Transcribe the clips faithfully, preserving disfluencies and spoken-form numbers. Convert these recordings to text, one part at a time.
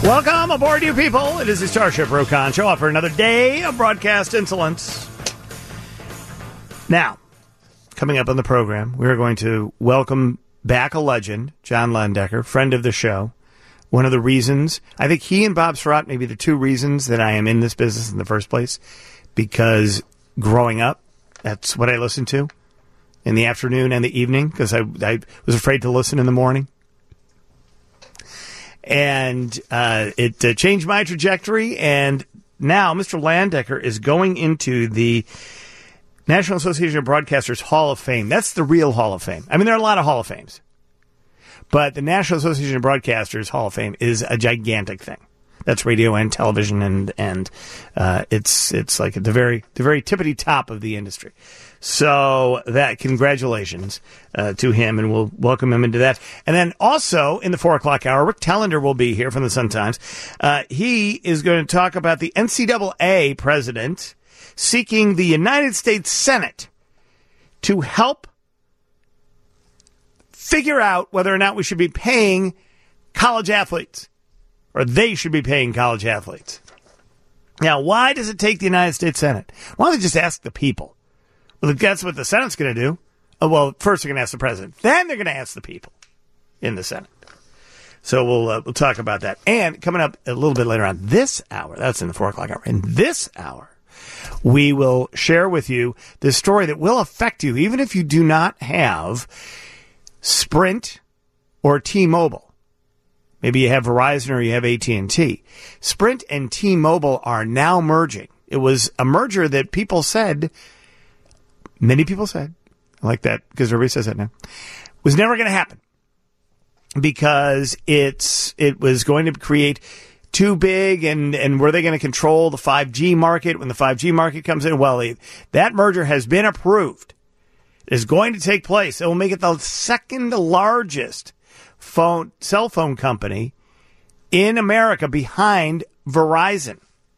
Welcome aboard, you people. It is the Starship Rokon Show. Off for another day of broadcast insolence. Now, coming up on the program, we are going to welcome back a legend, John Landecker, friend of the show. One of the reasons, I think he and Bob Surratt may be the two reasons that I am in this business in the first place, because growing up, that's what I listened to in the afternoon and the evening, because I, I was afraid to listen in the morning. And uh, it uh, changed my trajectory, and now Mister Landecker is going into the National Association of Broadcasters Hall of Fame. That's the real Hall of Fame. I mean, there are a lot of Hall of Fames, but the National Association of Broadcasters Hall of Fame is a gigantic thing. That's radio and television, and and uh, it's it's like at the very the very tippity top of the industry. So that congratulations uh, to him, and we'll welcome him into that. And then also in the four o'clock hour, Rick Tellender will be here from the Sun-Times. Uh, he is going to talk about the N C double A president seeking the United States Senate to help figure out whether or not we should be paying college athletes, or they should be paying college athletes. Now, why does it take the United States Senate? Why don't they just ask the people? Well, that's what the Senate's going to do. Oh, well, first they're going to ask the president. Then they're going to ask the people in the Senate. So we'll uh, we'll talk about that. And coming up a little bit later on this hour, that's in the four o'clock hour, in this hour, we will share with you this story that will affect you, even if you do not have Sprint or T-Mobile. Maybe you have Verizon or you have A T and T. Sprint and T-Mobile are now merging. It was a merger that people said, many people said, I like that because everybody says that now, was never going to happen because it's it was going to create too big, and, and were they going to control the five G market when the five G market comes in? Well, it, that merger has been approved. It is going to take place. It will make it the second largest phone cell phone company in America behind Verizon.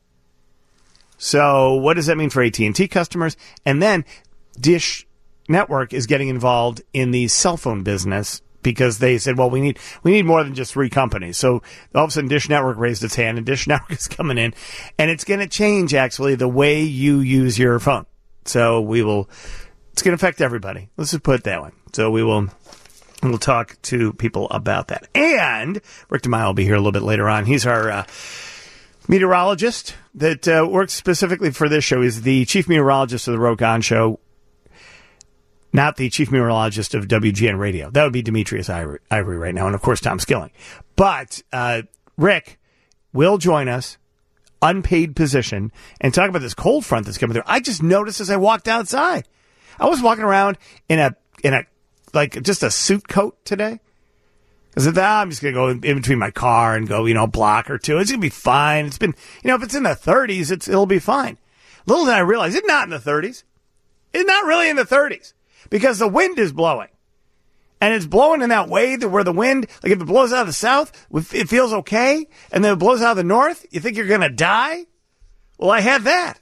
So what does that mean for A T and T customers? And then Dish Network is getting involved in the cell phone business because they said, well, we need we need more than just three companies. So all of a sudden Dish Network raised its hand, and Dish Network is coming in, and it's going to change actually the way you use your phone. So we will, it's going to affect everybody. Let's just put it that way. So we will we'll talk to people about that. And Rick DeMaio will be here a little bit later on. He's our uh, meteorologist that uh, works specifically for this show. He's the chief meteorologist of the Rokon Show. Not the chief meteorologist of W G N Radio. That would be Demetrius Ivory, Ivory right now, and of course Tom Skilling. But uh, Rick will join us, unpaid position, and talk about this cold front that's coming through. I just noticed as I walked outside. I was walking around in a in a like just a suit coat today. I said, ah, I'm just gonna go in between my car and go, you know, a block or two. It's gonna be fine. It's been, you know, if it's in the thirties, it's it'll be fine. Little did I realize, it's not in the thirties. It's not really in the thirties. Because the wind is blowing. And it's blowing in that way that where the wind, like if it blows out of the south, it feels okay. And then it blows out of the north, you think you're going to die? Well, I had that.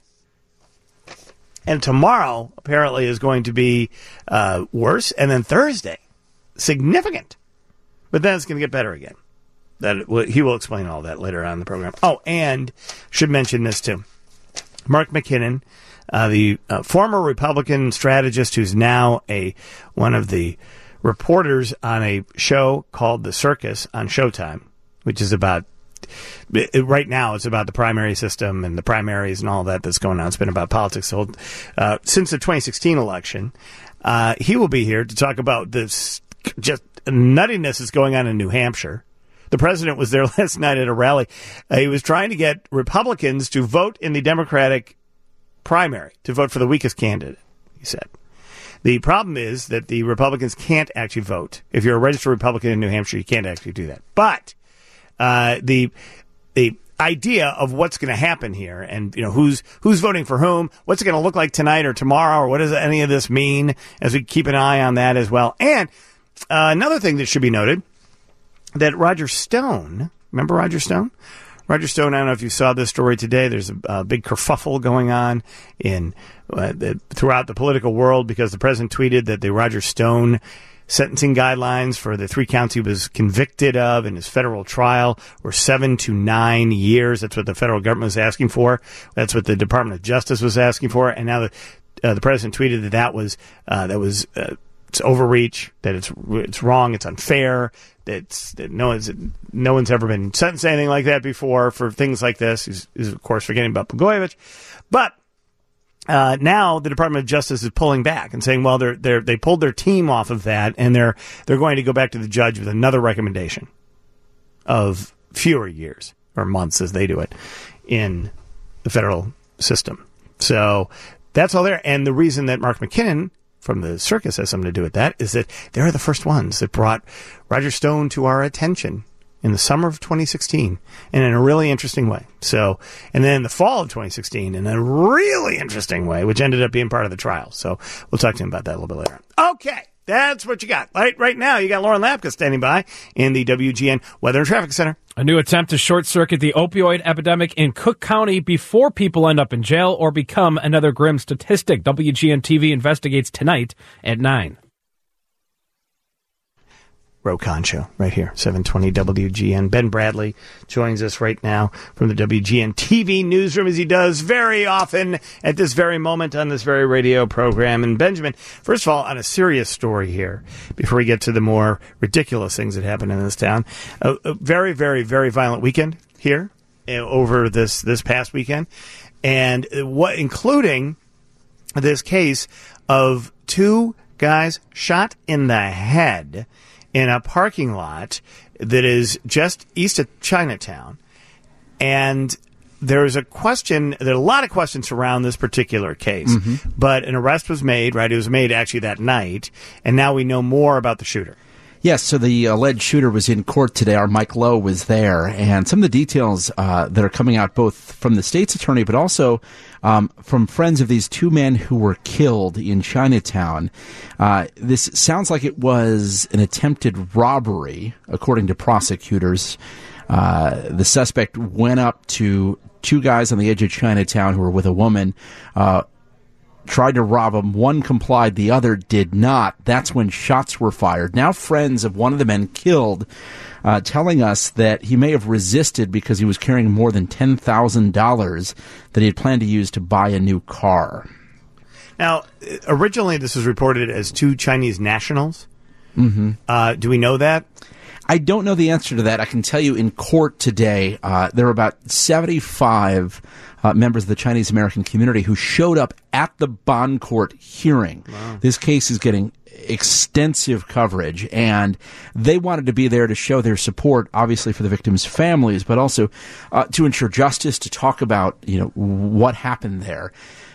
And tomorrow, apparently, is going to be uh, worse. And then Thursday, significant. But then it's going to get better again. That he will explain all that later on in the program. Oh, and should mention this, too. Mark McKinnon, Uh, the uh, former Republican strategist who's now a one of the reporters on a show called The Circus on Showtime, which is about, it, right now it's about the primary system and the primaries and all that that's going on. It's been about politics the whole, uh, since the twenty sixteen election. Uh, he will be here to talk about this just nuttiness that's going on in New Hampshire. The president was there last night at a rally. Uh, he was trying to get Republicans to vote in the Democratic primary, to vote for the weakest candidate, he said. The problem is that the Republicans can't actually vote. If you're a registered Republican in New Hampshire, you can't actually do that. But uh, the the idea of what's going to happen here, and you know who's who's voting for whom, what's it going to look like tonight or tomorrow, or what does any of this mean, as we keep an eye on that as well. And uh, another thing that should be noted, that Roger Stone, remember Roger Stone? Roger Stone, I don't know if you saw this story today. There's a, a big kerfuffle going on in uh, the, throughout the political world because the president tweeted that the Roger Stone sentencing guidelines for the three counts he was convicted of in his federal trial were seven to nine years. That's what the federal government was asking for. That's what the Department of Justice was asking for. And now the, uh, the president tweeted that that was, uh, that was, uh, it's overreach, that it's, it's wrong, it's unfair, that, it's, that no one's, no one's ever been sentenced to anything like that before for things like this. He's, he's of course, forgetting about Blagojevich. But, Uh, now the Department of Justice is pulling back and saying, well, they're, they're, they pulled their team off of that, and they're, they're going to go back to the judge with another recommendation of fewer years or months as they do it in the federal system. So that's all there. And the reason that Mark McKinnon from the circus has something to do with that is that they're the first ones that brought Roger Stone to our attention in the summer of twenty sixteen, and in a really interesting way. So, and then in the fall of twenty sixteen, in a really interesting way, which ended up being part of the trial. So we'll talk to him about that a little bit later on. Okay, that's what you got. Right, right now, you got Lauren Lapka standing by in the W G N Weather and Traffic Center. A new attempt to short-circuit the opioid epidemic in Cook County before people end up in jail or become another grim statistic. W G N T V investigates tonight at nine. Ro Concho, right here, seven twenty W G N. Ben Bradley joins us right now from the W G N T V newsroom, as he does very often at this very moment on this very radio program. And Benjamin, first of all, on a serious story here, before we get to the more ridiculous things that happen in this town, a, a very, very, very violent weekend here uh, over this, this past weekend, and what, including this case of two guys shot in the head in a parking lot that is just east of Chinatown. And there's a question, there are a lot of questions around this particular case, mm-hmm. but an arrest was made, right? It was made actually that night, and now we know more about the shooter. Yes, so the alleged shooter was in court today. Our Mike Lowe was there, and some of the details uh, that are coming out both from the state's attorney but also um, from friends of these two men who were killed in Chinatown. Uh, this sounds like it was an attempted robbery, according to prosecutors. Uh, the suspect went up to two guys on the edge of Chinatown who were with a woman, uh, tried to rob them. One complied, the other did not. That's when shots were fired. Now friends of one of the men killed uh, telling us that he may have resisted because he was carrying more than ten thousand dollars that he had planned to use to buy a new car. Now, originally this was reported as two Chinese nationals. Mm-hmm. Uh, do we know that? I don't know the answer to that. I can tell you in court today, uh, there were about seventy-five uh, members of the Chinese American community who showed up at the bond court hearing. Wow. This case is getting extensive coverage, and they wanted to be there to show their support, obviously, for the victims' families, but also uh, to ensure justice, to talk about, you know, what happened there.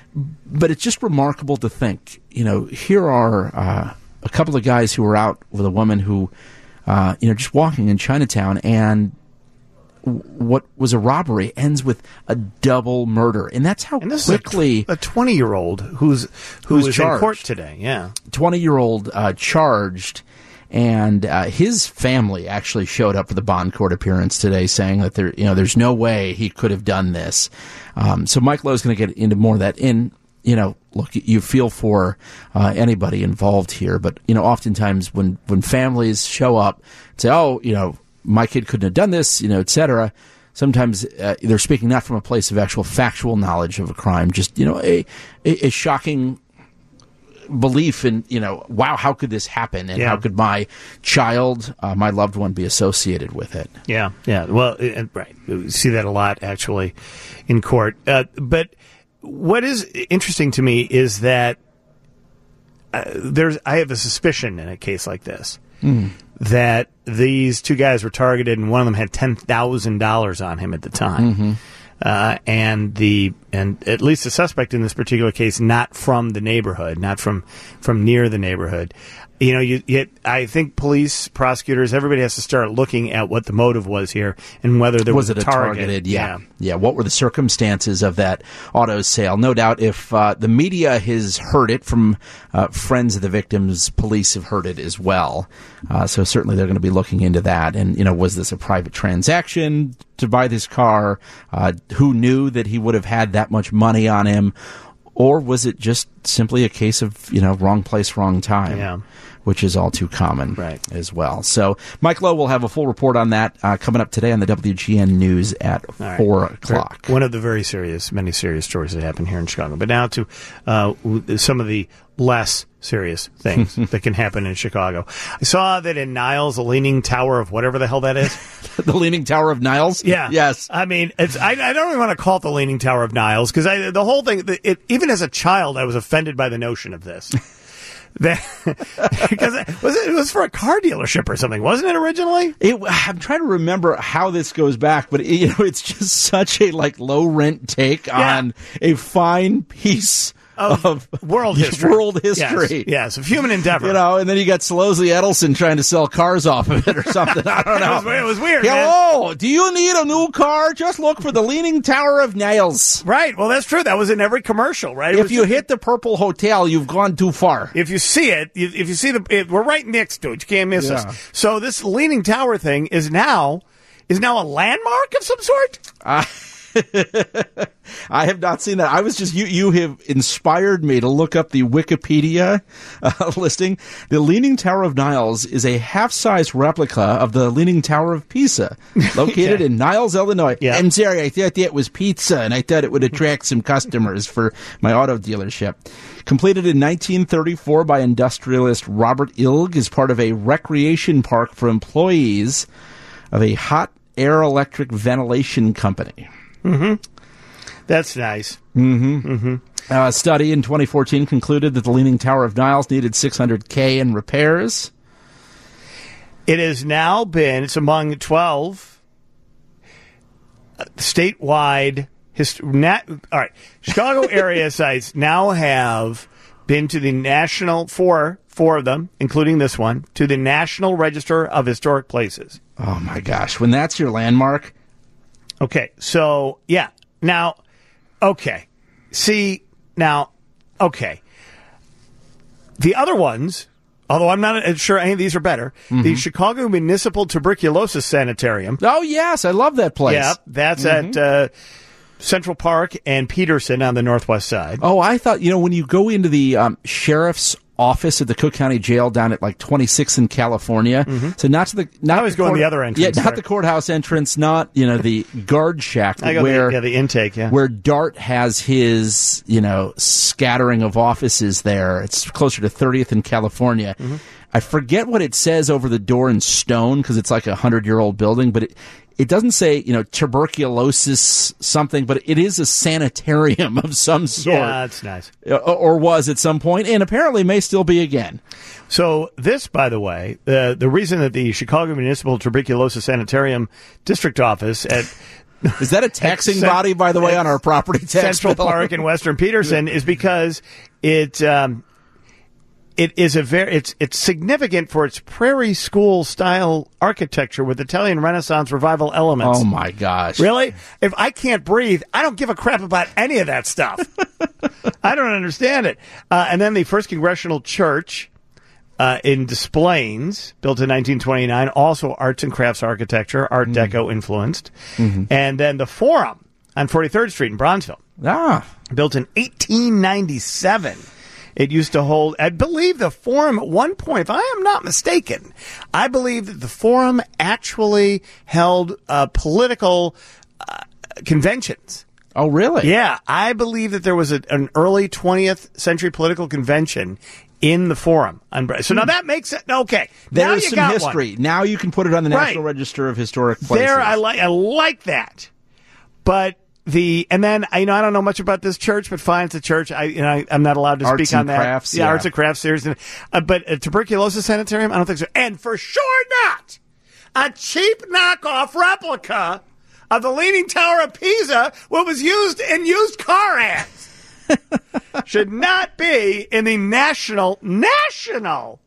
But it's just remarkable to think, you know, here are uh, a couple of guys who were out with a woman who Uh, you know, just walking in Chinatown, and w- what was a robbery ends with a double murder, and that's how and this quickly is a twenty-year-old who's who who's was charged. in court today. Yeah, twenty-year-old uh, charged, and uh, his family actually showed up for the bond court appearance today, saying that there, you know, there's no way he could have done this. Um, so Mike Lowe is going to get into more of that in. You know, look, you feel for uh, anybody involved here, but, you know, oftentimes when, when families show up and say, oh, you know, my kid couldn't have done this, you know, et cetera, sometimes uh, they're speaking not from a place of actual factual knowledge of a crime, just, you know, a, a, a shocking belief in, you know, wow, how could this happen? And yeah. how could my child, uh, my loved one, be associated with it? Yeah, yeah. Well, uh, right. We see that a lot, actually, in court. Uh, but what is interesting to me is that uh, there's I have a suspicion in a case like this mm. that these two guys were targeted, and one of them had ten thousand dollars on him at the time. Mm-hmm. Uh, and the and at least the suspect in this particular case, not from the neighborhood, not from from near the neighborhood. You know, you, you, I think police, prosecutors, everybody has to start looking at what the motive was here and whether there was, was it a target. targeted. Yeah. yeah, yeah. What were the circumstances of that auto sale? No doubt, if uh, the media has heard it from uh, friends of the victims, police have heard it as well. Uh, so certainly they're going to be looking into that. And you know, was this a private transaction to buy this car? Uh, who knew that he would have had that much money on him? Or was it just simply a case of, you know, wrong place, wrong time. Yeah. Which is all too common right. as well. So Mike Lowe will have a full report on that uh, coming up today on the W G N News at right. four o'clock. One of the very serious, many serious stories that happen here in Chicago. But now to uh, some of the less serious things that can happen in Chicago. I saw that in Niles, the Leaning Tower of whatever the hell that is. The Leaning Tower of Niles? Yeah. Yes. I mean, it's, I, I don't even want to call it the Leaning Tower of Niles because the whole thing, it, even as a child, I was offended by the notion of this. That, because it was, it was for a car dealership or something, wasn't it originally? It, I'm trying to remember how this goes back, but it, you know, it's just such a like low rent take yeah. on a fine piece of, of world history. World history, yes, yes, of human endeavor. You know, and then you got Solosy Edelson trying to sell cars off of it or something. I don't know. it, was, it was weird. Hello, man. Do you need a new car? Just look for the Leaning Tower of Niles. Right. Well, that's true. That was in every commercial, right? If you hit the Purple Hotel, you've gone too far. If you see it, if you see the, it, we're right next to it. You can't miss yeah. us. So this Leaning Tower thing is now is now a landmark of some sort. Uh, I have not seen that. I was just, you You have inspired me to look up the Wikipedia uh, listing. The Leaning Tower of Niles is a half-size replica of the Leaning Tower of Pisa, located okay. in Niles, Illinois. Yep. I'm sorry, I thought that was pizza, and I thought it would attract some customers for my auto dealership. Completed in nineteen thirty-four by industrialist Robert Ilg as part of a recreation park for employees of a hot air electric ventilation company. Mm-hmm. That's nice. Mm-hmm. Mm-hmm. Uh, a study in twenty fourteen concluded that the Leaning Tower of Niles needed six hundred thousand dollars in repairs. It has now been, it's among twelve statewide, hist- nat- all right, Chicago area sites now have been to the national, four, four of them, including this one, to the National Register of Historic Places. Oh, my gosh. When that's your landmark. Okay, so, yeah. Now, okay. See, now, okay. The other ones, although I'm not sure any of these are better, mm-hmm. the Chicago Municipal Tuberculosis Sanitarium. Oh, yes, I love that place. Yeah, that's mm-hmm. at uh, Central Park and Peterson on the northwest side. Oh, I thought, you know, when you go into the um, sheriff's office at the Cook County Jail down at like twenty-sixth in California. Mm-hmm. So not to the not I was the going court, the other entrance. Yeah, not right. the courthouse entrance, not, you know, the guard shack I go where the, yeah, the intake, yeah. where Dart has his, you know, scattering of offices there. It's closer to thirtieth in California. Mm-hmm. I forget what it says over the door in stone because it's like a hundred-year-old building, but it It doesn't say, you know, tuberculosis something, but it is a sanitarium of some sort. Yeah, that's nice. Or was at some point, and apparently may still be again. So this, by the way, uh, the reason that the Chicago Municipal Tuberculosis Sanitarium District Office at is that a taxing Cent- body, by the way, on our property tax Central bill? Park in Western Peterson is because it um, it is a very it's it's significant for its prairie school style architecture with Italian Renaissance revival elements. Oh my gosh! Really? If I can't breathe, I don't give a crap about any of that stuff. I don't understand it. Uh, and then the First Congressional Church uh, in Des Plaines, built in nineteen twenty-nine, also arts and crafts architecture, Art mm. Deco influenced. Mm-hmm. And then the Forum on forty-third Street in Bronzeville, ah, built in eighteen ninety-seven. It used to hold, I believe the Forum at one point, if I am not mistaken, I believe that the Forum actually held uh, political uh, conventions. Oh, really? Yeah, I believe that there was a, an early twentieth century political convention in the Forum. So now that makes it, okay. There now is you some got history. One. Now you can put it on the National right. Register of Historic Places. There, I like, I like that. But the, and then, I you know, I don't know much about this church, but fine, it's a church. I, you know, I, I'm not allowed to arts speak on that. Crafts, yeah, yeah, arts and crafts series. Uh, but a tuberculosis sanitarium, I don't think so. And for sure not a cheap knockoff replica of the Leaning Tower of Pisa, what was used in used car ads. Should not be in the national, national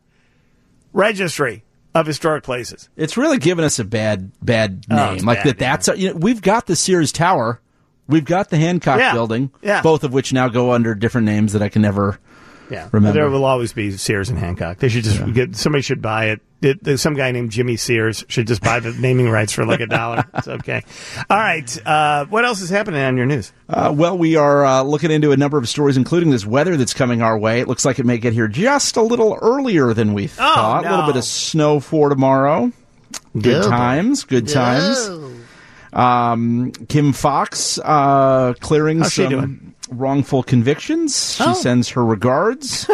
registry of historic places. It's really given us a bad, bad name. Oh, like bad, that. That's yeah. a, you know, we've got the Sears Tower, we've got the Hancock yeah. Building, yeah. both of which now go under different names that I can never Yeah, Remember. There will always be Sears and Hancock. They should just yeah. get somebody should buy it. it. There's some guy named Jimmy Sears should just buy the naming rights for like a dollar. It's okay. All right. Uh, what else is happening on your news? Uh, well, we are uh, looking into a number of stories, including this weather that's coming our way. It looks like it may get here just a little earlier than we thought. Oh, no. A little bit of snow for tomorrow. Good Good. times. Good times. Um, Kim Fox uh, clearing How's she some doing? wrongful convictions. She Oh. sends her regards.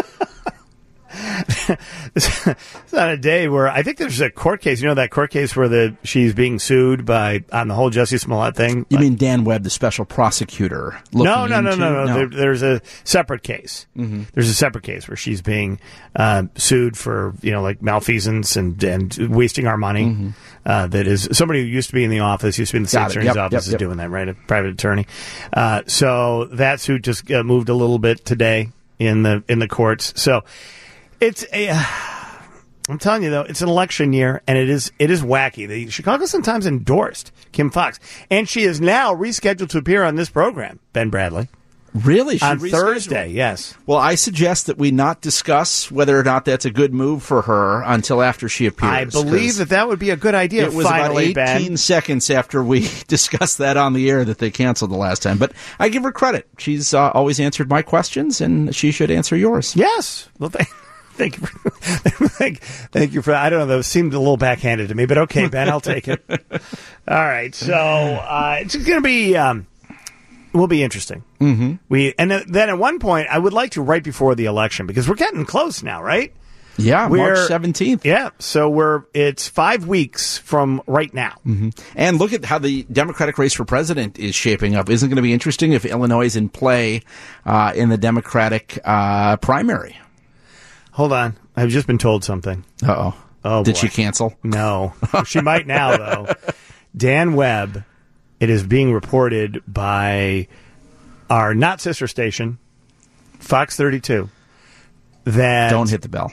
It's not a day where I think there's a court case. You know that court case where the she's being sued by on the whole Jussie Smollett thing. You Like, mean Dan Webb, the special prosecutor? no, looking no, no, into- no, no, There, there's a separate case. Mm-hmm. There's a separate case where she's being uh, sued for you know like malfeasance and and wasting our money. Mm-hmm. Uh, that is somebody who used to be in the office, used to be in the state Got it. attorney's Yep, office, yep, is yep. doing that, right? A private attorney. Uh, so that suit just uh, moved a little bit today in the in the courts. So it's a. Uh, I'm telling you though, it's an election year, and it is it is wacky. The Chicago Sun-Times endorsed Kim Fox, and she is now rescheduled to appear on this program, Ben Bradley, Really? She on rescheduled? Thursday. Yes. Well, I suggest that we not discuss whether or not that's a good move for her until after she appears. I believe that that would be a good idea. It was finally, about eighteen Ben. seconds after we discussed that on the air that they canceled the last time. But I give her credit. She's uh, always answered my questions, and she should answer yours. Yes. Well, thank, thank you. For, thank, thank you for that. I don't know. That seemed a little backhanded to me, but okay, Ben, I'll take it. All right. So uh, it's going to be. Um, will be interesting. Mm-hmm. We and then at one point, I would like to right before the election because we're getting close now, right? Yeah, We're- March seventeenth. Yeah. So we're it's five weeks from right now. Mm-hmm. And look at how the Democratic race for president is shaping up. Isn't it going to be interesting if Illinois is in play uh, in the Democratic uh, primary? Hold on, I've just been told something. Uh-oh. Oh, Did boy. she cancel? No, she might now though. Dan Webb. It is being reported by our not sister station, Fox thirty-two, that Don't hit the bell.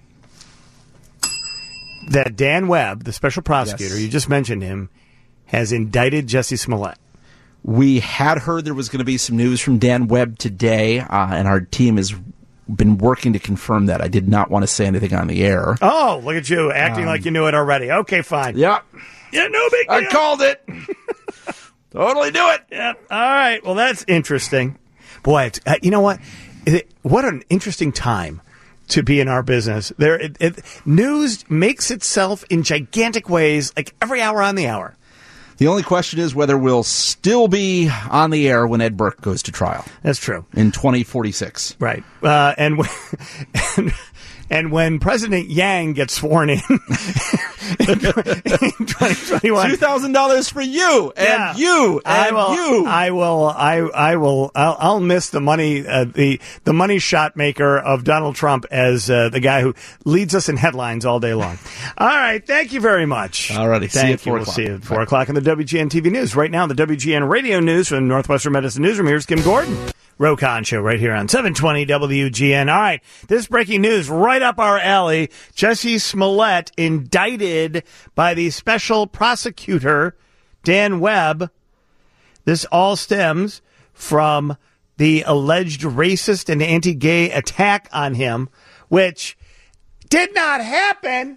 that Dan Webb, the special prosecutor, Yes. you just mentioned him, has indicted Jussie Smollett. We had heard there was going to be some news from Dan Webb today, uh, and our team has been working to confirm that. I did not want to say anything on the air. Oh, look at you, acting Um, like you knew it already. Okay, fine. Yeah, Yeah, no big deal. I called it. Totally do it. Yep. All right. Well, that's interesting. Boy, it's, uh, you know what? It, what an interesting time to be in our business. There, it, it, news makes itself in gigantic ways, like every hour on the hour. The only question is whether we'll still be on the air when Ed Burke goes to trial That's true. in twenty forty-six. Right. Uh, and, when, and and when President Yang gets sworn in in twenty twenty-one, Two thousand dollars for you and Yeah. you and I will, you. I will. I. I will. I'll, I'll miss the money. Uh, the the money shot maker of Donald Trump as uh, the guy who leads us in headlines all day long. All right. Thank you very much. All righty. See you Thank at four We'll o'clock. see you at four o'clock in the W G N T V news. Right now, the W G N radio news from Northwestern Medicine Newsroom. Here's Kim Gordon. Rokon Show right here on seven twenty W G N. All right, this breaking news right up our alley. Jussie Smollett indicted by the special prosecutor, Dan Webb. This all stems from the alleged racist and anti-gay attack on him, which did not happen.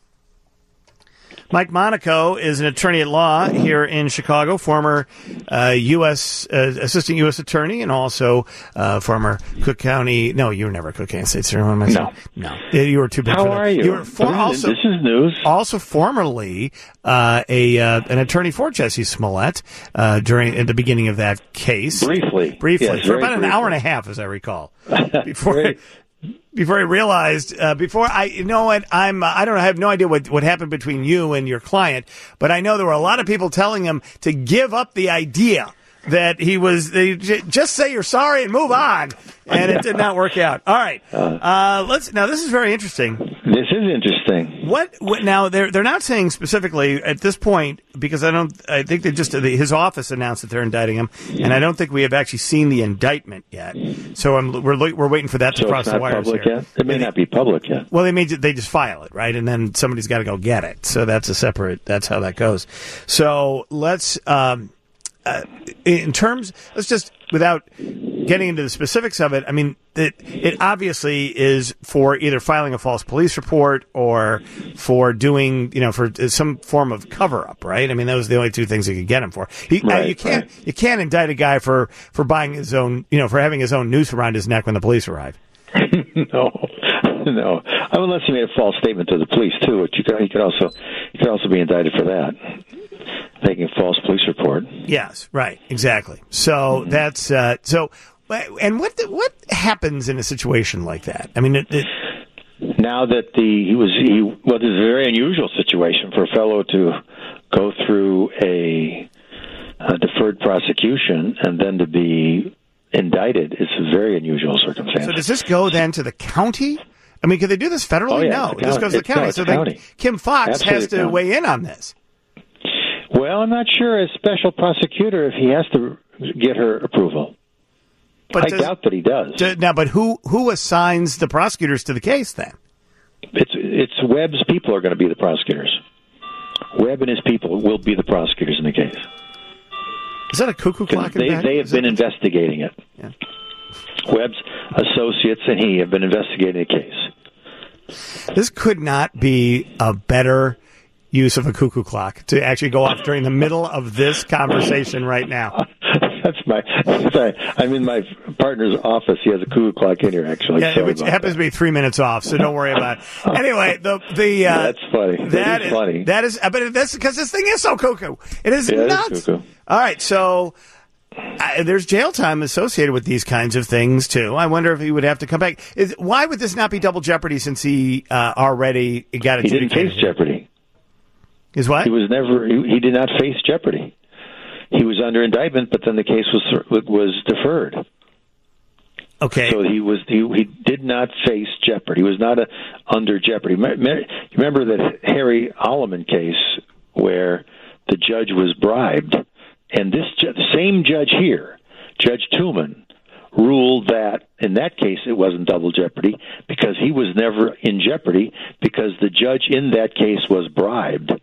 Mike Monaco is an attorney at law here in Chicago, former uh, U S Uh, assistant U S attorney, and also uh, former Cook County. No, you were never Cook County State Attorney. No, no, you were too big How for that. are you? were for, this, is, also this is news. also formerly uh, a uh, an attorney for Jussie Smollett uh, during at the beginning of that case. Briefly. briefly Yes, for very about an briefly. hour and a half, as I recall, before. Very- Before I realized, uh, before I, you know what, I'm, uh, I don't know, I have no idea what, what happened between you and your client, but I know there were a lot of people telling him to give up the idea that he was, they, j- just say you're sorry and move on. And it did not work out. All right. Uh, let's, now this is very interesting. This is interesting. What, what now they're, they're not saying specifically at this point, because I don't, I think they just, his office announced that they're indicting him, and I don't think we have actually seen the indictment yet. So I'm, we're, we're waiting for that to So cross it's the not wires public here. yet? It may not be public yet. Well, they may ju- they just file it, right? And then somebody's got to go get it. So that's a separate, that's how that goes. So let's, um, uh, in terms, let's just, without getting into the specifics of it, I mean, it, it obviously is for either filing a false police report or for doing, you know, for some form of cover-up, right? I mean, those are the only two things you could get him for. He, right, uh, you can't right. you can't indict a guy for, for buying his own, you know, for having his own noose around his neck when the police arrive. no, no. Unless he made a false statement to the police too, which you could, he could also he could also be indicted for that, making a false police report. Yes, right, exactly. So mm-hmm. that's uh, so. And what the, what happens in a situation like that? I mean, it, it, now that the he was he well, this is a very unusual situation for a fellow to go through a, a deferred prosecution and then to be indicted. It's a very unusual circumstance. So does this go then to the county? I mean, could they do this federally? Oh, yeah, no, this goes to the county. No, so county. They, Kim Foxx Absolutely has to county. weigh in on this. Well, I'm not sure as special prosecutor if he has to get her approval. But I does, doubt that he does. do, now, but who who assigns the prosecutors to the case then? It's it's Webb's people are going to be the prosecutors. Webb and his people will be the prosecutors in the case. Is that a cuckoo clock? They, they have been investigating it. Yeah. Webb's associates and he have been investigating the case. This could not be a better use of a cuckoo clock to actually go off during the middle of this conversation right now. That's my. Sorry, I'm in my partner's office. He has a cuckoo clock in here, actually. Yeah, Sorry which about happens that. to be three minutes off, so don't worry about it. Anyway, the the uh, That's funny. That, that is, is funny. That is, but that's because this thing is so cuckoo. It is Yeah, nuts. it is cuckoo. All right, so uh, there's jail time associated with these kinds of things too. I wonder if he would have to come back. Is, why would this not be double jeopardy since he uh, already got He didn't adjudicated? face jeopardy. Is what? He was never. He, he did not face jeopardy. He was under indictment, but then the case was was deferred. Okay. So he was he, he did not face jeopardy. He was not a, under jeopardy. Remember that Harry Alleman case where the judge was bribed, and this the same judge here, Judge Tooman, ruled that in that case it wasn't double jeopardy because he was never in jeopardy because the judge in that case was bribed.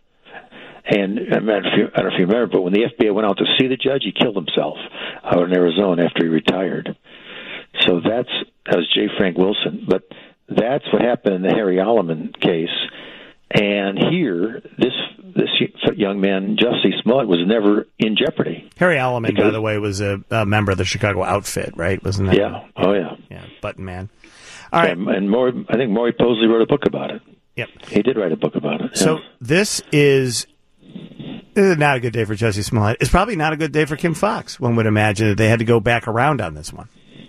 And I don't know if you, I don't know if you remember, but when the F B I went out to see the judge, he killed himself out in Arizona after he retired. So that's that was J. Frank Wilson. But that's what happened in the Harry Alleman case. And here, this this young man, Jussie Smollett, was never in jeopardy. Harry Alleman, because, by the way, was a, a member of the Chicago Outfit, right? Wasn't that? Yeah. Oh, yeah. Yeah, Button Man. All right. And, and Maury, I think Maury Posley wrote a book about it. Yep. He did write a book about it. So yeah. this is... This is not a good day for Jussie Smollett. It's probably not a good day for Kim Foxx. One would imagine that they had to go back around on this one.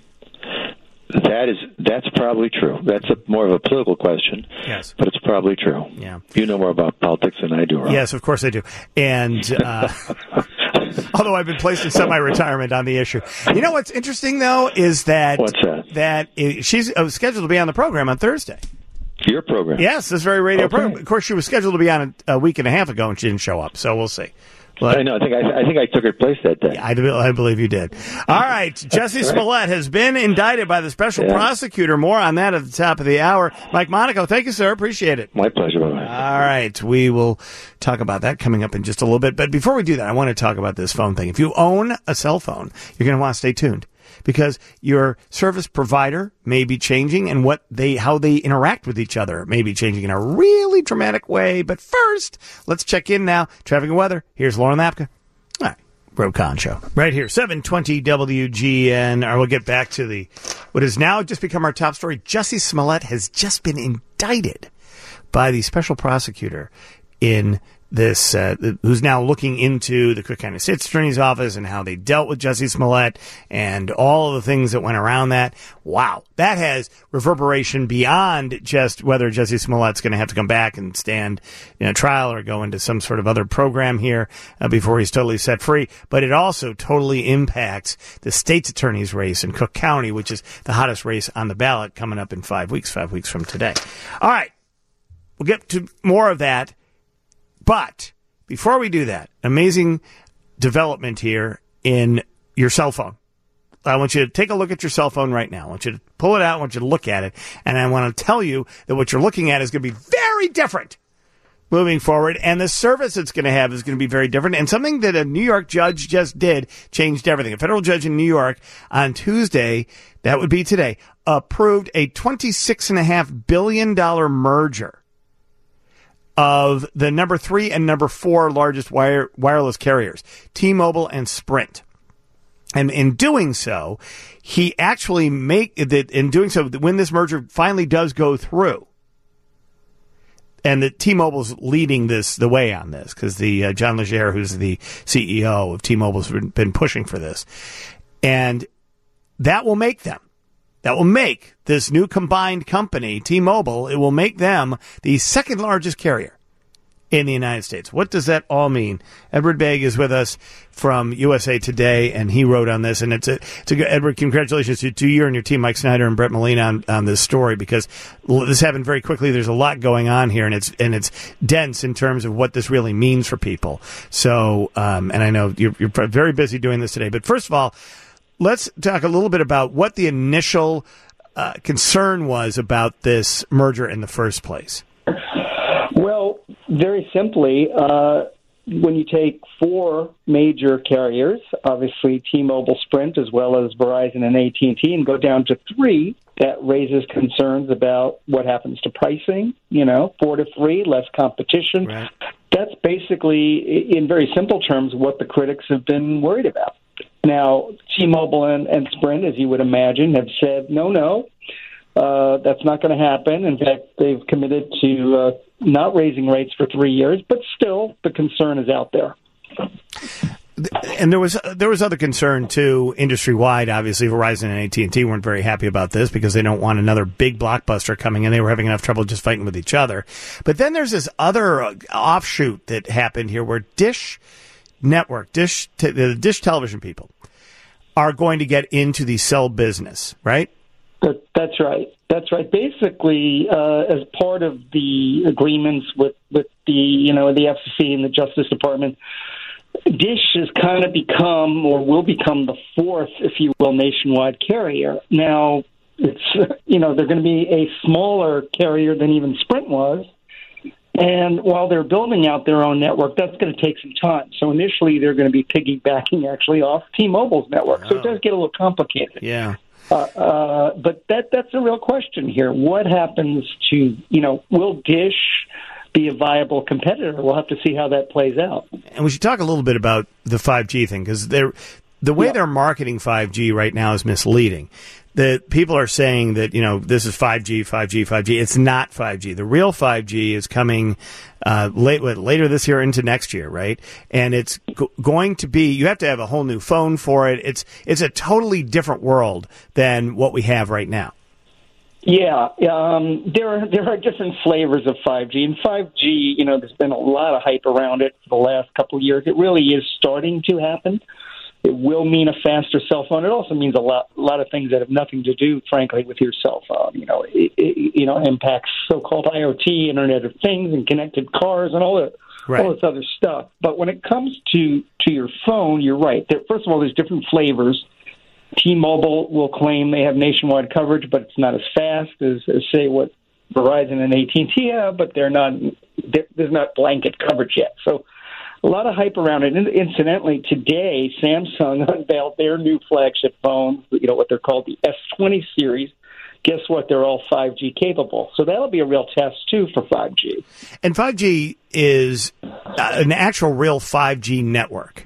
That is, that's probably true. That's a, more of a political question. Yes. But it's probably true. Yeah. You know more about politics than I do, Rob. Yes, of course I do. And uh, although I've been placed in semi-retirement on the issue. You know what's interesting, though, is that, What's that? that it, she's uh, scheduled to be on the program on Thursday. Your program? Yes, this very radio Okay. program. Of course, she was scheduled to be on a, a week and a half ago, and she didn't show up. So we'll see. But, I know. I think I, I think I took her place that day. I, I believe you did. All right. Jussie Smollett has been indicted by the special Yeah. prosecutor. More on that at the top of the hour. Mike Monaco, thank you, sir. Appreciate it. My pleasure. Bye-bye. All right. We will talk about that coming up in just a little bit. But before we do that, I want to talk about this phone thing. If you own a cell phone, you're going to want to stay tuned because your service provider may be changing and what they how they interact with each other may be changing in a really dramatic way. But first, let's check in now. Traffic and weather. Here's Lauren Lapka. All right. Roe Conn Show. Right here, seven twenty W G N. Or we'll get back to the what has now just become our top story. Jussie Smollett has just been indicted by the special prosecutor in this, uh, who's now looking into the Cook County State's Attorney's Office and how they dealt with Jussie Smollett and all of the things that went around that. Wow. That has reverberation beyond just whether Jussie Smollett's going to have to come back and stand in a trial or go into some sort of other program here uh, before he's totally set free. But it also totally impacts the state's attorney's race in Cook County, which is the hottest race on the ballot coming up in five weeks, five weeks from today. All right. We'll get to more of that. But before we do that, amazing development here in your cell phone. I want you to take a look at your cell phone right now. I want you to pull it out. I want you to look at it. And I want to tell you that what you're looking at is going to be very different moving forward, and the service it's going to have is going to be very different. And something that a New York judge just did changed everything. A federal judge in New York on Tuesday, that would be today, approved a twenty-six point five billion dollars merger of the number three and number four largest wire, wireless carriers, T-Mobile and Sprint. And in doing so, he actually make that in doing so, when this merger finally does go through, and that T-Mobile's leading this the way on this, because the uh, John Legere, who's the C E O of T-Mobile, has been pushing for this, and that will make them, that will make this new combined company, T-Mobile, it will make them the second largest carrier in the United States. What does that all mean? Edward Begg is with us from U S A Today, and he wrote on this. And it's a, it's a good, Edward, congratulations to, to you and your team, Mike Snyder and Brett Molina, on, on this story, because this happened very quickly. There's a lot going on here, and it's and it's dense in terms of what this really means for people. So, um, and I know you're, you're very busy doing this today. But first of all, let's talk a little bit about what the initial uh, concern was about this merger in the first place. Well, very simply, uh, when you take four major carriers, obviously T-Mobile, Sprint, as well as Verizon and A T and T, and go down to three, that raises concerns about what happens to pricing. You know, four to three, less competition. Right. That's basically, in very simple terms, what the critics have been worried about. Now, T-Mobile and, and Sprint, as you would imagine, have said, no, no, uh, that's not going to happen. In fact, they've committed to uh, not raising rates for three years, but still the concern is out there. And there was there was other concern, too, industry-wide. Obviously, Verizon and A T and T weren't very happy about this because they don't want another big blockbuster coming in. They were having enough trouble just fighting with each other. But then there's this other offshoot that happened here where Dish Network, Dish, the Dish television people, are going to get into the cell business, right? That, that's right. That's right. Basically, uh, as part of the agreements with, with the you know the F C C and the Justice Department, Dish has kind of become, or will become, the fourth, if you will, nationwide carrier. Now, it's you know they're going to be a smaller carrier than even Sprint was. And while they're building out their own network, that's going to take some time. So initially, they're going to be piggybacking actually off T-Mobile's network. Oh. So it does get a little complicated. Yeah. Uh, uh, but that that's a real question here. What happens to, you know, will Dish be a viable competitor? We'll have to see how that plays out. And we should talk a little bit about the five G thing, because they're the way yeah. they're marketing five G right now is misleading. The people are saying that, you know, this is five G, five G, five G. It's not five G. The real five G is coming uh, late, later this year into next year, right? And it's go- going to be, you have to have a whole new phone for it. It's it's a totally different world than what we have right now. Yeah, um, there are there are different flavors of five G, and five G, you know, there's been a lot of hype around it for the last couple of years. It really is starting to happen. It will mean a faster cell phone. It also means a lot, a lot of things that have nothing to do, frankly, with your cell phone. You know, it, it you know impacts so-called I O T, Internet of Things, and connected cars, and all that, right. all this other stuff. But when it comes to to your phone, you're right. There, first of all, there's different flavors. T-Mobile will claim they have nationwide coverage, but it's not as fast as, as say, what Verizon and A T and T have. But they're not. They're, there's not blanket coverage yet. So. A lot of hype around it. And incidentally, today, Samsung unveiled their new flagship phones, you know, what they're called the S twenty series. Guess what? They're all five G capable. So that'll be a real test, too, for five G. And five G is uh, an actual real five G network.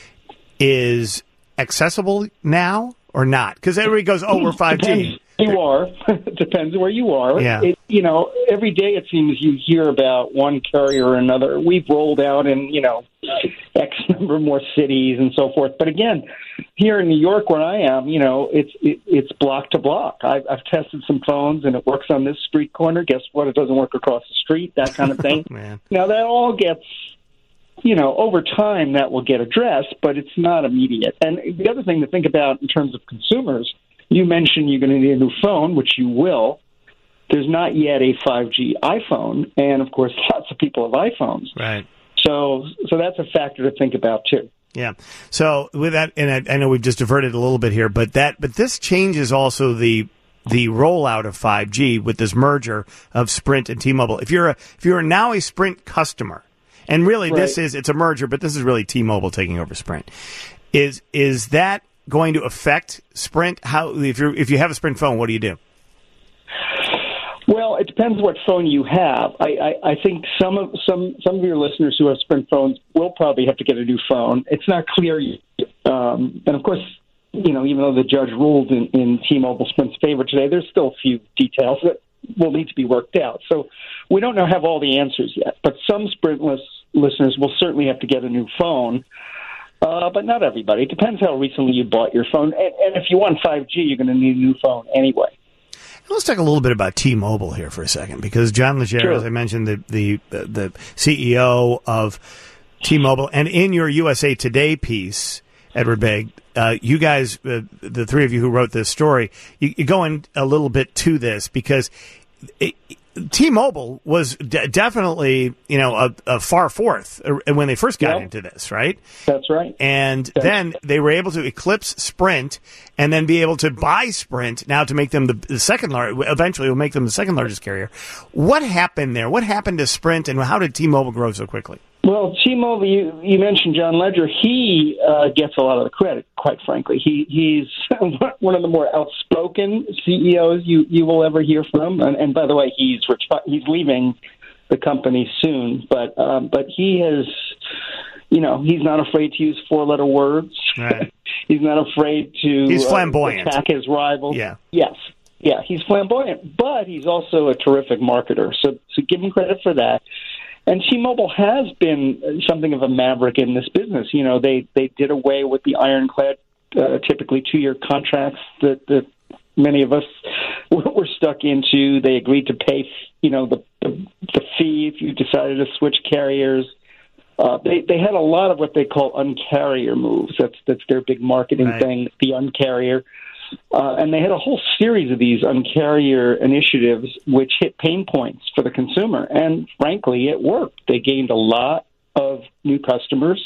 Is accessible now or not? Because everybody goes, oh, we're five G. Depends where you are. Depends where you are. Yeah. It, you know, every day it seems you hear about one carrier or another. We've rolled out in, you know, X number more cities and so forth. But again, here in New York where I am, you know, it's it, it's block to block. I've, I've tested some phones and it works on this street corner. Guess what? It doesn't work across the street, that kind of thing. Man. Now, that all gets... You know, over time that will get addressed, but it's not immediate. And the other thing to think about in terms of consumers, you mentioned you're going to need a new phone, which you will. There's not yet a five G iPhone, and of course, lots of people have iPhones. Right. So, so that's a factor to think about too. Yeah. So with that, and I, I know we've just diverted a little bit here, but that, but this changes also the the rollout of five G with this merger of Sprint and T-Mobile. If you're a, if you're now a Sprint customer, and really right. this is it's a merger, but this is really T-Mobile taking over Sprint. Is is that going to affect Sprint? How if you if you have a Sprint phone, what do you do? Well, it depends what phone you have. I, I, I think some of some some of your listeners who have Sprint phones will probably have to get a new phone. It's not clear, um, and of course, you know, even though the judge ruled in, in T-Mobile Sprint's favor today, there's still a few details that will need to be worked out. So we don't know have all the answers yet. But some Sprint lis- listeners will certainly have to get a new phone. Uh, but not everybody. It depends how recently you bought your phone. And, and if you want five G, you're going to need a new phone anyway. Let's talk a little bit about T-Mobile here for a second, because John Legere, sure. as I mentioned, the, the the C E O of T-Mobile, and in your U S A Today piece, Edward Begg, uh, you guys, uh, the three of you who wrote this story, you, you go in a little bit to this because it, T-Mobile was de- definitely, you know, a, a far forth when they first got yep. into this, right? That's right. And That's then they were able to eclipse Sprint and then be able to buy Sprint now to make them the, the second largest, eventually will make them the second largest carrier. What happened there? What happened to Sprint, and how did T-Mobile grow so quickly? Well, T-Mobile, you, you mentioned John Legere. He uh, gets a lot of the credit, quite frankly. He He's one of the more outspoken C E Os you, you will ever hear from. And, and by the way, he's he's leaving the company soon. But um, but he has, you know, he's not afraid to use four-letter words. Right. He's not afraid to he's flamboyant. Uh, attack his rivals. Yeah. Yes. Yeah, he's flamboyant, but he's also a terrific marketer. So, so give him credit for that. And T-Mobile has been something of a maverick in this business. You know, they, they did away with the ironclad, uh, typically two-year contracts that, that many of us were stuck into. They agreed to pay, you know, the, the, the fee if you decided to switch carriers. Uh, they they had a lot of what they call uncarrier moves. That's that's their big marketing right. thing, the uncarrier. Uh, and they had a whole series of these uncarrier initiatives which hit pain points for the consumer. And frankly, it worked. They gained a lot of new customers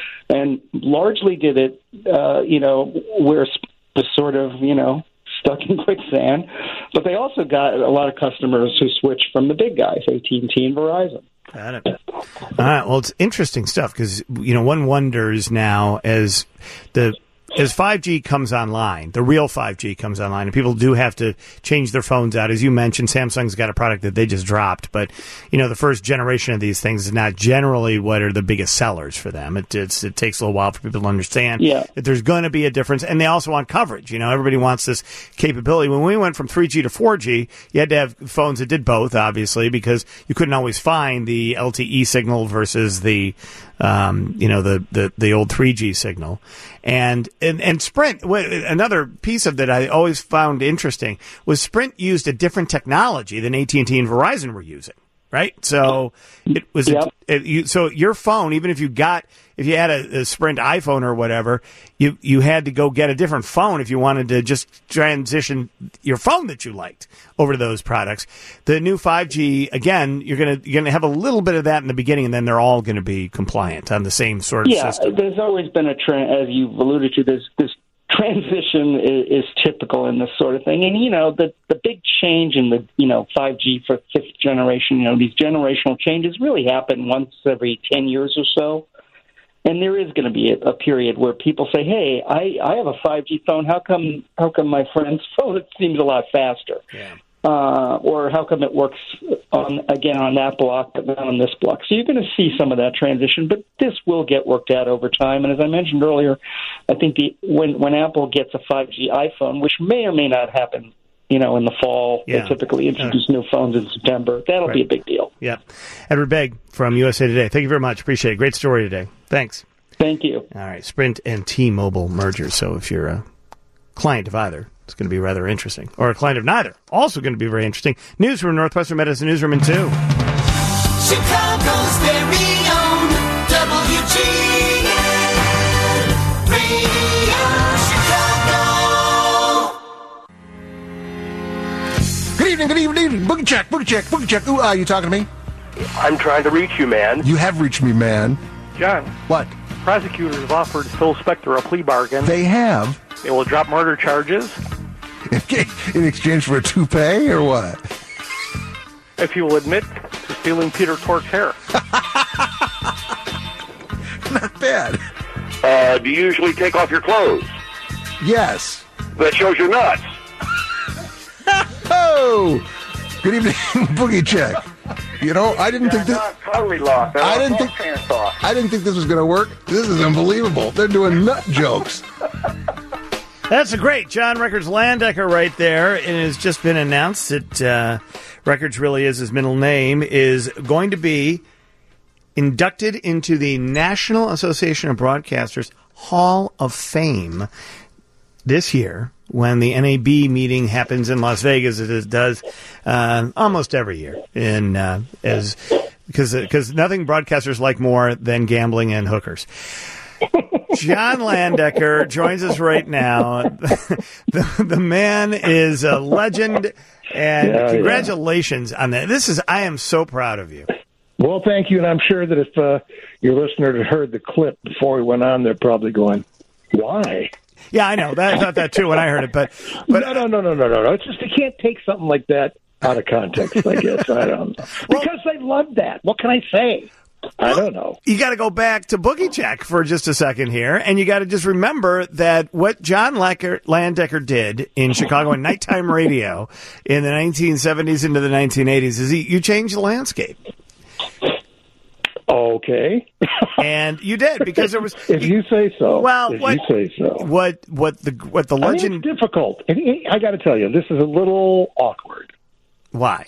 and largely did it, uh, you know, where it was sort of, you know, stuck in quicksand. But they also got a lot of customers who switched from the big guys, A T and T and Verizon. Got it. All right. Well, it's interesting stuff because, you know, one wonders now as the As five G comes online, the real five G comes online, and people do have to change their phones out. As you mentioned, Samsung's got a product that they just dropped, but, you know, the first generation of these things is not generally what are the biggest sellers for them. It, it's, it takes a little while for people to understand yeah. that there's going to be a difference, and they also want coverage. You know, everybody wants this capability. When we went from three G to four G, you had to have phones that did both, obviously, because you couldn't always find the L T E signal versus the Um, you know, the, the, the old three G signal. And, and, and Sprint, another piece of that I always found interesting was Sprint used a different technology than A T and T and Verizon were using, right? So it was, Yep. a, it, you, so your phone, even if you got, if you had a, a Sprint iPhone or whatever, you, you had to go get a different phone if you wanted to just transition your phone that you liked over to those products. The new five G, again, you're going to you're going to have a little bit of that in the beginning, and then they're all going to be compliant on the same sort of yeah, system. There's always been a trend, as you've alluded to, this this transition is, is typical in this sort of thing. And, you know, the, the big change in the, you know, five G for fifth generation, you know, these generational changes really happen once every ten years or so. And there is going to be a, a period where people say, hey, I, I have a five G phone. How come how come my friend's phone, it seems a lot faster? Yeah. Uh, or how come it works, on again, on that block but not on this block? So you're going to see some of that transition, but this will get worked out over time. And as I mentioned earlier, I think the when, when Apple gets a five G iPhone, which may or may not happen, you know, in the fall, yeah. they typically introduce uh, new phones in September. That'll right. be a big deal. Yeah. Edward Begg from U S A Today. Thank you very much. Appreciate it. Great story today. Thanks. Thank you. All right. Sprint and T-Mobile merger. So if you're a client of either, it's going to be rather interesting. Or a client of neither, also going to be very interesting. News from Northwestern Medicine Newsroom in two. Chicago's very own W G N Radio Chicago. Good evening, good evening, good evening. Boogie check, boogie check, boogie check. Ooh, are you talking to me? I'm trying to reach you, man. You have reached me, man. John. What? Prosecutors have offered Phil Spector a plea bargain. They have. They will drop murder charges. in exchange for a toupee or what? If you will admit to stealing Peter Tork's hair. Not bad. Uh, do you usually take off your clothes? Yes. That shows your nuts. Oh! Good evening, Boogie Check. You know, I didn't think this. Totally lost. I didn't think. Pants off. I didn't think this was going to work. This is unbelievable. They're doing nut jokes. That's a great John Records Landecker right there. It has just been announced that uh, Records really is his middle name, is going to be inducted into the National Association of Broadcasters Hall of Fame this year when the N A B meeting happens in Las Vegas, as it does uh, almost every year, in uh, as because because nothing broadcasters like more than gambling and hookers. John Landecker joins us right now. the, the man is a legend, and yeah, congratulations yeah. on that. This is I am so proud of you. Well, thank you, and I'm sure that if uh, your listener had heard the clip before we went on, they're probably going, "Why?" Yeah, I know. That, I thought that too when I heard it, but but no, no, no, no, no, no, no. It's just you can't take something like that out of context. I guess I don't know well, because I love that. What can I say? I don't know. You got to go back to Boogie Check for just a second here, and you got to just remember that what John Lecker, Landecker did in Chicago in nighttime radio in the nineteen seventies into the nineteen eighties is he, you changed the landscape. Okay. And you did because there was. if you say so. Well, if what, you say so. What what the what the legend? I mean, it's difficult. I got to tell you, this is a little awkward. Why?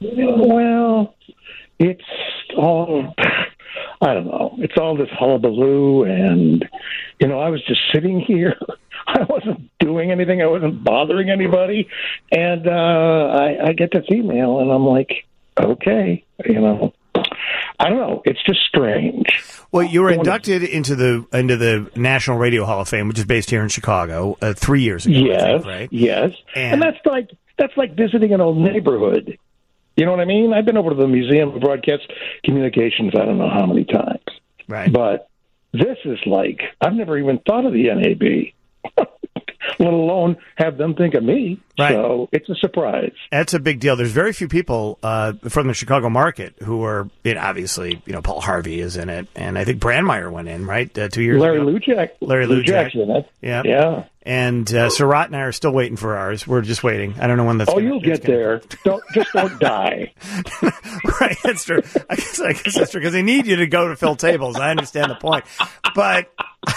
Well, it's all. I don't know. It's all this hullabaloo, and you know, I was just sitting here. I wasn't doing anything. I wasn't bothering anybody, and uh, I, I get this email, and I'm like, okay, you know. I don't know. It's just strange. Well, you were inducted into the into the National Radio Hall of Fame, which is based here in Chicago, uh, three years ago. Yes, I think, right? Yes, and, and that's like that's like visiting an old neighborhood. You know what I mean? I've been over to the Museum of Broadcast Communications. I don't know how many times. Right. But this is like I've never even thought of the N A B. Let alone have them think of me. Right. So it's a surprise. That's a big deal. There's very few people uh, from the Chicago market who are, you know, obviously, you know, Paul Harvey is in it, and I think Brandmeier went in, right, uh, two years Larry ago. Lujack. Larry Lujack. Lujack's in it. Yeah. Yeah. And uh, Surratt and I are still waiting for ours. We're just waiting. I don't know when that's. Oh, gonna, you'll get gonna... there. Don't just don't die. Right, that's true. I guess, I guess that's true because they need you to go to fill tables. I understand the point, but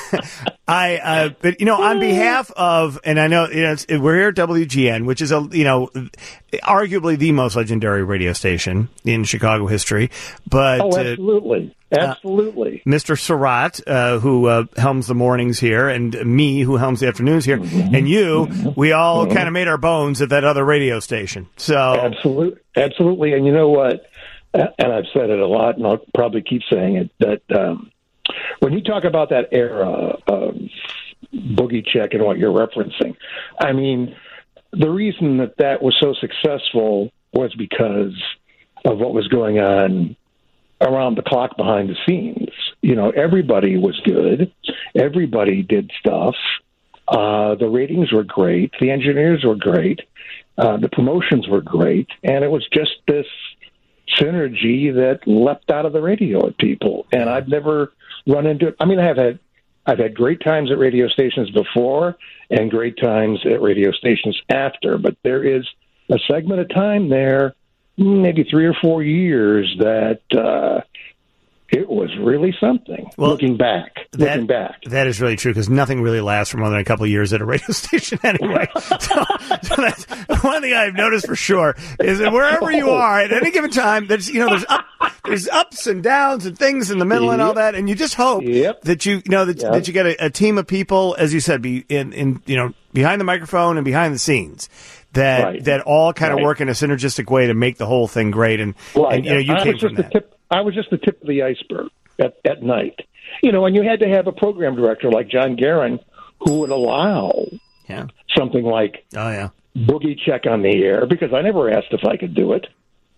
I, uh, but you know, on behalf of, and I know, you know, it's, we're here at W G N, which is a, you know, arguably the most legendary radio station in Chicago history. But oh, absolutely. Uh, Absolutely. Uh, Mister Surratt, uh, who uh, helms the mornings here, and me, who helms the afternoons here, mm-hmm. and you, mm-hmm. we all mm-hmm. kind of made our bones at that other radio station. So absolutely, absolutely. And you know what? And I've said it a lot, and I'll probably keep saying it, that um, when you talk about that era of Boogie Check and what you're referencing, I mean, the reason that that was so successful was because of what was going on around the clock behind the scenes. You know, everybody was good. Everybody did stuff. Uh, the ratings were great. The engineers were great. Uh, the promotions were great. And it was just this synergy that leapt out of the radio at people. And I've never run into it. I mean, I have had, I've had great times at radio stations before and great times at radio stations after, but there is a segment of time there, maybe three or four years, that uh, it was really something. Well, looking back, that, looking back, that is really true because nothing really lasts for more than a couple of years at a radio station anyway. so, so that's one thing I've noticed for sure is that wherever you are at any given time, there's you know there's up, there's ups and downs and things in the middle yep. and all that, and you just hope yep. that you you know that, yep. that you get a, a team of people, as you said, be in, in you know behind the microphone and behind the scenes. That right. that all kind of right. work in a synergistic way to make the whole thing great, and, right. and you know you I came was from just that. The tip, I was just the tip of the iceberg at, at night, you know, and you had to have a program director like John Guerin who would allow yeah. something like oh yeah Boogie Check on the air, because I never asked if I could do it.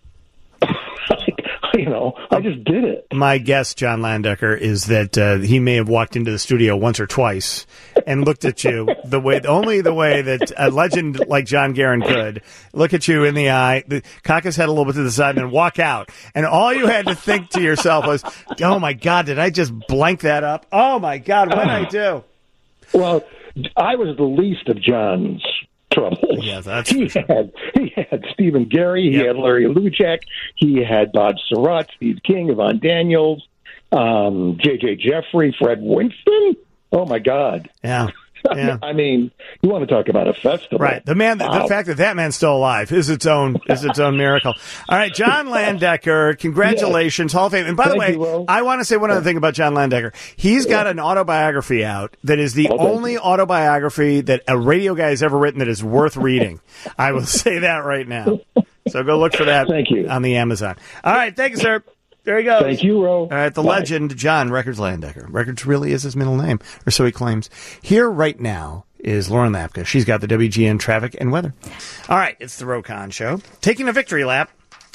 You know, I just did it. My guess, John Landecker, is that uh, he may have walked into the studio once or twice and looked at you the way, only the way that a legend like John Guerin could look at you in the eye, the, cock his head a little bit to the side, and then walk out. And all you had to think to yourself was, "Oh my God, did I just blank that up? Oh my God, what did I do?" Well, I was the least of John's troubles. Yeah, that's he had he had Stephen Gary, he Yep. had Larry Luchak, he had Bob Surratt, Steve King, Yvonne Daniels, um, J J Jeffrey, Fred Winston. Oh my God! Yeah. Yeah. I mean, you want to talk about a festival, Right. The man, Wow. the fact that that man's still alive is its own is its own miracle. All right, John Landecker, congratulations, Hall of Fame. And by the Thank way, you, Will. I want to say one other thing about John Landecker. He's got an autobiography out that is the Oh, thank only you. autobiography that a radio guy has ever written that is worth reading. I will say that right now. So go look for that Thank you. on the Amazon. All right, thank you, sir. There he goes. Thank you, Ro. All right, the Bye. legend, John Records Landecker. Records really is his middle name, or so he claims. Here right now is Lauren Lapka. She's got the W G N traffic and weather. All right, it's the Rokon Show. Taking a victory lap.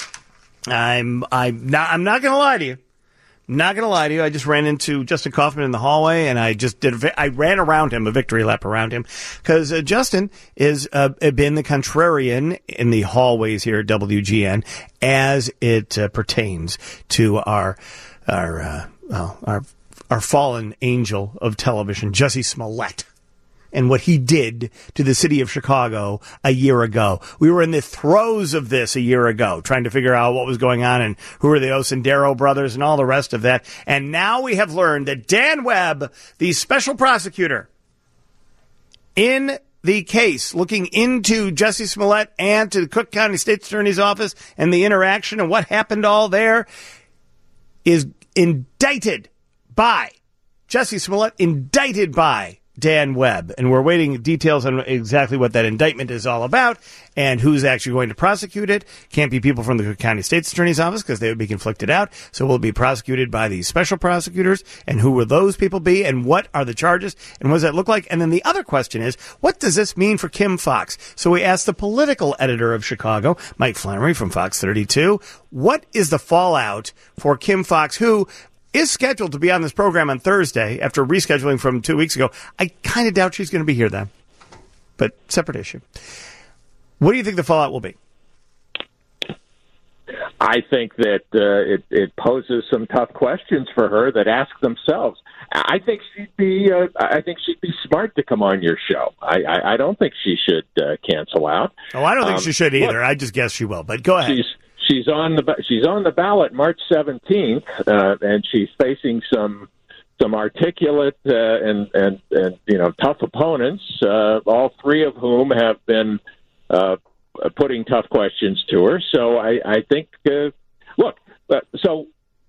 I'm I'm not I'm not going to lie to you. Not going to lie to you. I just ran into Justin Kaufman in the hallway, and I just did. A, vi- I ran around him, a victory lap around him, because uh, Justin is uh, been the contrarian in the hallways here at W G N as it uh, pertains to our our uh, well, our our fallen angel of television, Jussie Smollett, and what he did to the city of Chicago a year ago. We were in the throes of this a year ago, trying to figure out what was going on and who were the Osendero brothers and all the rest of that. And now we have learned that Dan Webb, the special prosecutor in the case looking into Jussie Smollett and to the Cook County State's Attorney's Office and the interaction and what happened all there, is indicted by Jussie Smollett, indicted by Dan Webb, and we're waiting details on exactly what that indictment is all about and who's actually going to prosecute it. Can't be people from the Cook County State's Attorney's Office because they would be conflicted out. So we'll be prosecuted by the special prosecutors, and who will those people be, and what are the charges, and what does that look like? And then the other question is, what does this mean for Kim Fox? So we asked the political editor of Chicago, Mike Flannery from Fox thirty-two, what is the fallout for Kim Fox, who is scheduled to be on this program on Thursday after rescheduling from two weeks ago. I kind of doubt she's going to be here then, but separate issue. What do you think the fallout will be? I think that uh, it, it poses some tough questions for her that ask themselves. I think she'd be. Uh, I think she'd be smart to come on your show. I, I, I don't think she should uh, cancel out. Oh, I don't think um, she should either. Look, I just guess she will. But go ahead. She's she's on the ba- she's on the ballot March seventeenth, uh, and she's facing some some articulate uh, and and and you know tough opponents. Uh, all three of whom have been uh, putting tough questions to her. So I, I think. Uh, look, uh, so.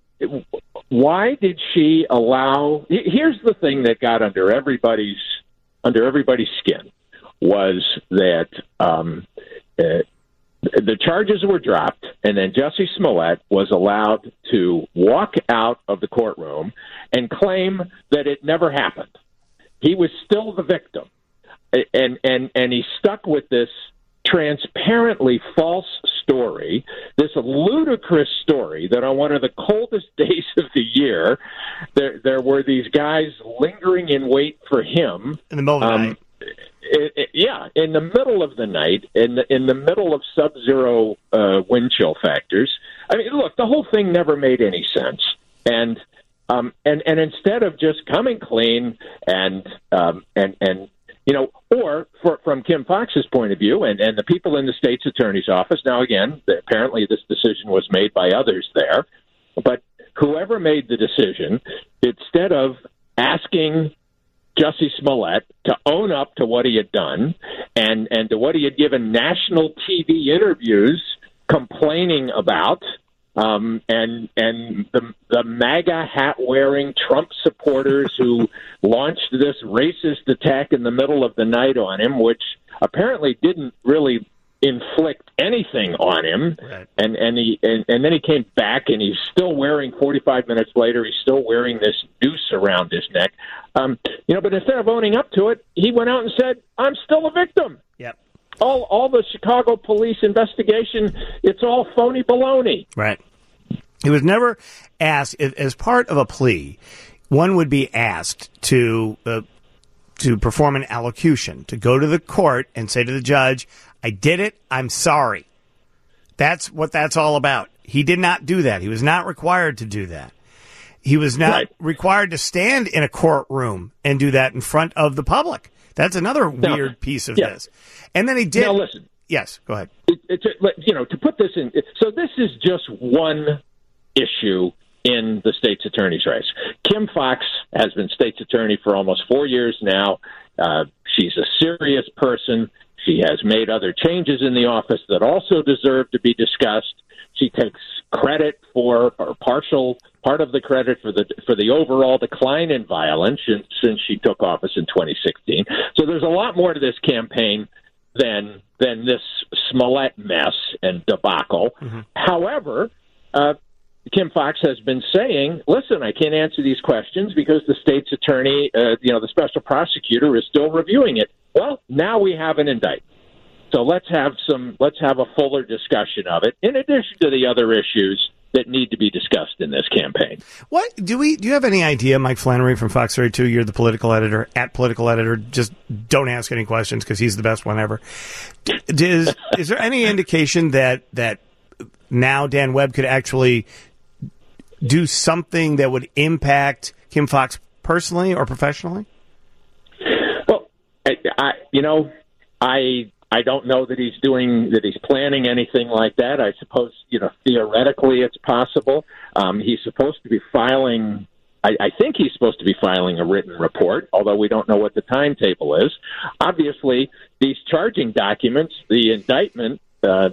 Why did she allow? Here's the thing that got under everybody's under everybody's skin was that um, uh, the charges were dropped, and then Jussie Smollett was allowed to walk out of the courtroom and claim that it never happened. He was still the victim, and and and he stuck with this transparently false story, this ludicrous story that on one of the coldest days of the year, there there were these guys lingering in wait for him in the middle of the um, night. It, it, yeah, in the middle of the night, in the, in the middle of sub-zero uh, wind chill factors. I mean, look, the whole thing never made any sense, and um, and and instead of just coming clean and um, and and you know, or for, from Kim Fox's point of view, and, and the people in the state's attorney's office. Now, again, apparently this decision was made by others there, but whoever made the decision, instead of asking Jussie Smollett to own up to what he had done and, and to what he had given national T V interviews complaining about, um, and and the, the MAGA hat-wearing Trump supporters who launched this racist attack in the middle of the night on him, which apparently didn't really inflict anything on him. Right. And and he and, and then he came back, and he's still wearing, forty-five minutes later, he's still wearing this noose around his neck. Um, you know, but instead of owning up to it, he went out and said, "I'm still a victim." Yep. All all the Chicago police investigation, it's all phony baloney. Right. He was never asked, as part of a plea, one would be asked to uh, to perform an allocution, to go to the court and say to the judge, I did it, I'm sorry. That's what that's all about. He did not do that. He was not required to do that. He was not right. required to stand in a courtroom and do that in front of the public. That's another now, weird piece of yeah. this. And then he did. Now, listen. Yes, go ahead. It, it's a, you know, to put this in, so this is just one issue in the state's attorney's race. Kim Foxx has been state's attorney for almost four years now. Uh, she's a serious person. She has made other changes in the office that also deserve to be discussed. She takes credit for, or partial part of the credit for the for the overall decline in violence since, since she took office in twenty sixteen. So there's a lot more to this campaign than than this Smollett mess and debacle. Mm-hmm. However, uh, Kim Foxx has been saying, listen, I can't answer these questions because the state's attorney, uh, you know, the special prosecutor is still reviewing it. Well, now we have an indictment. So let's have some, let's have a fuller discussion of it, in addition to the other issues that need to be discussed in this campaign. What do we? Do you have any idea, Mike Flannery from Fox thirty-two? You're the political editor at political editor. Just don't ask any questions because he's the best one ever. Is is there any indication that that now Dan Webb could actually do something that would impact Kim Foxx personally or professionally? Well, I, I you know, I. I don't know that he's doing that. He's planning anything like that. I suppose, you know, theoretically it's possible. Um, he's supposed to be filing. I, I think he's supposed to be filing a written report, although we don't know what the timetable is. Obviously, these charging documents, the indictment, uh,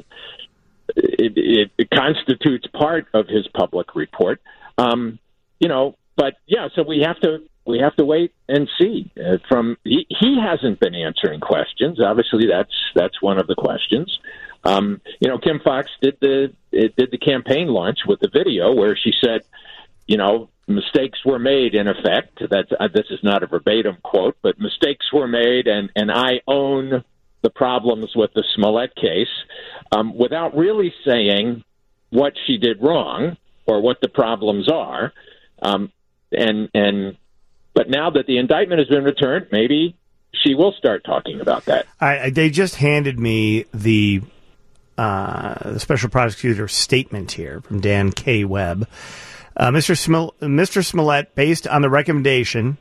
it, it, it constitutes part of his public report. Um, you know, but yeah, so we have to. We have to wait and see. Uh, from he, he hasn't been answering questions. Obviously, that's that's one of the questions. Um, you know, Kim Foxx did the it did the campaign launch with the video where she said, you know, mistakes were made. In effect, that uh, this is not a verbatim quote, but mistakes were made, and and I own the problems with the Smollett case, um, without really saying what she did wrong or what the problems are, um, and and. But now that the indictment has been returned, maybe she will start talking about that. I, they just handed me the, uh, the special prosecutor statement here from Dan K. Webb. Uh, Mister Smil- Mister Smollett, based on the recommendation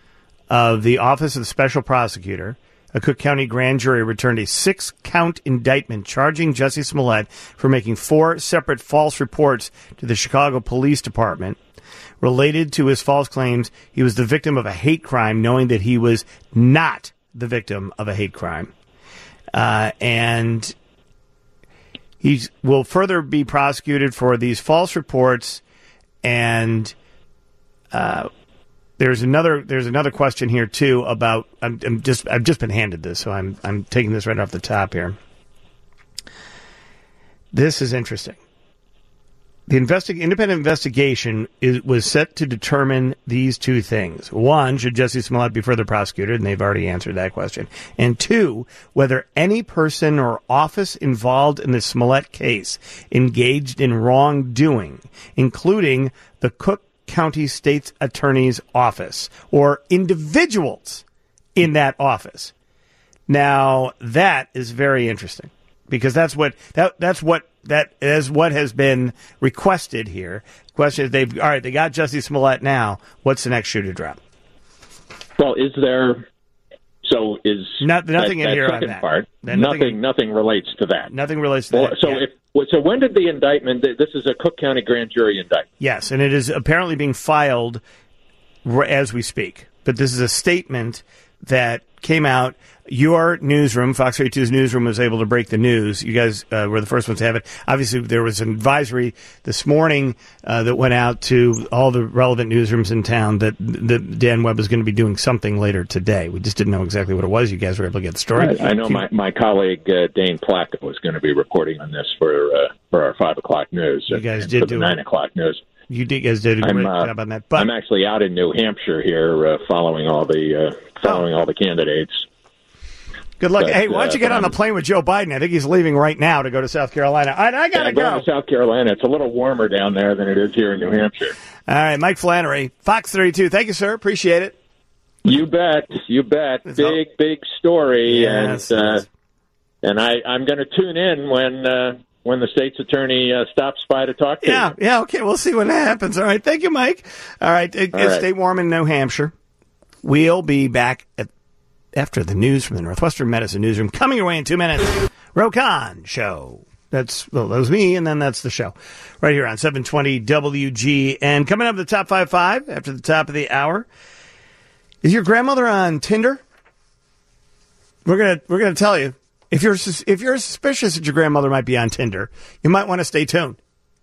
of the Office of the Special Prosecutor, a Cook County grand jury returned a six-count indictment charging Jesse Smollett for making four separate false reports to the Chicago Police Department related to his false claims he was the victim of a hate crime, knowing that he was not the victim of a hate crime. Uh, and he will further be prosecuted for these false reports. And uh, there's another there's another question here too about I'm, I'm just I've just been handed this, so I'm I'm taking this right off the top here. This is interesting. The investi- independent investigation is, was set to determine these two things. One, should Jesse Smollett be further prosecuted? And they've already answered that question. And two, whether any person or office involved in the Smollett case engaged in wrongdoing, including the Cook County State's Attorney's Office or individuals in that office. Now, that is very interesting because that's what that that's what That is what has been requested here. The question is, they've all right. They got Jesse Smollett now. What's the next shoe to drop? Well, is there? So is Not, nothing that, in that here second on that. part? That nothing. nothing, Nothing relates to that. Nothing relates to well, that. So yeah. if so, when did the indictment? This is a Cook County grand jury indictment. Yes, and it is apparently being filed as we speak. But this is a statement that came out. Your newsroom, Fox thirty-two's newsroom, was able to break the news. You guys uh, were the first ones to have it. Obviously, there was an advisory this morning uh, that went out to all the relevant newsrooms in town that, that Dan Webb is going to be doing something later today. We just didn't know exactly what it was. You guys were able to get the story. I, I know my, my colleague uh, Dane Plackett was going to be reporting on this for uh, for our five o'clock news. You guys and did for do the nine o'clock news. You did, guys did a great uh, job on that. But I'm actually out in New Hampshire here, uh, following all the uh, following oh. all the candidates. Good luck. But, hey, why don't you get uh, on the plane with Joe Biden? I think he's leaving right now to go to South Carolina. All right, I got to yeah, go. Going to South Carolina. It's a little warmer down there than it is here in New Hampshire. All right, Mike Flannery, Fox thirty-two. Thank you, sir. Appreciate it. You bet. You bet. It's big, all- big story. Yes, and uh, yes. and I, I'm going to tune in when uh, when the state's attorney uh, stops by to talk to Yeah, you. yeah, okay, we'll see what happens. All right, thank you, Mike. All right, uh, All right. stay warm in New Hampshire. We'll be back at, after the news from the Northwestern Medicine Newsroom. Coming your way in two minutes, Rokon Show. That's, well, that was me, and then that's the show. Right here on seven twenty W G. And coming up, the top five five after the top of the hour. Is your grandmother on Tinder? We're gonna we're gonna tell you. If you're sus- if you're suspicious that your grandmother might be on Tinder, you might want to stay tuned.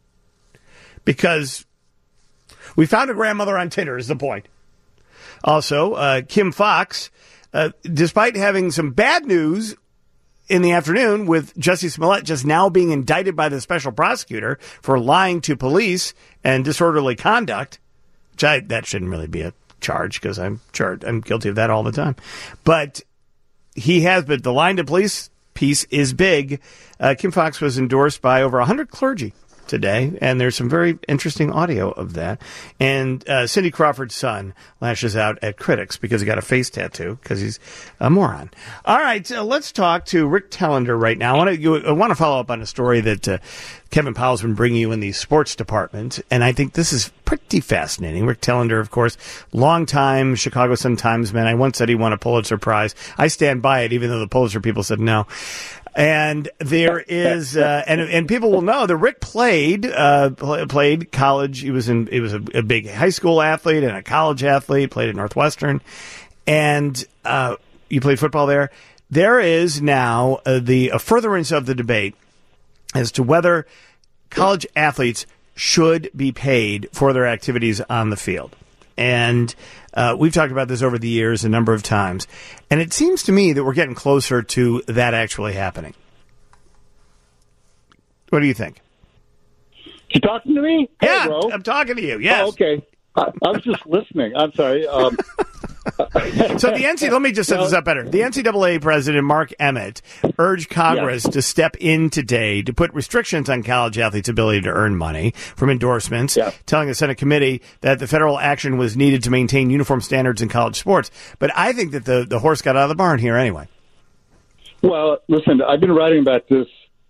Because we found a grandmother on Tinder is the point. Also, uh, Kim Fox, uh, despite having some bad news in the afternoon with Jussie Smollett just now being indicted by the special prosecutor for lying to police and disorderly conduct, which I, that shouldn't really be a charge because I'm charged. I'm guilty of that all the time. But he has, but the lying to police piece is big. Uh, Kim Fox was endorsed by over one hundred clergy today, and there's some very interesting audio of that. And uh, Cindy Crawford's son lashes out at critics because he got a face tattoo because he's a moron. All right, uh, let's talk to Rick Tellender right now. I want to you, I want to follow up on a story that uh, Kevin Powell's been bringing you in the sports department, and I think this is pretty fascinating. Rick Tellender, of course, longtime Chicago Sun-Times man. I once said he won a Pulitzer Prize. I stand by it, even though the Pulitzer people said no. And there is, uh, and and people will know that Rick played uh, pl- played college. He was in. He was a, a big high school athlete and a college athlete. Played at Northwestern, and uh, you played football there. There is now uh, the a furtherance of the debate as to whether college athletes should be paid for their activities on the field. And uh, we've talked about this over the years a number of times. And it seems to me that we're getting closer to that actually happening. What do you think? You talking to me? Yeah, Hey, Ro. I'm talking to you. Yes. Oh, okay. I, I was just listening. I'm sorry. Um, So the N C A A, let me just set this up better. The N C double A president, Mark Emmett, urged Congress to step in today to put restrictions on college athletes' ability to earn money from endorsements, telling the Senate committee that the federal action was needed to maintain uniform standards in college sports. But I think that the, the horse got out of the barn here anyway. Well, listen, I've been writing about this,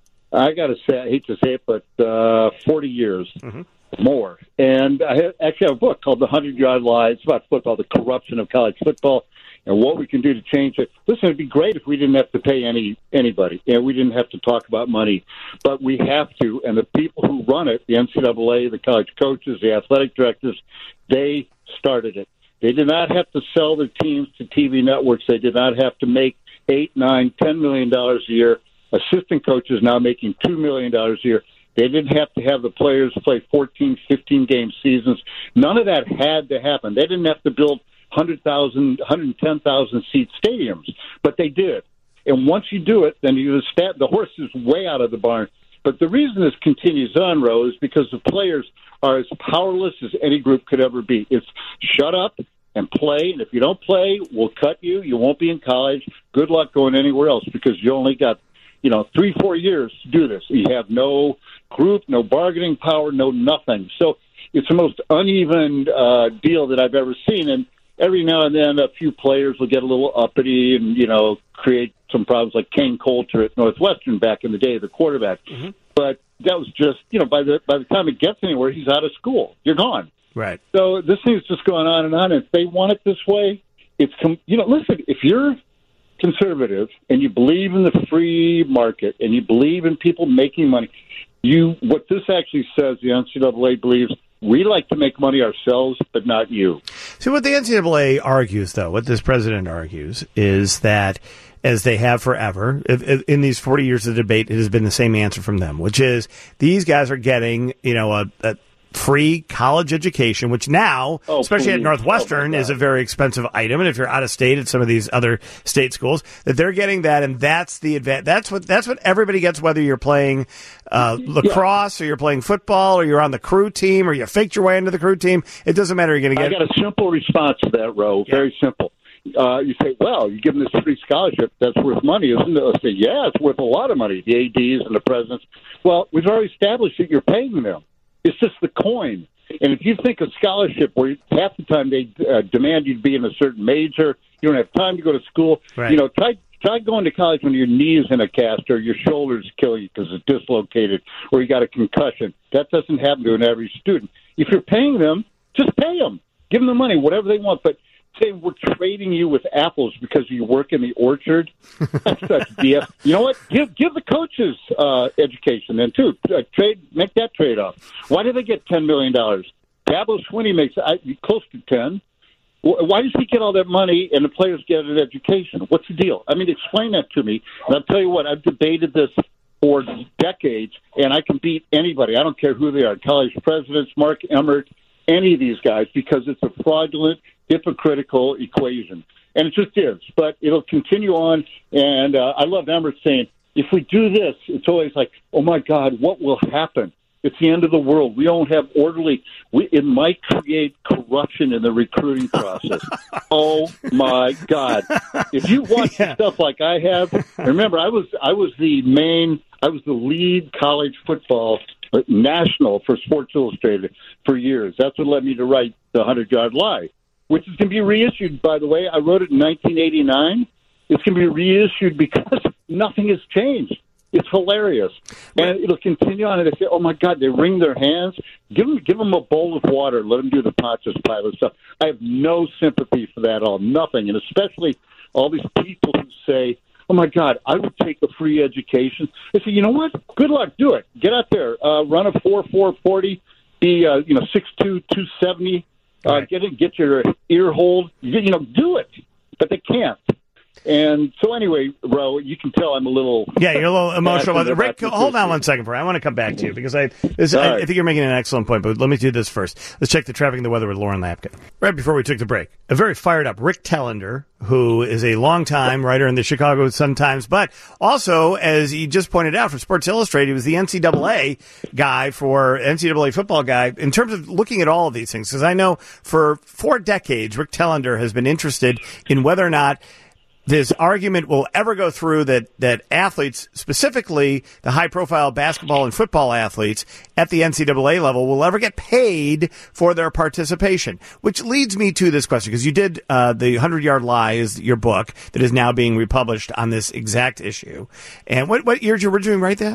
I got to say, I hate to say it, but uh, forty years. Mm-hmm. More. And I have, actually have a book called The hundred-Yard Lie. It's about football, the corruption of college football, and what we can do to change it. Listen, it'd be great if we didn't have to pay any anybody, and we didn't have to talk about money, but we have to. And the people who run it, the N C double A, the college coaches, the athletic directors, they started it. They did not have to sell their teams to T V networks. They did not have to make eight, nine, ten million dollars a year. Assistant coaches now making two million dollars a year. They didn't have to have the players play fourteen, fifteen-game seasons. None of that had to happen. They didn't have to build one hundred thousand, one hundred ten thousand seat stadiums, but they did. And once you do it, then you stab the horse is way out of the barn. But the reason this continues on, Ro, is because the players are as powerless as any group could ever be. It's shut up and play, and if you don't play, we'll cut you. You won't be in college. Good luck going anywhere else because you only got, you know, three, four years to do this. You have no group, no bargaining power, no nothing. So it's the most uneven uh, deal that I've ever seen. And every now and then a few players will get a little uppity and, you know, create some problems like Kane Coulter at Northwestern back in the day, the quarterback. Mm-hmm. But that was just, you know, by the by the time it gets anywhere, he's out of school. You're gone. Right. So this thing's just going on and on. If they want it this way, it's, com- you know, listen, if you're conservative and you believe in the free market and you believe in people making money, you what this actually says, the N C double A believes we like to make money ourselves, but not you. See, what the N C double A argues, though, what this president argues, is that, as they have forever, if, if, in these forty years of debate, it has been the same answer from them, which is these guys are getting, you know, a, a free college education, which now, oh, especially please. at Northwestern, oh, is a very expensive item. And if you're out of state at some of these other state schools, that they're getting that, and that's the advantage. That's what that's what everybody gets, whether you're playing uh, lacrosse yeah. or you're playing football or you're on the crew team or you faked your way into the crew team. It doesn't matter. You're going to get. I got a simple response to that, Ro. Yeah. Very simple. Uh, you say, well, you give them this free scholarship. That's worth money, isn't it? I say, yeah, it's worth a lot of money. The A Ds and the presidents. Well, we've already established that you're paying them. It's just the coin. And if you think a scholarship where half the time they uh, demand you to be in a certain major, you don't have time to go to school, Right. you know, try try going to college when your knee's in a cast or your shoulders kill you because it's dislocated or you got a concussion. That doesn't happen to an average student. If you're paying them, just pay them. Give them the money, whatever they want. But say we're trading you with apples because you work in the orchard. That's such B S. You know what? Give give the coaches uh, education then too. Uh, trade, make that trade off. Why do they get ten million dollars? Pablo Swinney makes uh, close to ten. Why does he get all that money and the players get an education? What's the deal? I mean, explain that to me. And I'll tell you what. I've debated this for decades, and I can beat anybody. I don't care who they are. College presidents, Mark Emmert, any of these guys, because it's a fraudulent, hypocritical equation. And it just is. But it'll continue on. And uh, I love Emmert saying, if we do this, it's always like, oh, my God, what will happen? It's the end of the world. We don't have orderly. We, it might create corruption in the recruiting process. Oh, my God. If you watch yeah. stuff like I have, remember, I was I was the main, I was the lead college football national for Sports Illustrated for years. That's what led me to write The hundred-Yard Lie, which is going to be reissued, by the way. I wrote it in nineteen eighty-nine. It's going to be reissued because nothing has changed. It's hilarious. And it'll continue on, and they say, oh, my God, they wring their hands. Give them, give them a bowl of water. Let them do the Pontius Pilate stuff. I have no sympathy for that at all, nothing. And especially all these people who say, oh, my God, I would take a free education. I say, you know what? Good luck. Do it. Get out there. Uh, run a four four forty, be, uh, you know, six two, two seventy. Uh, right. Get it, get your ear hold. You, you know, do it. But they can't. And so anyway, Ro, you can tell I'm a little... Yeah, you're a little emotional about it. Rick, hold on one second, for I want to come back to you, because I this, I, right. I think you're making an excellent point, but let me do this first. Let's check the traffic and the weather with Lauren Lapkin. Right before we took the break, a very fired up Rick Tellender, who is a longtime writer in the Chicago Sun-Times, but also, as he just pointed out, for Sports Illustrated, he was the N C double A guy for N C double A football guy in terms of looking at all of these things, because I know for four decades, Rick Tellender has been interested in whether or not this argument will ever go through that, that athletes, specifically the high-profile basketball and football athletes at the N C double A level, will ever get paid for their participation. Which leads me to this question, because you did uh, the hundred-Yard Lie is your book that is now being republished on this exact issue. And what, what year did you originally write that?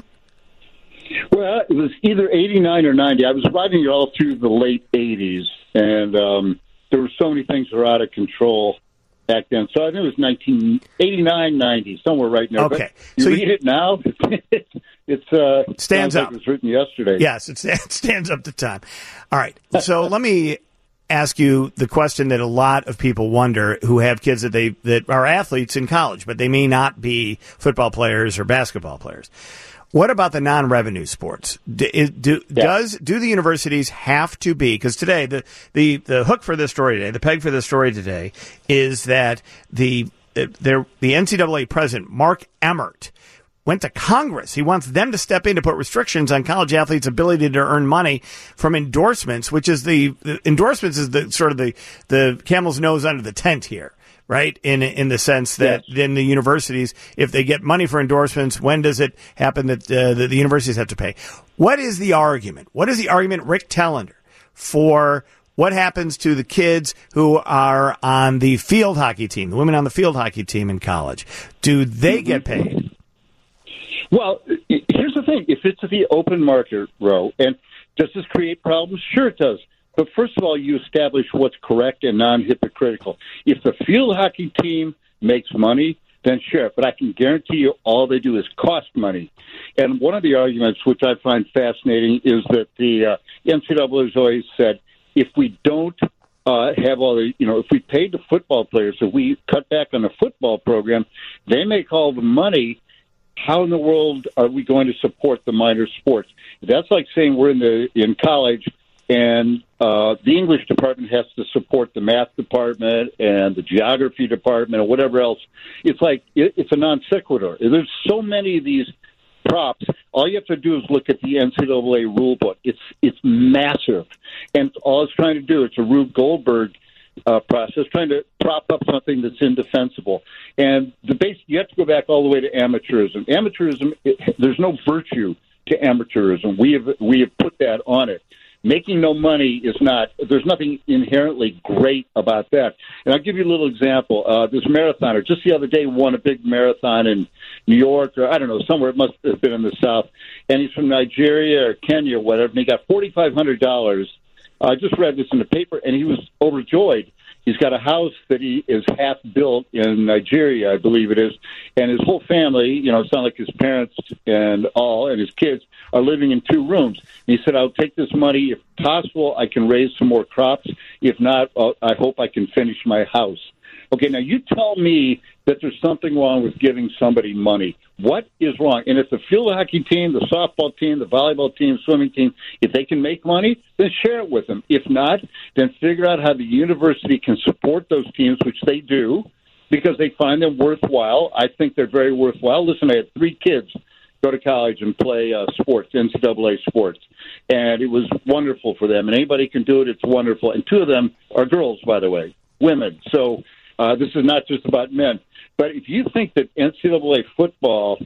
Well, it was either eighty-nine or ninety. I was writing it all through the late eighties, and um, there were so many things that were out of control back then. So I think it was nineteen eighty-nine, ninety, somewhere right now. Okay. But you so read you, it now, it's uh, stands like up. it was written yesterday. Yes, it stands up to time. All right. So let me ask you the question that a lot of people wonder who have kids that they that are athletes in college, but they may not be football players or basketball players. What about the non-revenue sports? Do, do, yeah. does do the universities have to be? Because today the, the the hook for this story today, the peg for this story today, is that the the, the N C double A president Mark Emmert went to Congress. He wants them to step in to put restrictions on college athletes' ability to earn money from endorsements, which is the, the endorsements is the sort of the the camel's nose under the tent here. Right, in in the sense that yes. then the universities, if they get money for endorsements, when does it happen that uh, the, the universities have to pay? What is the argument? What is the argument, Rick Tellender, for what happens to the kids who are on the field hockey team, the women on the field hockey team in college? Do they get paid? Well, here's the thing: if it's the open market, Ro, and does this create problems? Sure, it does. But first of all, you establish what's correct and non-hypocritical. If the field hockey team makes money, then sure. But I can guarantee you all they do is cost money. And one of the arguments, which I find fascinating, is that the uh, N C double A has always said, if we don't uh, have all the, you know, if we paid the football players, if we cut back on the football program, they make all the money. How in the world are we going to support the minor sports? That's like saying we're in the in college, and uh, the English department has to support the math department and the geography department or whatever else. It's like it, it's a non sequitur. There's so many of these props. All you have to do is look at the N C double A rule book. It's it's massive, and all it's trying to do, it's a Rube Goldberg uh, process, trying to prop up something that's indefensible. And the base, you have to go back all the way to amateurism. Amateurism, it, there's no virtue to amateurism. We have we have put that on it. making no money is not, there's nothing inherently great about that. And I'll give you a little example. Uh, this marathoner just the other day won a big marathon in New York, or I don't know, somewhere, it must have been in the South. And he's from Nigeria or Kenya or whatever, and he got four thousand five hundred dollars. I just read this in the paper, and he was overjoyed. He's got a house that he is half built in Nigeria, I believe it is, and his whole family, you know, it's not like his parents and all, and his kids are living in two rooms. And he said, I'll take this money. If possible, I can raise some more crops. If not, I'll, I hope I can finish my house. Okay, now you tell me that there's something wrong with giving somebody money. What is wrong? And if the field hockey team, the softball team, the volleyball team, swimming team, if they can make money, then share it with them. If not, then figure out how the university can support those teams, which they do, because they find them worthwhile. I think they're very worthwhile. Listen, I had three kids go to college and play uh, sports, N C double A sports, and it was wonderful for them. And anybody can do it. It's wonderful. And two of them are girls, by the way, women. So uh, this is not just about men. But if you think that N C double A football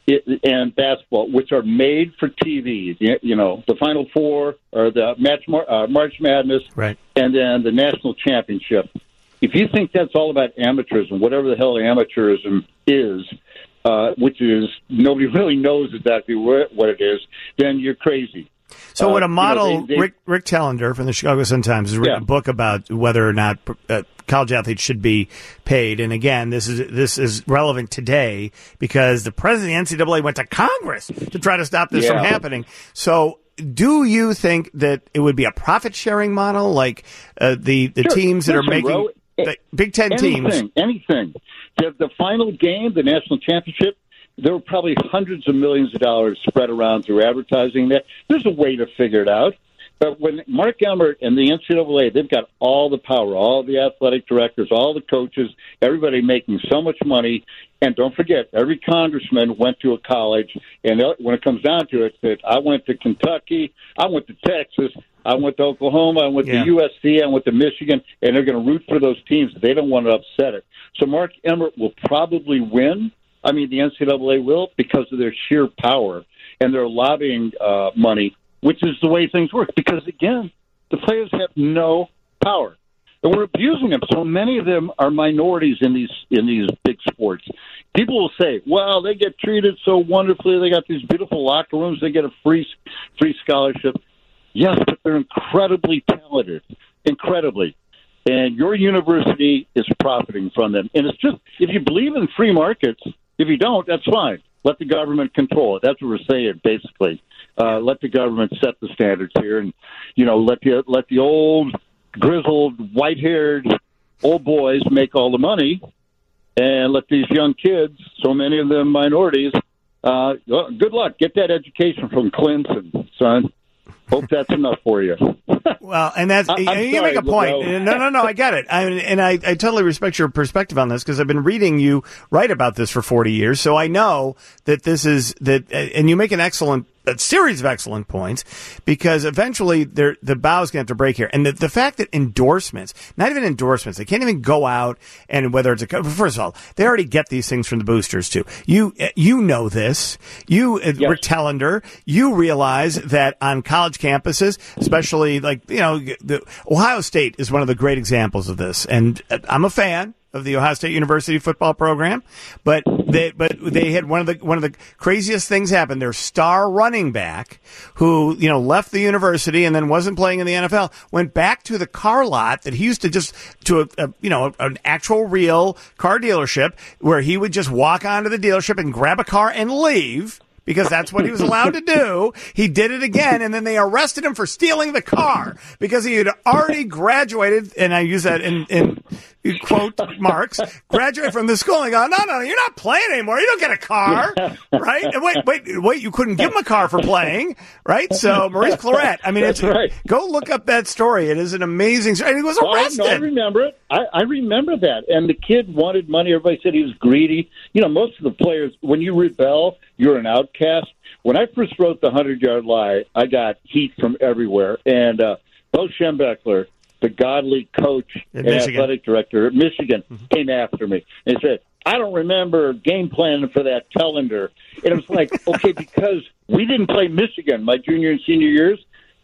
and basketball, which are made for T V, you know, the Final Four or the match, uh, March Madness, right, and then the national championship, if you think that's all about amateurism, whatever the hell amateurism is, uh, which is nobody really knows exactly what, what it is, then you're crazy. So, uh, what a model, you know, they, they, Rick, Rick Tellender from the Chicago Sun-Times has written yeah. a book about whether or not uh, college athletes should be paid. And again, this is this is relevant today because the president of the N C double A went to Congress to try to stop this yeah. from happening. So, do you think that it would be a profit-sharing model, like uh, the, the sure. teams that Listen, are making bro, the Big Ten anything, teams? Anything. The, the final game, the national championship, there were probably hundreds of millions of dollars spread around through advertising there. There's a way to figure it out. But when Mark Emmert and the N C double A, they've got all the power, all the athletic directors, all the coaches, everybody making so much money. And don't forget, every congressman went to a college. And when it comes down to it, that I went to Kentucky, I went to Texas, I went to Oklahoma, I went yeah. to U S C, I went to Michigan, and they're going to root for those teams. They don't want to upset it. So Mark Emmert will probably win. I mean, the N C double A will because of their sheer power and their lobbying uh, money, which is the way things work. Because, again, the players have no power. And we're abusing them. So many of them are minorities in these in these big sports. People will say, well, they get treated so wonderfully. They got these beautiful locker rooms. They get a free free scholarship. Yes, but they're incredibly talented, incredibly. And your university is profiting from them. And it's just, if you believe in free markets, if you don't, that's fine. Let the government control it. That's what we're saying, basically. Uh, let the government set the standards here, and you know, let the let the old, grizzled, white-haired old boys make all the money, and let these young kids, so many of them minorities, uh, well, good luck. Get that education from Clemson, son. Hope that's enough for you. Well, and that's, I'm you sorry, make a point. Lebo. No, no, no, I get it. I mean, and I, I totally respect your perspective on this because I've been reading you write about this for forty years. So I know that this is, that, and you make an excellent, a series of excellent points because eventually the bow's going to have to break here. And the, the fact that endorsements, not even endorsements, they can't even go out and whether it's a, first of all, they already get these things from the boosters too. You, you know this. You, yes. Rick Tellender, you realize that on college campuses, especially like, you know, the, Ohio State is one of the great examples of this. And I'm a fan of the Ohio State University football program, but they but they had one of the one of the craziest things happen. Their star running back, who you know left the university and then wasn't playing in the N F L, went back to the car lot that he used to just to a, a you know an actual real car dealership where he would just walk onto the dealership and grab a car and leave. Because that's what he was allowed to do. He did it again, and then they arrested him for stealing the car because he had already graduated, and I use that in, in quote marks, graduated from the school. And they go, no, no, you're not playing anymore. You don't get a car, right? And wait, wait, wait, you couldn't give him a car for playing, right? So Maurice Clarett, I mean, it's, right. Go look up that story. It is an amazing story. And he was arrested. Oh, I, I remember it. I, I remember that. And the kid wanted money. Everybody said he was greedy. You know, most of the players, when you rebel, you're an outcast. When I first wrote the hundred-yard lie, I got heat from everywhere. And uh, Bo Schembechler, the godly coach in and Michigan. athletic director at Michigan, mm-hmm. came after me and said, I don't remember game planning for that Tellender. And it was like, okay, because we didn't play Michigan my junior and senior years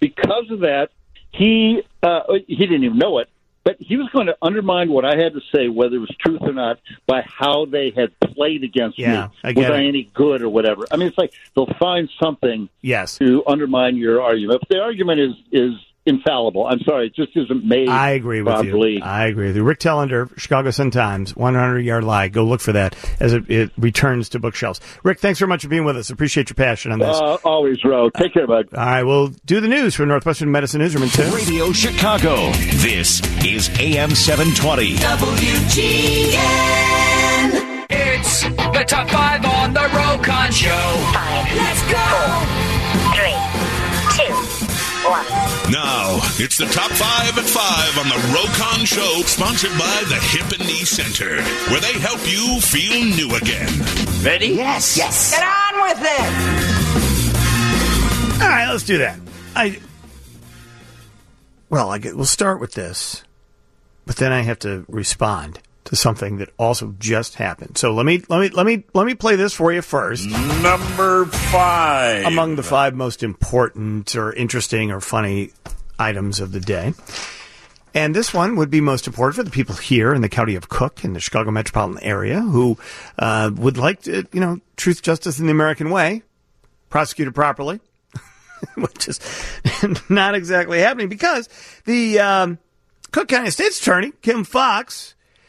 because of that, he uh, he didn't even know it, but he was going to undermine what I had to say, whether it was truth or not, by how they had played against Yeah, me. I get was I it. any good or whatever? I mean, it's like they'll find something Yes. to undermine your argument. If the argument is is infallible, I'm sorry, it just isn't made. I agree with properly. you. I agree with you. Rick Tellender, Chicago Sun-Times, one hundred yard lie. Go look for that as it, it returns to bookshelves. Rick, thanks very much for being with us. Appreciate your passion on this. Uh, always, Ro. Take care, bud. All right, we'll do the news for Northwestern Medicine Newsroom in two. Radio Chicago. This is A M seven twenty. W G N. It's the top five on the Rokon Show. Five. Let's go. Three, two, one. Now, it's the top five at five on the Rokon Show, sponsored by the Hip and Knee Center, where they help you feel new again. Ready? Yes. Yes. Get on with it. All right, let's do that. I Well, I get, we'll start with this, but then I have to respond to something that also just happened. So let me let me let me let me play this for you first. Number five. Among the five most important or interesting or funny items of the day. And this one would be most important for the people here in the county of Cook in the Chicago metropolitan area who uh, would like to, you know, truth, justice, and the American way, prosecuted properly, which is not exactly happening because the um, Cook County State's Attorney, Kim Foxx,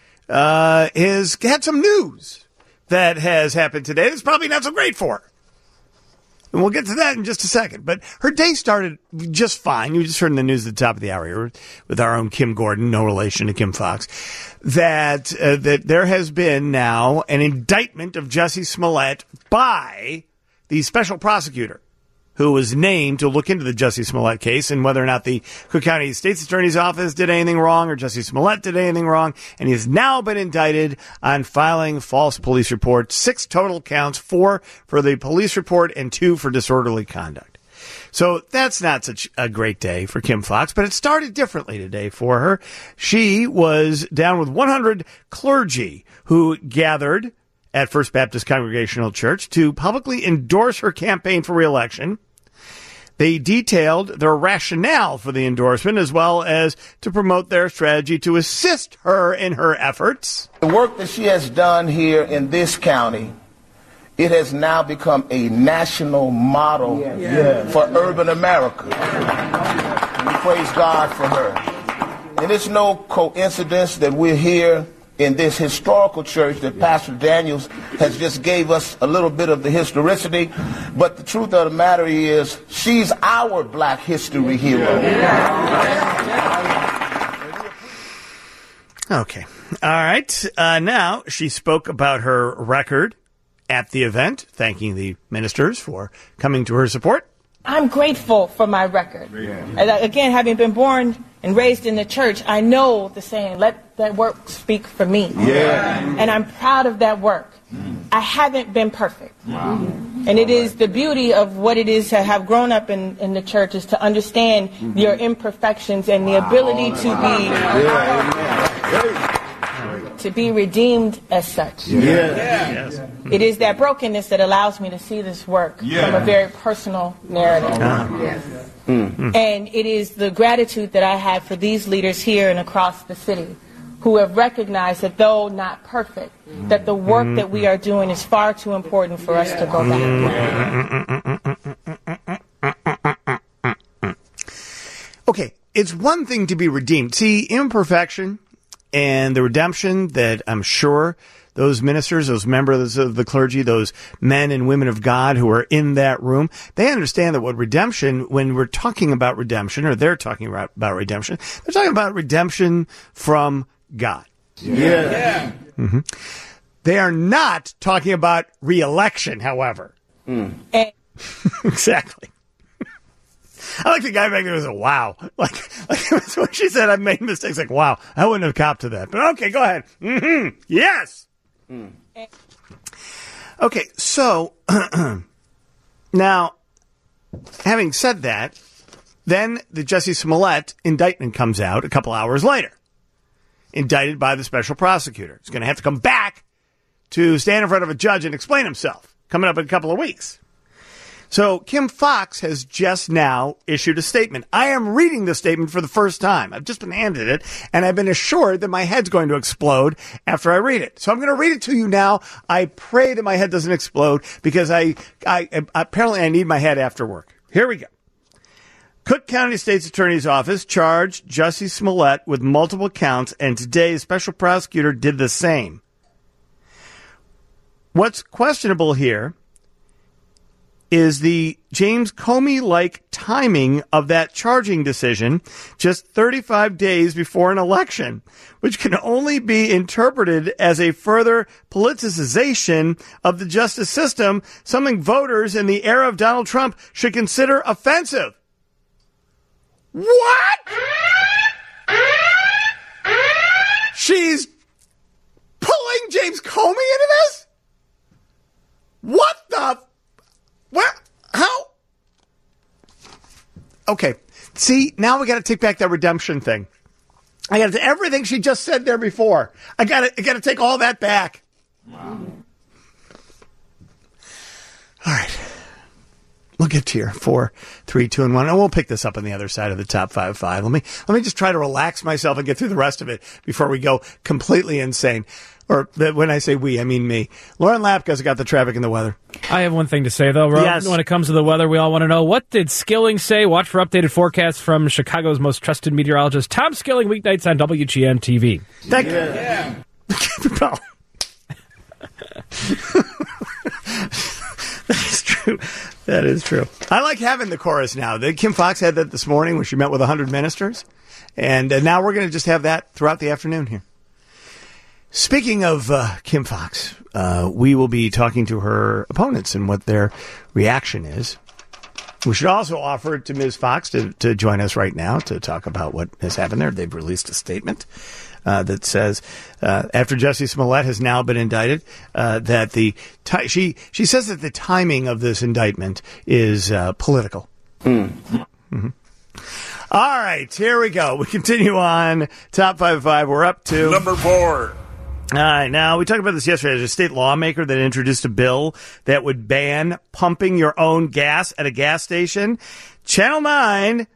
uh, has had some news that has happened today that's probably not so great for her. And we'll get to that in just a second. But her day started just fine. You just heard in the news at the top of the hour here with our own Kim Gordon, no relation to Kim Foxx, that uh, that there has been now an indictment of Jussie Smollett by the special prosecutor who was named to look into the Jussie Smollett case and whether or not the Cook County State's Attorney's Office did anything wrong or Jussie Smollett did anything wrong. And he has now been indicted on filing false police reports, six total counts, four for the police report and two for disorderly conduct. So that's not such a great day for Kim Foxx, but it started differently today for her. She was down with one hundred clergy who gathered at First Baptist Congregational Church to publicly endorse her campaign for re-election. They detailed their rationale for the endorsement as well as to promote their strategy to assist her in her efforts. The work that she has done here in this county, it has now become a national model yes. Yes. for urban America. And we praise God for her. And it's no coincidence that we're here in this historical church that Pastor Daniels has just gave us a little bit of the historicity. But the truth of the matter is, she's our black history hero. Okay. All right. Uh, now, she spoke about her record at the event, thanking the ministers for coming to her support. I'm grateful for my record. Yeah. Again, having been born and raised in the church, I know the saying, let that work speak for me. Yeah. And I'm proud of that work. Mm. I haven't been perfect. Wow. And it is the beauty of what it is to have grown up in, in the church is to understand mm-hmm. your imperfections and the wow. ability to be yeah. to be redeemed as such. Yeah. Yeah. Yes. It is that brokenness that allows me to see this work yeah. from a very personal narrative. Uh-huh. Yes. Mm-hmm. And it is the gratitude that I have for these leaders here and across the city who have recognized that though not perfect, mm-hmm. that the work mm-hmm. that we are doing is far too important for us to go back. Okay, it's one thing to be redeemed. See, imperfection and the redemption that I'm sure those ministers, those members of the clergy, those men and women of God who are in that room, they understand that what redemption, when we're talking about redemption, or they're talking about, about redemption, they're talking about redemption from God. Yeah. yeah. Mm-hmm. They are not talking about re-election, however. Mm. Exactly. I like the guy back there who was like, wow. Like, like when she said I made mistakes, like, wow, I wouldn't have copped to that. But okay, go ahead. Mm-hmm. Yes. Mm. Okay, so now, having said that, then the Jussie Smollett indictment comes out a couple hours later. Indicted by the special prosecutor. He's going to have to come back to stand in front of a judge and explain himself. Coming up in a couple of weeks. So Kim Foxx has just now issued a statement. I am reading the statement for the first time. I've just been handed it, and I've been assured that my head's going to explode after I read it. So I'm going to read it to you now. I pray that my head doesn't explode because I, I apparently I need my head after work. Here we go. Cook County State's Attorney's Office charged Jussie Smollett with multiple counts, and today a special prosecutor did the same. What's questionable here is the James Comey-like timing of that charging decision just thirty-five days before an election, which can only be interpreted as a further politicization of the justice system, something voters in the era of Donald Trump should consider offensive. What? She's pulling James Comey into this? What the... Where? How? Okay. See, now we got to take back that redemption thing. I got to everything she just said there before. I got to I got to take all that back. Wow. All right. We'll get to your four, three, two, and one, and we'll pick this up on the other side of the top five five. Let me let me just try to relax myself and get through the rest of it before we go completely insane. Or when I say we, I mean me. Lauren Lapka's got the traffic and the weather. I have one thing to say, though, Rob. Yes. When it comes to the weather, we all want to know, what did Skilling say? Watch for updated forecasts from Chicago's most trusted meteorologist, Tom Skilling, weeknights on W G N T V. Thank yeah. you. Yeah. That's true. That is true. I like having the chorus now. The, Kim Foxx had that this morning when she met with one hundred ministers. And uh, now we're going to just have that throughout the afternoon here. Speaking of uh, Kim Foxx, uh, we will be talking to her opponents and what their reaction is. We should also offer to Miz Fox to, to join us right now to talk about what has happened there. They've released a statement uh, that says, uh, after Jussie Smollett has now been indicted, uh, that the ti- she she says that the timing of this indictment is uh, political. Mm. Mm-hmm. All right, here we go. We continue on Top five five. We're up to number four. All right, now we talked about this yesterday. There's a state lawmaker that introduced a bill that would ban pumping your own gas at a gas station. Channel nine,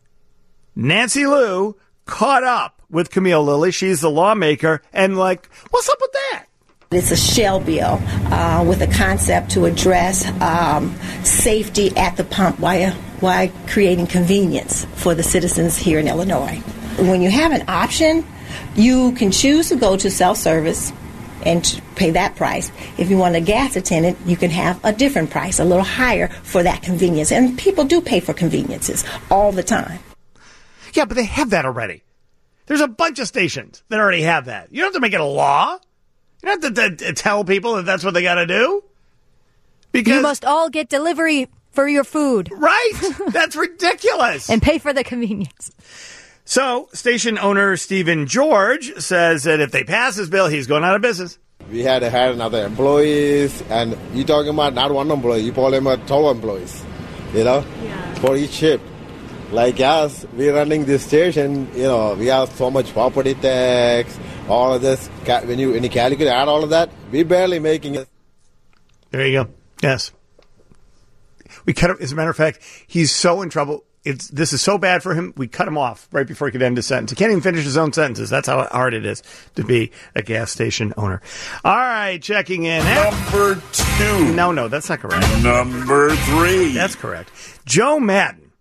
Nancy Liu, caught up with Camille Lilly. She's the lawmaker, and like, what's up with that? It's a shell bill uh, with a concept to address um, safety at the pump while, while creating convenience for the citizens here in Illinois. When you have an option, you can choose to go to self-service and pay that price. If you want a gas attendant, you can have a different price, a little higher for that convenience. And people do pay for conveniences all the time. Yeah, but they have that already. There's a bunch of stations that already have that. You don't have to make it a law. You don't have to, to, to tell people that that's what they got to do. Because you must all get delivery for your food. Right? That's ridiculous. And pay for the convenience. So, station owner Stephen George says that if they pass this bill, he's going out of business. We had had another employees, and you're talking about not one employee, you call them a twelve employees, you know, yeah. for each shift. Like us, we're running this station, you know, we have so much property tax, all of this. When you, when you calculate, add all of that, we're barely making it. There you go. Yes. We cut him, as a matter of fact, he's so in trouble. It's this is so bad for him, we cut him off right before he could end his sentence. He can't even finish his own sentences. That's how hard it is to be a gas station owner. All right, checking in. Number two. No, no, that's not correct. Number three. That's correct. Joe Madden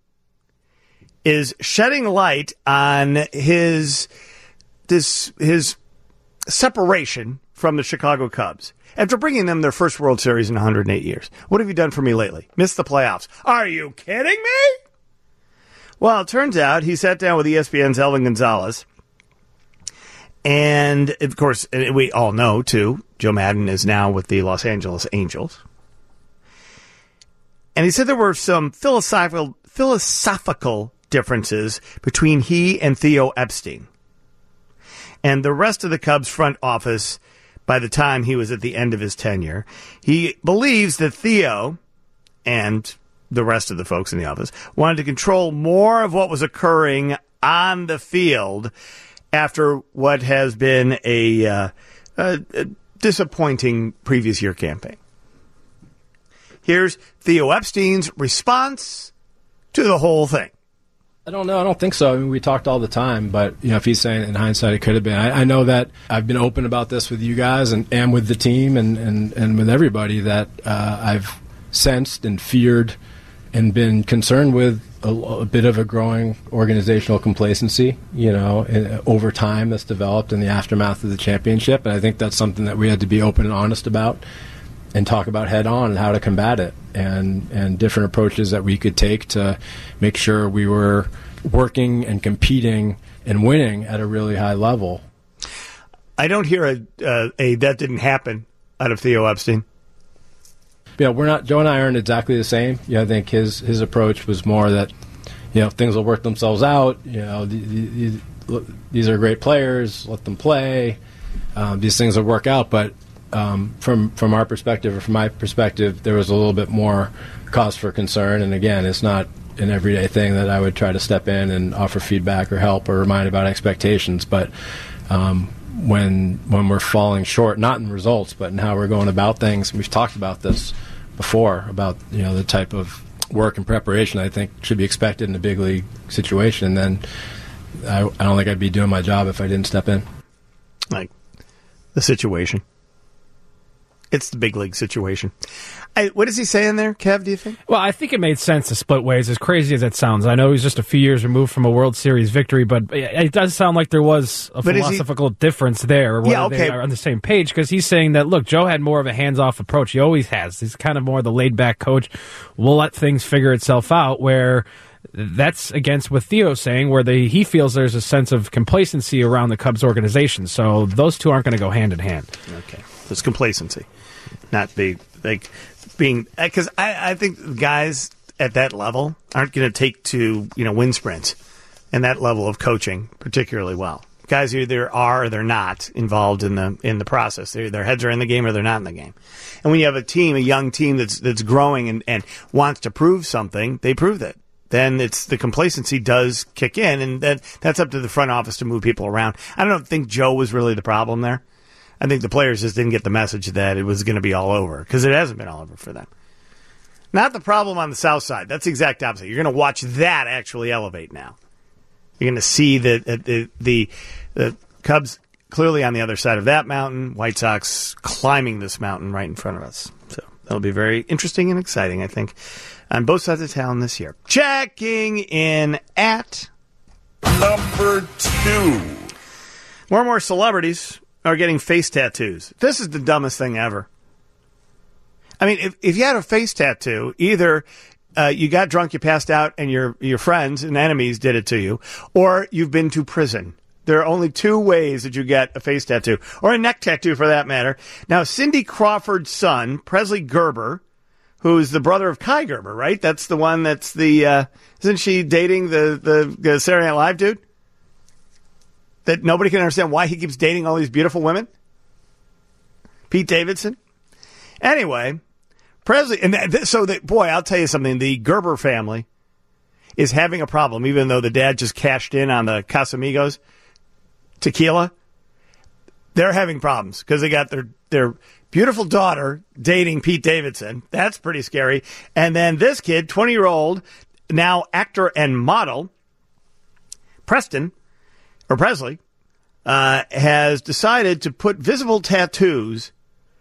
is shedding light on his this his separation from the Chicago Cubs after bringing them their first World Series in one hundred eight years. What have you done for me lately? Missed the playoffs. Are you kidding me? Well, it turns out he sat down with E S P N's Elvin Gonzalez. And, of course, we all know, too, Joe Madden is now with the Los Angeles Angels. And he said there were some philosophical philosophical differences between he and Theo Epstein. And the rest of the Cubs front office, by the time he was at the end of his tenure, he believes that Theo and the rest of the folks in the office wanted to control more of what was occurring on the field after what has been a, uh, a, a disappointing previous year campaign. Here's Theo Epstein's response to the whole thing. I don't know. I don't think so. I mean, we talked all the time, but you know, if he's saying in hindsight it could have been, I, I know that I've been open about this with you guys and, and with the team and, and, and with everybody that uh, I've sensed and feared and been concerned with a, a bit of a growing organizational complacency, you know, in, over time that's developed in the aftermath of the championship. And I think that's something that we had to be open and honest about and talk about head on and how to combat it and, and different approaches that we could take to make sure we were working and competing and winning at a really high level. I don't hear a, uh, a that didn't happen out of Theo Epstein. Yeah, we're not. Joe and I aren't exactly the same. Yeah, I think his his approach was more that, you know, things will work themselves out. You know, the, the, the, these are great players. Let them play. Um, these things will work out. But um, from from our perspective, or from my perspective, there was a little bit more cause for concern. And again, it's not an everyday thing that I would try to step in and offer feedback or help or remind about expectations. But um, when when we're falling short, not in results, but in how we're going about things, we've talked about this before about, you know, the type of work and preparation I think should be expected in a big league situation. And then I, I don't think I'd be doing my job if I didn't step in. Like the situation. It's the big league situation. I, what is he saying there, Kev, do you think? Well, I think it made sense to split ways, as crazy as that sounds. I know he's just a few years removed from a World Series victory, but it does sound like there was a but philosophical he, difference there, whether yeah, okay. they are on the same page, because he's saying that, look, Joe had more of a hands-off approach. He always has. He's kind of more the laid-back coach. We'll let things figure itself out, where that's against what Theo's saying, where they, he feels there's a sense of complacency around the Cubs organization. So those two aren't going to go hand in hand. Okay. There's complacency. Not be like being, because I, I think guys at that level aren't going to take to, you know, wind sprints and that level of coaching particularly well. Guys either are or they're not involved in the in the process. They're, their heads are in the game or they're not in the game. And when you have a team, a young team that's that's growing and, and wants to prove something, they prove that. Then it's the complacency does kick in, and that that's up to the front office to move people around. I don't think Joe was really the problem there. I think the players just didn't get the message that it was going to be all over, because it hasn't been all over for them. Not the problem on the south side. That's the exact opposite. You're going to watch that actually elevate now. You're going to see the, the, the, the Cubs clearly on the other side of that mountain, White Sox climbing this mountain right in front of us. So that'll be very interesting and exciting, I think, on both sides of town this year. Checking in at number two. More and more celebrities are getting face tattoos. This is the dumbest thing ever. I mean, if, if you had a face tattoo, either uh, you got drunk, you passed out, and your your friends and enemies did it to you, or you've been to prison. There are only two ways that you get a face tattoo, or a neck tattoo for that matter. Now, Cindy Crawford's son, Presley Gerber, who's the brother of Kai Gerber, right? That's the one that's the, uh, isn't she dating the, the, the Saturday Night Live dude? That nobody can understand why he keeps dating all these beautiful women? Pete Davidson? Anyway, Presley, and that, so that, boy, I'll tell you something, the Gerber family is having a problem, even though the dad just cashed in on the Casamigos tequila. They're having problems because they got their, their beautiful daughter dating Pete Davidson. That's pretty scary. And then this kid, twenty-year-old, now actor and model, Preston, or Presley, uh, has decided to put visible tattoos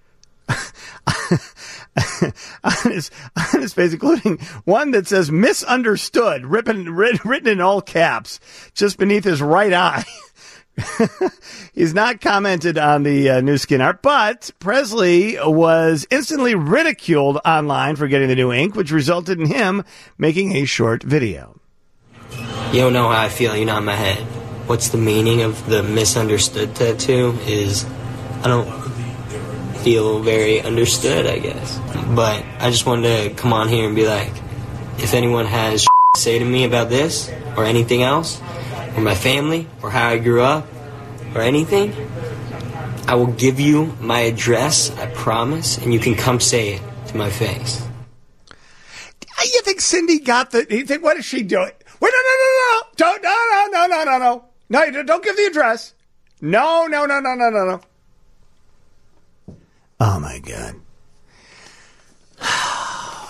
on his, on his face, including one that says misunderstood, written, written in all caps, just beneath his right eye. He's not commented on the uh, new skin art, but Presley was instantly ridiculed online for getting the new ink, which resulted in him making a short video. You don't know how I feel, you're not in my head. What's the meaning of the misunderstood tattoo is I don't feel very understood, I guess. But I just wanted to come on here and be like, if anyone has to say to me about this or anything else, or my family, or how I grew up, or anything, I will give you my address, I promise, and you can come say it to my face. You think Cindy got the... You think, what is she doing? Wait, no, no, no, no, don't, no, no, no, no, no, no. No, you don't give the address. No, no, no, no, no, no, no. Oh, my God.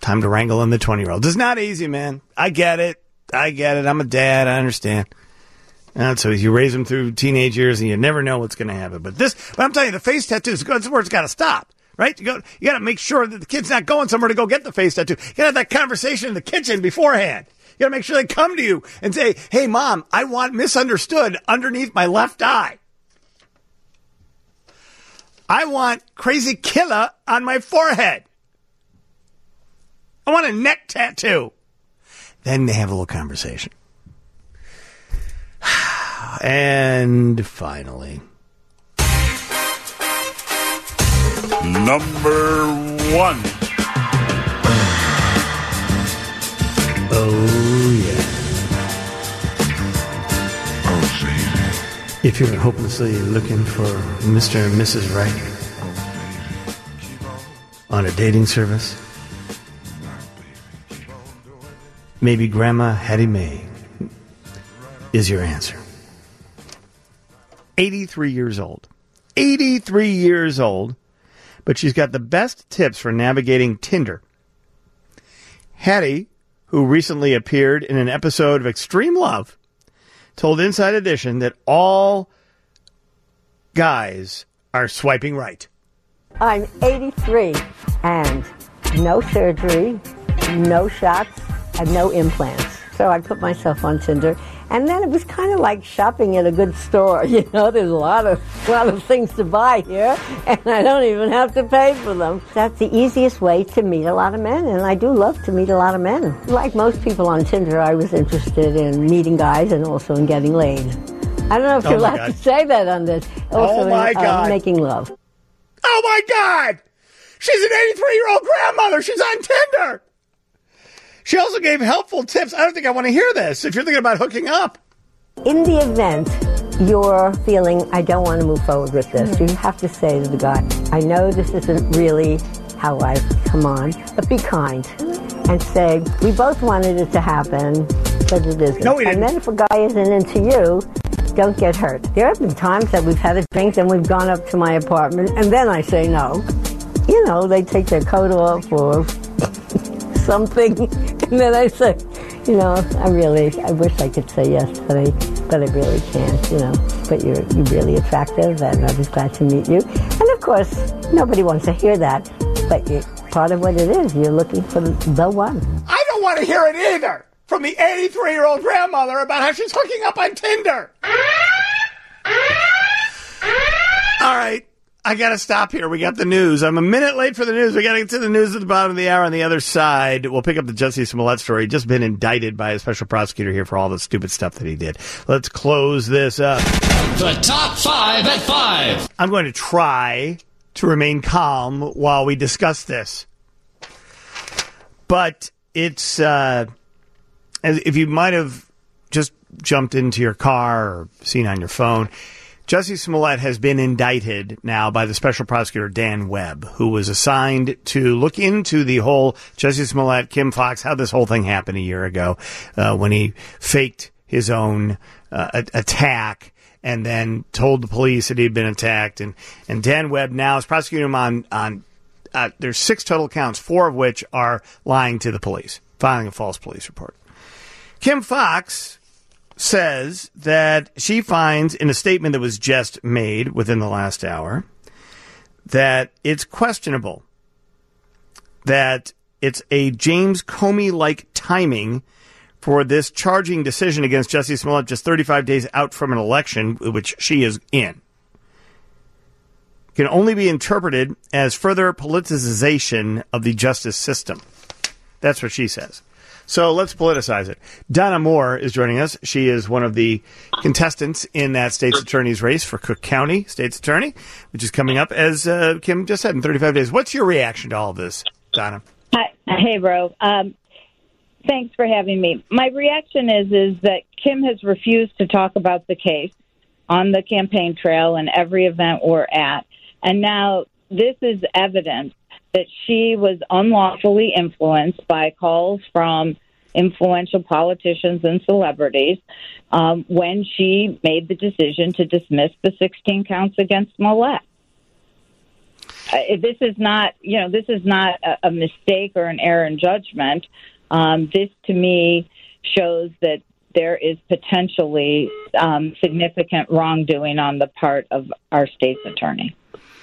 time to wrangle in the twenty-year-old. It's not easy, man. I get it. I get it. I'm a dad. I understand. And so you raise them through teenage years, and you never know what's going to happen. But this, but I'm telling you, the face tattoos, that's where it's got to stop, right? You go, you got to make sure that the kid's not going somewhere to go get the face tattoo. You got to have that conversation in the kitchen beforehand. You got to make sure they come to you and say, "Hey, Mom, I want misunderstood underneath my left eye. I want crazy killer on my forehead. I want a neck tattoo." Then they have a little conversation. And finally, number one. Oh, yeah. If you're hopelessly looking for Mister and Missus Right on a dating service, maybe Grandma Hattie Mae is your answer. eighty-three years old. eighty-three years old, but she's got the best tips for navigating Tinder. Hattie, who recently appeared in an episode of Extreme Love, told Inside Edition that all guys are swiping right. I'm eighty-three and no surgery, no shots, and no implants. So I put myself on Tinder, and then it was kind of like shopping at a good store. You know, there's a lot of a lot of things to buy here, and I don't even have to pay for them. That's the easiest way to meet a lot of men, and I do love to meet a lot of men. Like most people on Tinder, I was interested in meeting guys and also in getting laid. I don't know if oh you're allowed God. to say that on this. Also oh my in, God. Uh, making love. Oh my God! She's an eighty-three-year-old grandmother. She's on Tinder. She also gave helpful tips. I don't think I want to hear this if you're thinking about hooking up. In the event you're feeling, I don't want to move forward with this, mm-hmm. you have to say to the guy, I know this isn't really how I've come on, but be kind. And say, we both wanted it to happen, but it isn't. No, we didn't. And then if a guy isn't into you, don't get hurt. There have been times that we've had a drink and we've gone up to my apartment, and then I say no. You know, they take their coat off or something, and then I say, you know, I really, I wish I could say yes, but I, but I really can't, you know. But you're, you're really attractive, and I was glad to meet you. And of course, nobody wants to hear that, but you, part of what it is, you're looking for the one. I don't want to hear it either from the eighty-three-year-old grandmother about how she's hooking up on Tinder. All right. I got to stop here. We got the news. I'm a minute late for the news. We got to get to the news at the bottom of the hour. On the other side, we'll pick up the Jussie Smollett story. Just been indicted by a special prosecutor here for all the stupid stuff that he did. Let's close this up. The top five at five. I'm going to try to remain calm while we discuss this. But it's, uh, as if you might have just jumped into your car or seen on your phone, Jussie Smollett has been indicted now by the special prosecutor Dan Webb, who was assigned to look into the whole Jussie Smollett, Kim Foxx, how this whole thing happened a year ago uh, when he faked his own uh, a- attack and then told the police that he'd been attacked. And, and Dan Webb now is prosecuting him on, on uh, there's six total counts, four of which are lying to the police, filing a false police report. Kim Foxx says that she finds in a statement that was just made within the last hour that it's questionable, that it's a James Comey-like timing for this charging decision against Jussie Smollett just thirty-five days out from an election, which she is in. Can only be interpreted as further politicization of the justice system. That's what she says. So let's politicize it. Donna Moore is joining us. She is one of the contestants in that state's attorney's race for Cook County state's attorney, which is coming up, as uh, Kim just said, in thirty-five days. What's your reaction to all of this, Donna? Hi. Hey, Ro. Um, thanks for having me. My reaction is is that Kim has refused to talk about the case on the campaign trail and every event we're at. And now this is evidence that she was unlawfully influenced by calls from influential politicians and celebrities um, when she made the decision to dismiss the sixteen counts against Smollett. Uh, this is not, you know, this is not a, a mistake or an error in judgment. Um, this, to me, shows that there is potentially um, significant wrongdoing on the part of our state's attorney.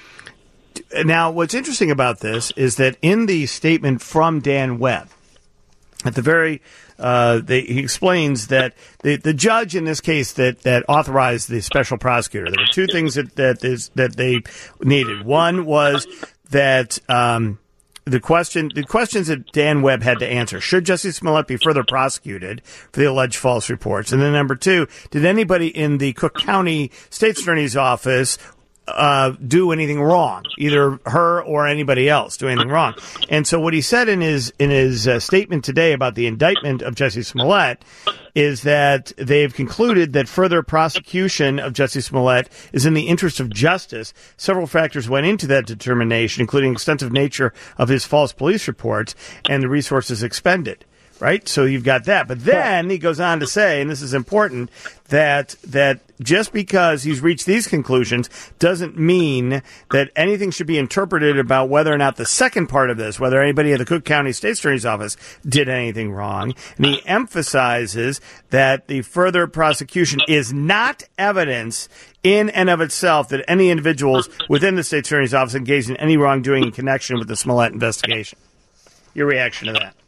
Now, what's interesting about this is that in the statement from Dan Webb, at the very, uh, they, he explains that the, the judge in this case that, that authorized the special prosecutor, there were two things that that, is, that they needed. One was that um, the question, the questions that Dan Webb had to answer: should Jussie Smollett be further prosecuted for the alleged false reports? And then number two, did anybody in the Cook County State's Attorney's Office Uh, do anything wrong, either her or anybody else do anything wrong? And so what he said in his in his uh, statement today about the indictment of Jussie Smollett is that they've concluded that further prosecution of Jussie Smollett is in the interest of justice. Several factors went into that determination, including extensive nature of his false police reports and the resources expended. Right? So you've got that. But then he goes on to say, and this is important, that that just because he's reached these conclusions doesn't mean that anything should be interpreted about whether or not the second part of this, whether anybody at the Cook County State's Attorney's Office did anything wrong. And he emphasizes that the further prosecution is not evidence in and of itself that any individuals within the State's Attorney's Office engaged in any wrongdoing in connection with the Smollett investigation. Your reaction to that?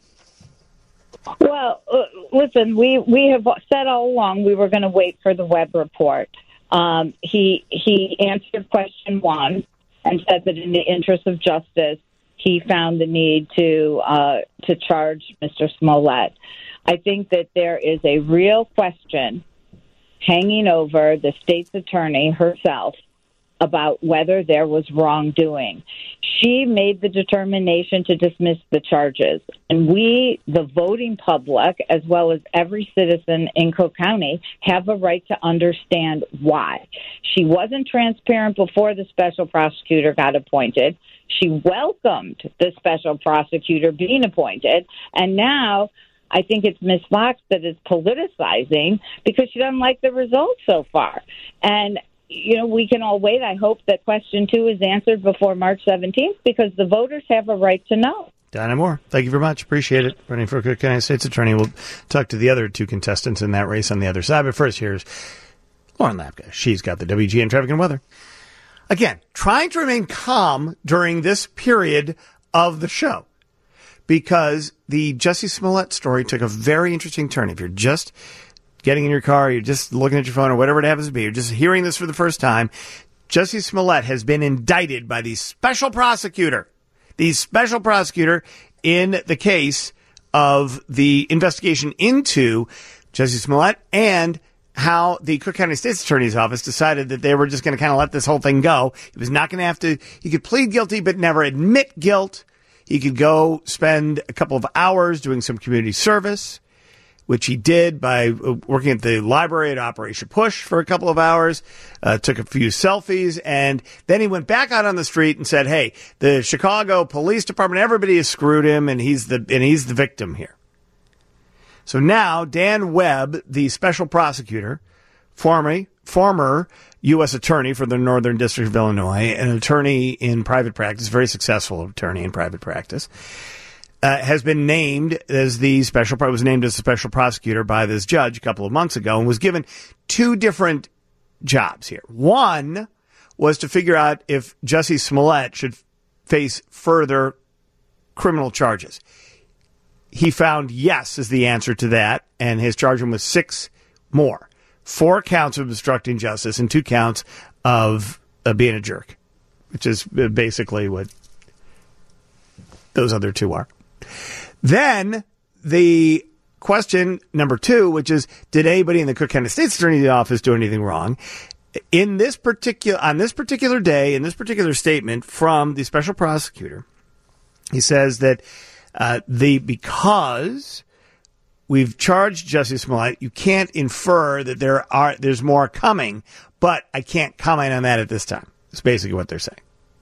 Well, uh, listen, we, we have said all along we were going to wait for the Webb report. Um, he he answered question one and said that in the interest of justice, he found the need to uh, to charge Mister Smollett. I think that there is a real question hanging over the state's attorney herself about whether there was wrongdoing. She made the determination to dismiss the charges. And we, the voting public, as well as every citizen in Cook County, have a right to understand why. She wasn't transparent before the special prosecutor got appointed. She welcomed the special prosecutor being appointed. And now I think it's Miz Fox that is politicizing because she doesn't like the results so far. And you know, we can all wait. I hope that question two is answered before March seventeenth because the voters have a right to know. Donna Moore, thank you very much. Appreciate it. Running for Cook County State's Attorney. We'll talk to the other two contestants in that race on the other side. But first, here's Lauren Lapka. She's got the W G N traffic and weather. Again, trying to remain calm during this period of the show because the Jussie Smollett story took a very interesting turn. If you're just getting in your car, you're just looking at your phone or whatever it happens to be, you're just hearing this for the first time, Jussie Smollett has been indicted by the special prosecutor, the special prosecutor in the case of the investigation into Jussie Smollett and how the Cook County State's Attorney's Office decided that they were just going to kind of let this whole thing go. He was not going to have to, he could plead guilty but never admit guilt. He could go spend a couple of hours doing some community service, which he did by working at the library at Operation Push for a couple of hours, uh, took a few selfies, and then he went back out on the street and said, hey, the Chicago Police Department, everybody has screwed him, and he's the and he's the victim here. So now Dan Webb, the special prosecutor, former, former U S attorney for the Northern District of Illinois, an attorney in private practice, very successful attorney in private practice, Uh, has been named as the special, was named as the special prosecutor by this judge a couple of months ago and was given two different jobs here. One was to figure out if Jussie Smollett should face further criminal charges. He found yes is the answer to that, and his charging was six more. Four counts of obstructing justice and two counts of uh, being a jerk, which is basically what those other two are. Then the question number two, which is, did anybody in the Cook County State's Attorney's Office do anything wrong? In this particular, on this particular day, in this particular statement from the special prosecutor, he says that uh, the because we've charged Jussie Smollett, you can't infer that there are there's more coming, but I can't comment on that at this time. That's basically what they're saying.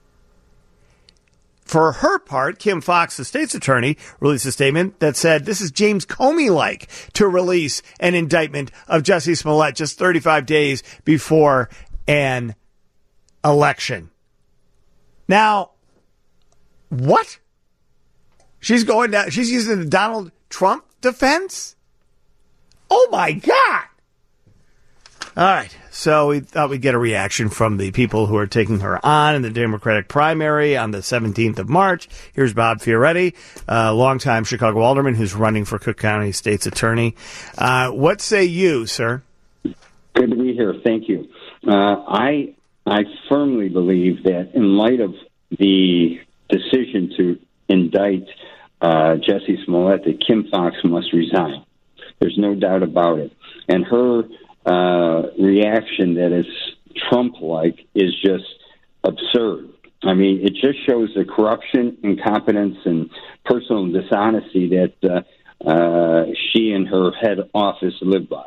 For her part, Kim Fox, the state's attorney, released a statement that said this is James Comey-like to release an indictment of Jussie Smollett just thirty-five days before an election. Now, What? She's going down. She's using the Donald Trump defense? Oh, my God. All right. So we thought we'd get a reaction from the people who are taking her on in the Democratic primary on the seventeenth of March. Here's Bob Fioretti, a longtime Chicago alderman who's running for Cook County State's attorney. Uh, what say you, sir? Good to be here. Thank you. Uh, I I firmly believe that in light of the decision to indict uh, Jussie Smollett, that Kim Foxx must resign. There's no doubt about it. And her uh, reaction that is Trump-like is just absurd. I mean, it just shows the corruption, incompetence, and personal dishonesty that uh, uh, she and her head office live by.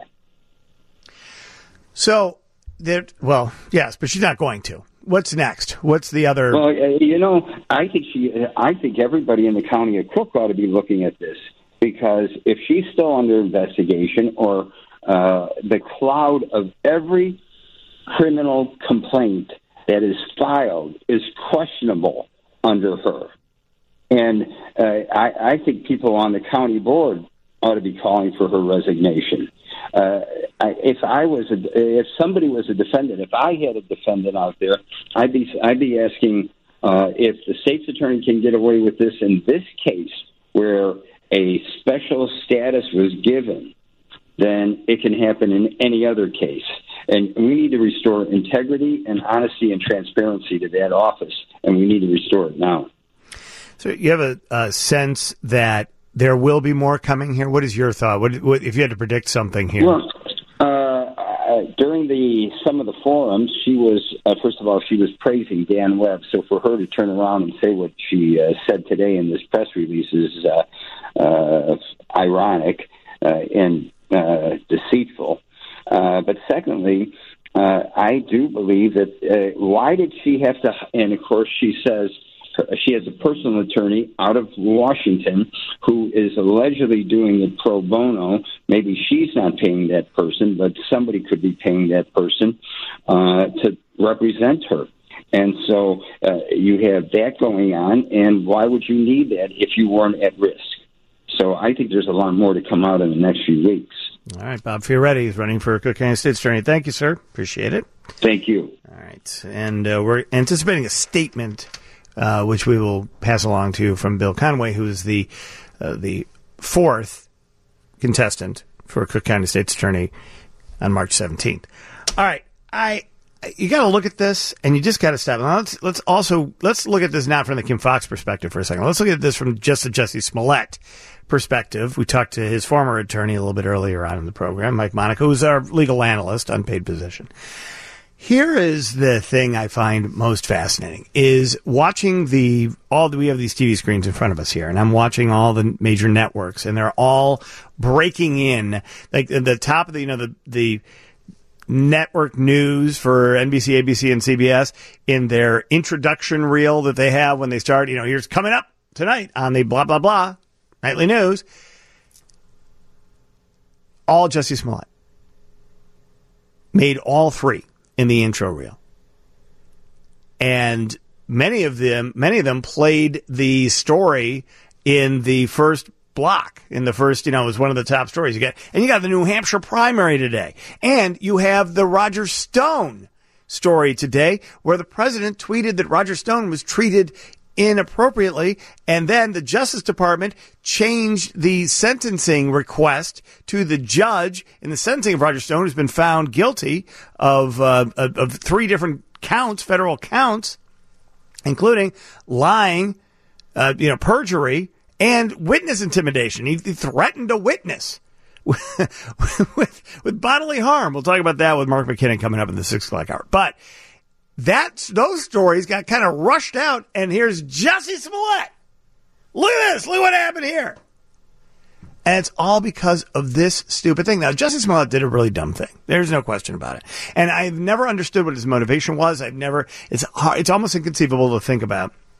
So, there, well, yes, but she's not going to. What's next? What's the other? Well, uh, you know, I think she. I think everybody in the county of Cook ought to be looking at this, because if she's still under investigation, or uh, the cloud of every criminal complaint that is filed is questionable under her, and uh, I, I think people on the county board ought to be calling for her resignation. Uh, I, if I was, a, if somebody was a defendant, if I had a defendant out there, I'd be, I'd be asking uh, if the state's attorney can get away with this in this case, where a special status was given, then it can happen in any other case. And we need to restore integrity and honesty and transparency to that office, and we need to restore it now. So you have a, a sense that there will be more coming here? What is your thought? What, what if you had to predict something here? Well, uh, during the some of the forums, she was, uh, first of all, she was praising Dan Webb. So for her to turn around and say what she uh, said today in this press release is uh, uh, ironic uh, and uh, deceitful. Uh, but secondly, uh, I do believe that uh, why did she have to, and of course she says, she has a personal attorney out of Washington who is allegedly doing it pro bono. Maybe she's not paying that person, but somebody could be paying that person uh, to represent her. And so uh, you have that going on, and why would you need that if you weren't at risk? So I think there's a lot more to come out in the next few weeks. All right, Bob Fioretti is running for Cook County State's attorney. Thank you, sir. Appreciate it. Thank you. All right, and uh, we're anticipating a statement Uh, which we will pass along to you from Bill Conway, who is the uh, the fourth contestant for Cook County State's attorney on March seventeenth. All right, I you got to look at this, and you just got to stop. Now let's let's also let's look at this not from the Kim Foxx perspective for a second. Let's look at this from just the Jussie Smollett perspective. We talked to his former attorney a little bit earlier on in the program, Mike Monaco, who's our legal analyst, unpaid position. Here is the thing I find most fascinating is watching the all we have these T V screens in front of us here, and I'm watching all the major networks, and they're all breaking in like at the top of the you know the the network news for N B C, A B C, and C B S in their introduction reel that they have when they start. You know, here's coming up tonight on the blah blah blah nightly news. All Jussie Smollett made all three in the intro reel. And many of them, many of them played the story in the first block, in the first, you know, it was one of the top stories you get. And you got the New Hampshire primary today. And you have the Roger Stone story today, where the president tweeted that Roger Stone was treated inappropriately, and then the Justice Department changed the sentencing request to the judge in the sentencing of Roger Stone, who's been found guilty of uh, of, of three different counts, federal counts, including lying, uh, you know, perjury, and witness intimidation. He, he threatened a witness with, with, with bodily harm. We'll talk about that with Mark McKinnon coming up in the six o'clock hour. But That's those stories got kind of rushed out, and here's Jussie Smollett. Look at this. Look what happened here. And it's all because of this stupid thing. Now, Jussie Smollett did a really dumb thing. There's no question about it. And I've never understood what his motivation was. I've never, it's hard, it's almost inconceivable to think about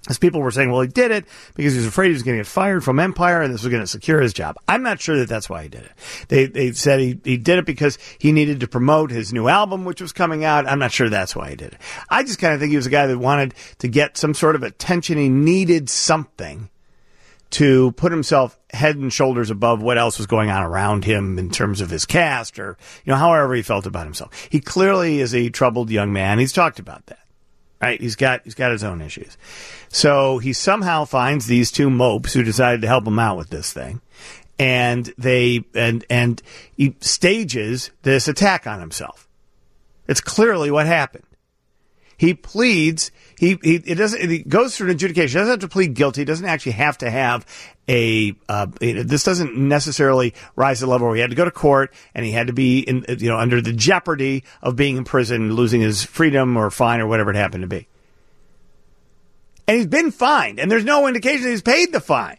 As people were saying, well, he did it because he was afraid he was going to get fired from Empire and this was going to secure his job. I'm not sure that that's why he did it. They they said he, he did it because he needed to promote his new album, which was coming out. I'm not sure that's why he did it. I just kind of think he was a guy that wanted to get some sort of attention. He needed something to put himself head and shoulders above what else was going on around him in terms of his cast or, you know, however he felt about himself. He clearly is a troubled young man. He's talked about that. Right? He's got he's got his own issues. So he somehow finds these two mopes who decided to help him out with this thing. And they and and he stages this attack on himself. It's clearly what happened. He pleads, he, he it doesn't he goes through an adjudication. He doesn't have to plead guilty. He doesn't actually have to have a uh, this doesn't necessarily rise to the level where he had to go to court and he had to be in, you know, under the jeopardy of being in prison, losing his freedom or fine or whatever it happened to be. And he's been fined, and there's no indication that he's paid the fine.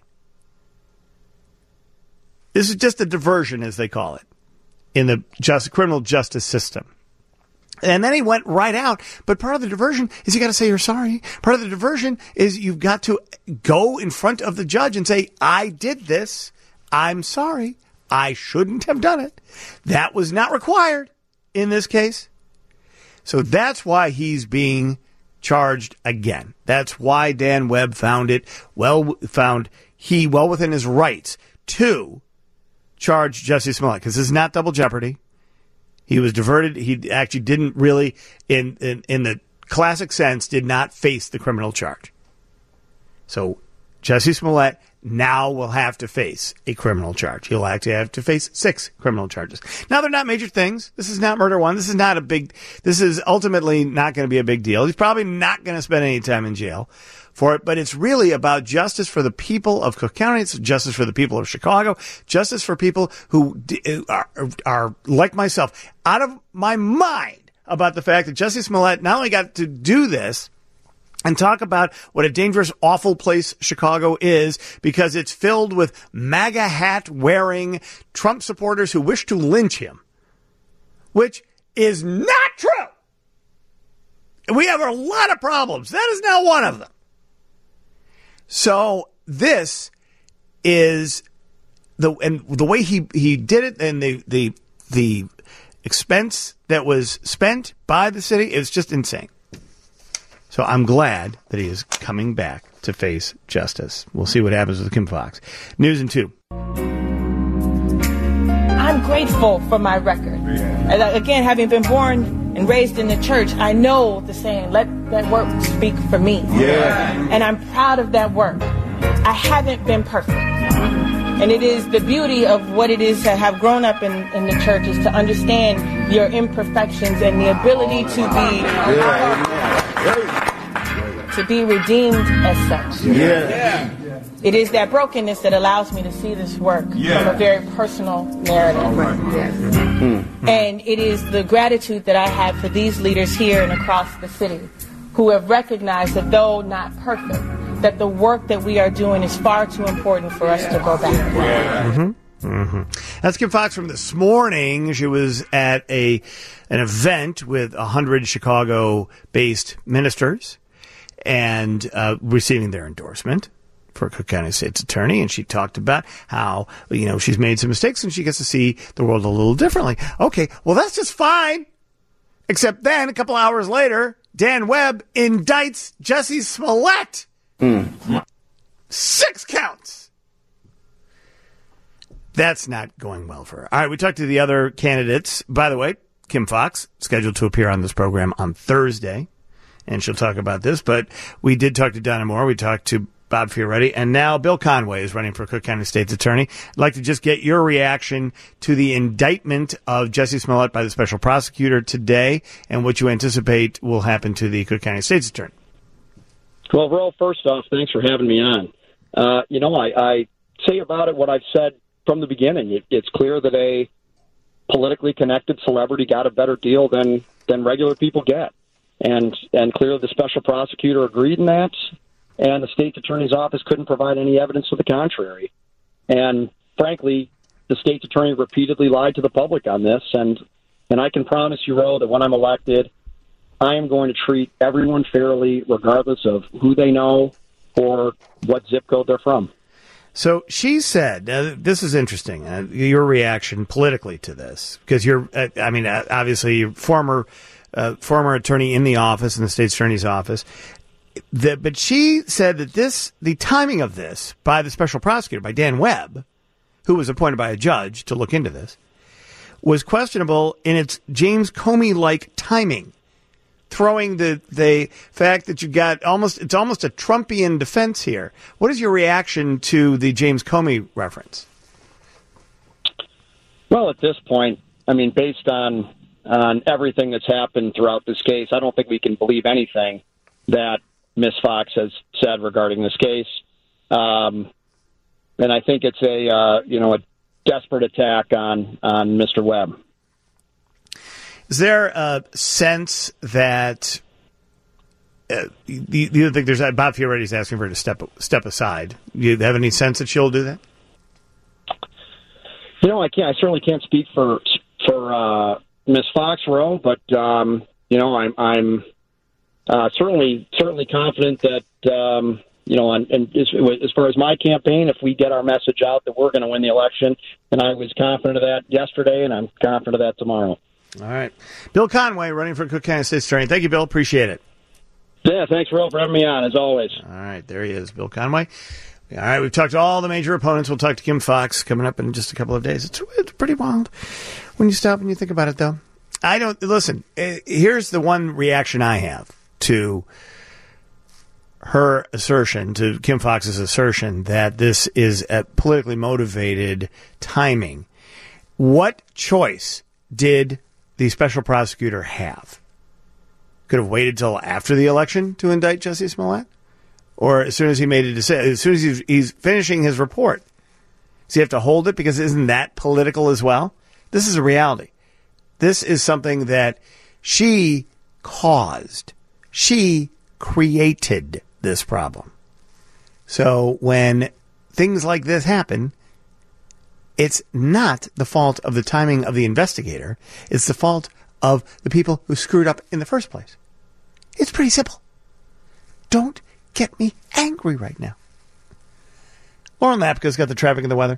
This is just a diversion, as they call it, in the just, criminal justice system. And then he went right out. But part of the diversion is you got to say you're sorry. Part of the diversion is you've got to go in front of the judge and say, I did this. I'm sorry. I shouldn't have done it. That was not required in this case. So that's why he's being charged again. That's why Dan Webb found it well, found he well within his rights to charge Jussie Smollett, because this is not double jeopardy. He was diverted. He actually didn't really, in, in in the classic sense, did not face the criminal charge. So Jussie Smollett now will have to face a criminal charge. He'll actually have to face six criminal charges. Now, they're not major things. This is not murder one. This is not a big, this is ultimately not going to be a big deal. He's probably not going to spend any time in jail for it, but it's really about justice for the people of Cook County. It's justice for the people of Chicago, justice for people who are, are like myself, out of my mind about the fact that Jussie Smollett not only got to do this and talk about what a dangerous, awful place Chicago is because it's filled with MAGA hat-wearing Trump supporters who wish to lynch him, which is not true. We have a lot of problems. That is not one of them. So this is the and the way he, he did it, and the the the expense that was spent by the city is just insane. So I'm glad that he is coming back to face justice. We'll see what happens with Kim Foxx. News in two. I'm grateful for my record. And again, having been born and raised in the church, I know the saying, let that work speak for me. Yeah. And I'm proud of that work. I haven't been perfect. And it is the beauty of what it is to have grown up in, in the church is to understand your imperfections and the ability to be to be redeemed as such. Yeah. It is that brokenness that allows me to see this work yeah. from a very personal narrative. Right. Yes. Mm-hmm. And it is the gratitude that I have for these leaders here and across the city who have recognized that though not perfect, that the work that we are doing is far too important for us to go back. Yeah. Mm-hmm. Mm-hmm. That's Kim Foxx from this morning. She was at a an event with a hundred Chicago-based ministers and uh, receiving their endorsement for Cook County State's attorney, and she talked about how, you know, she's made some mistakes and she gets to see the world a little differently. Okay, well, that's just fine. Except then, a couple hours later, Dan Webb indicts Jussie Smollett. Mm. Six counts. That's not going well for her. All right, we talked to the other candidates. By the way, Kim Foxx, scheduled to appear on this program on Thursday, and she'll talk about this. But we did talk to Donna Moore. We talked to Bob Fioretti, and now Bill Conway is running for Cook County State's attorney. I'd like to just get your reaction to the indictment of Jussie Smollett by the special prosecutor today and what you anticipate will happen to the Cook County State's attorney. Well, Ro, first off, thanks for having me on. Uh, you know, I, I say about it what I've said from the beginning. It, it's clear that a politically connected celebrity got a better deal than, than regular people get. And, and clearly the special prosecutor agreed in that. And the state's attorney's office couldn't provide any evidence to the contrary. And frankly, the state's attorney repeatedly lied to the public on this. And, and I can promise you, Ro, that when I'm elected, I am going to treat everyone fairly, regardless of who they know, for what zip code they're from. So she said, uh, this is interesting, uh, your reaction politically to this, because you're, uh, I mean, uh, obviously, you're former, uh, former attorney in the office, in the state's attorney's office. The, but she said that this, the timing of this by the special prosecutor, by Dan Webb, who was appointed by a judge to look into this, was questionable in its James Comey-like timing. Throwing the the fact that you got almost it's almost a Trumpian defense here. What is your reaction to the James Comey reference? Well, at this point, I mean, based on on everything that's happened throughout this case, I don't think we can believe anything that Miz Fox has said regarding this case. Um, and I think it's a uh, you know a desperate attack on on Mister Webb. Is there a sense that uh, you, you think there's Bob Fioretti's asking for her to step step aside? Do you have any sense that she'll do that? You know, I can't. I certainly can't speak for for uh, Miz Fox Rowe, but um, you know, I'm I'm uh, certainly certainly confident that um, you know, and, and as, as far as my campaign, if we get our message out that we're going to win the election, and I was confident of that yesterday, and I'm confident of that tomorrow. All right. Bill Conway, running for Cook County State's Attorney. Thank you, Bill. Appreciate it. Yeah, thanks, Will, for having me on, as always. All right, there he is, Bill Conway. All right, we've talked to all the major opponents. We'll talk to Kim Fox coming up in just a couple of days. It's, it's pretty wild when you stop and you think about it, though. I don't, listen, here's the one reaction I have to her assertion, to Kim Fox's assertion, that this is a politically motivated timing. What choice did the special prosecutor have? Could have waited till after the election to indict Jussie Smollett? Or as soon as he made a decision, as soon as he's, he's finishing his report, does he have to hold it? Because isn't that political as well? This is a reality. This is something that she caused. She created this problem. So when things like this happen, it's not the fault of the timing of the investigator. It's the fault of the people who screwed up in the first place. It's pretty simple. Don't get me angry right now. Lauren Lapka's got the traffic and the weather.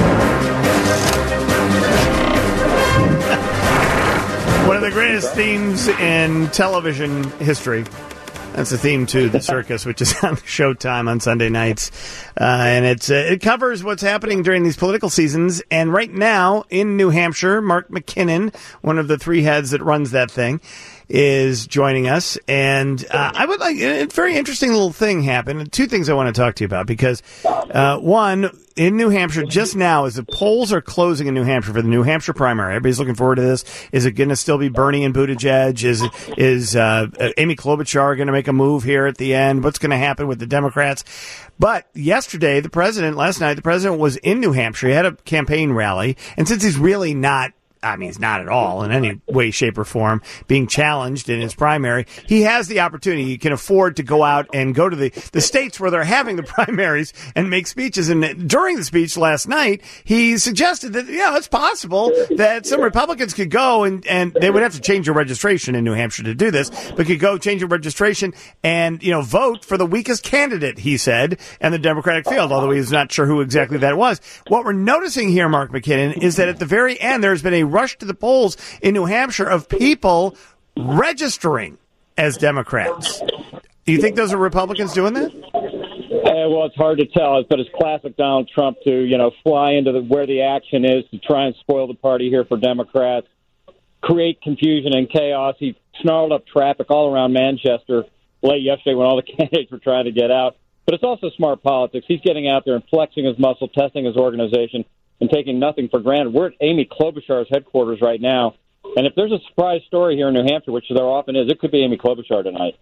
One of the greatest themes in television history. That's the theme to The Circus, which is on Showtime on Sunday nights. Uh, and it's, uh, it covers what's happening during these political seasons. And right now in New Hampshire, Mark McKinnon, one of the three heads that runs that thing, is joining us. And uh, I would like, a very interesting little thing happened. Two things I want to talk to you about, because uh, one, in New Hampshire, just now, as the polls are closing in New Hampshire for the New Hampshire primary, everybody's looking forward to this. Is it going to still be Bernie and Buttigieg? Is is uh, Amy Klobuchar going to make a move here at the end? What's going to happen with the Democrats? But yesterday, the president, last night, the president was in New Hampshire. He had a campaign rally. And since he's really not, I mean, he's not at all in any way, shape, or form being challenged in his primary, he has the opportunity. He can afford to go out and go to the, the states where they're having the primaries and make speeches. And during the speech last night, he suggested that, yeah, it's possible that some Republicans could go and, and they would have to change their registration in New Hampshire to do this, but could go change their registration and, you know, vote for the weakest candidate, he said, in the Democratic field, although he's not sure who exactly that was. What we're noticing here, Mark McKinnon, is that at the very end, there's been a rush to the polls in New Hampshire of people registering as Democrats. Do you think those are Republicans doing that? Uh, well, it's hard to tell, but it's classic Donald Trump to, you know, fly into the, where the action is to try and spoil the party here for Democrats, create confusion and chaos. He snarled up traffic all around Manchester late yesterday when all the candidates were trying to get out. But it's also smart politics. He's getting out there and flexing his muscle, testing his organization, and taking nothing for granted. We're at Amy Klobuchar's headquarters right now, and if there's a surprise story here in New Hampshire, which there often is, it could be Amy Klobuchar tonight.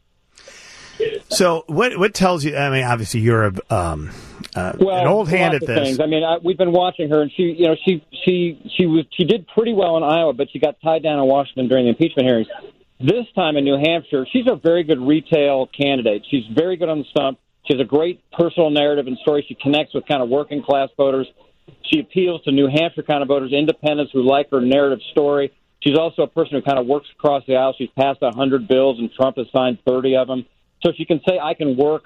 So what what tells you, I mean, obviously you're a, um, uh, well, an old hand at this. Things. I mean, I, we've been watching her, and she, you know, she she she was she did pretty well in Iowa, but she got tied down in Washington during the impeachment hearings. This time in New Hampshire, she's a very good retail candidate. She's very good on the stump. She has a great personal narrative and story. She connects with kind of working class voters. She appeals to New Hampshire kind of voters, independents who like her narrative story. She's also a person who kind of works across the aisle. She's passed one hundred bills, and Trump has signed thirty of them. So she can say, I can work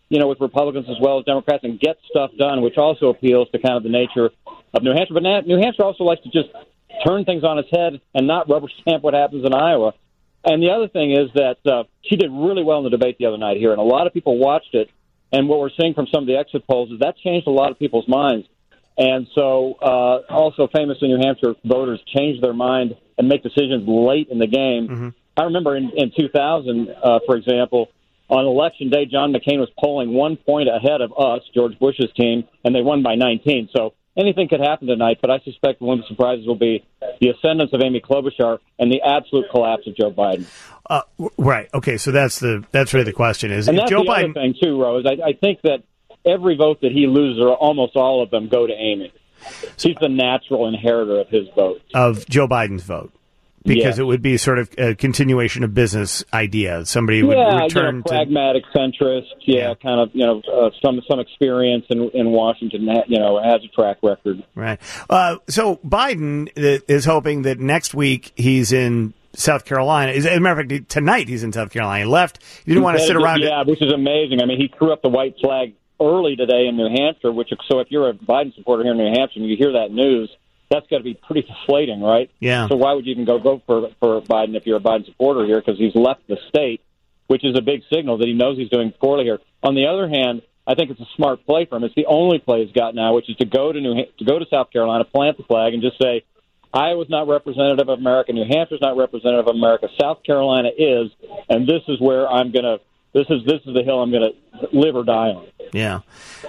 you know, with Republicans as well as Democrats and get stuff done, which also appeals to kind of the nature of New Hampshire. But New Hampshire also likes to just turn things on its head and not rubber stamp what happens in Iowa. And the other thing is that uh, she did really well in the debate the other night here, and a lot of people watched it. And what we're seeing from some of the exit polls is that changed a lot of people's minds. And so uh, also famously New Hampshire voters change their mind and make decisions late in the game. Mm-hmm. I remember in, in two thousand, uh, for example, on Election Day, John McCain was polling one point ahead of us, George Bush's team, and they won by nineteen. So anything could happen tonight, but I suspect one of the surprises will be the ascendance of Amy Klobuchar and the absolute collapse of Joe Biden. Uh, right. Okay. So that's the that's really the question is and if that's Joe the Biden. Other thing too, Rose. I, I think that every vote that he loses, or almost all of them, go to Amy. She's the natural inheritor of his vote, of Joe Biden's vote. Because yeah. it would be sort of a continuation of business idea. Somebody would yeah, return you know, pragmatic to centrist. Yeah, yeah, kind of. You know, uh, some some experience in in Washington. You know, has a track record. Right. Uh, so Biden is hoping that next week he's in South Carolina. As a matter of fact, tonight he's in South Carolina. He left. He didn't he want to sit around. Yeah, which is amazing. I mean, he threw up the white flag early today in New Hampshire. Which, so if you're a Biden supporter here in New Hampshire and you hear that news, that's got to be pretty deflating, right? Yeah. So why would you even go vote for for Biden if you're a Biden supporter here? Because he's left the state, which is a big signal that he knows he's doing poorly here. On the other hand, I think it's a smart play for him. It's the only play he's got now, which is to go to New to go to South Carolina, plant the flag, and just say, Iowa's not representative of America, New Hampshire's not representative of America, South Carolina is, and this is where I'm going to. This is this is the hill I'm going to live or die on. Yeah.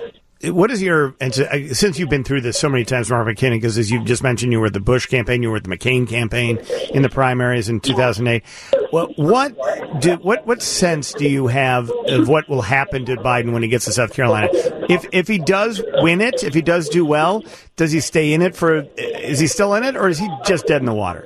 What is your, and so, since you've been through this so many times, Mark McKinnon, because as you just mentioned, you were at the Bush campaign, you were at the McCain campaign in the primaries in two thousand eight. Well, what do, what what sense do you have of what will happen to Biden when he gets to South Carolina? If if he does win it, if he does do well, does he stay in it for? Is he still in it, or is he just dead in the water?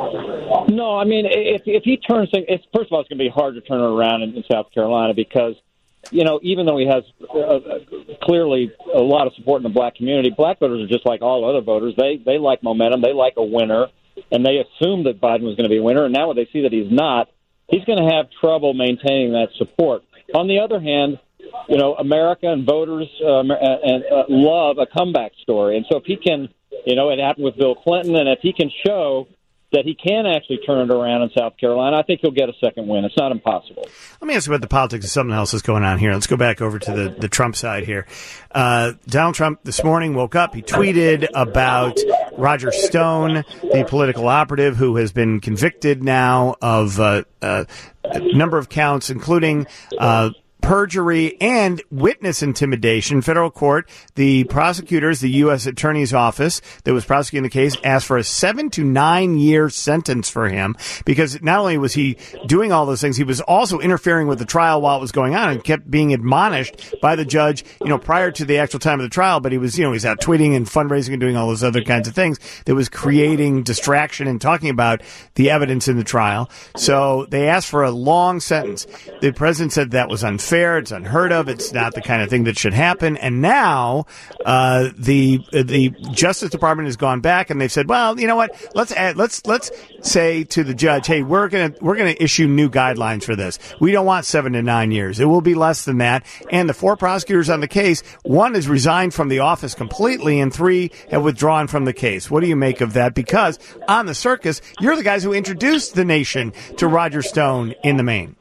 No, I mean, if if he turns things, it's, first of all, it's going to be hard to turn it around in, in South Carolina because, you know, even though he has uh, clearly a lot of support in the black community, black voters are just like all other voters. They they like momentum. They like a winner, and they assumed that Biden was going to be a winner. And now when they see that he's not, he's going to have trouble maintaining that support. On the other hand, you know, America and voters um, and uh, love a comeback story. And so if he can, you know, it happened with Bill Clinton, and if he can show that he can actually turn it around in South Carolina, I think he'll get a second win. It's not impossible. Let me ask you about the politics of something else that's going on here. Let's go back over to the, the Trump side here. Uh, Donald Trump this morning woke up. He tweeted about Roger Stone, the political operative who has been convicted now of uh, uh, a number of counts, including uh perjury and witness intimidation. Federal court, the prosecutors, the U S Attorney's Office that was prosecuting the case, asked for a seven to nine year sentence for him because not only was he doing all those things, he was also interfering with the trial while it was going on and kept being admonished by the judge, you know, prior to the actual time of the trial. But he was, you know, he's out tweeting and fundraising and doing all those other kinds of things that was creating distraction and talking about the evidence in the trial. So they asked for a long sentence. The president said that was unfair. Fair, it's unheard of. It's not the kind of thing that should happen. And now uh, the the Justice Department has gone back and they've said, well, you know what? Let's add, let's let's say to the judge, hey, we're gonna we're gonna issue new guidelines for this. We don't want seven to nine years. It will be less than that. And the four prosecutors on the case, one has resigned from the office completely, and three have withdrawn from the case. What do you make of that? Because on the circus, you're the guys who introduced the nation to Roger Stone in the Maine.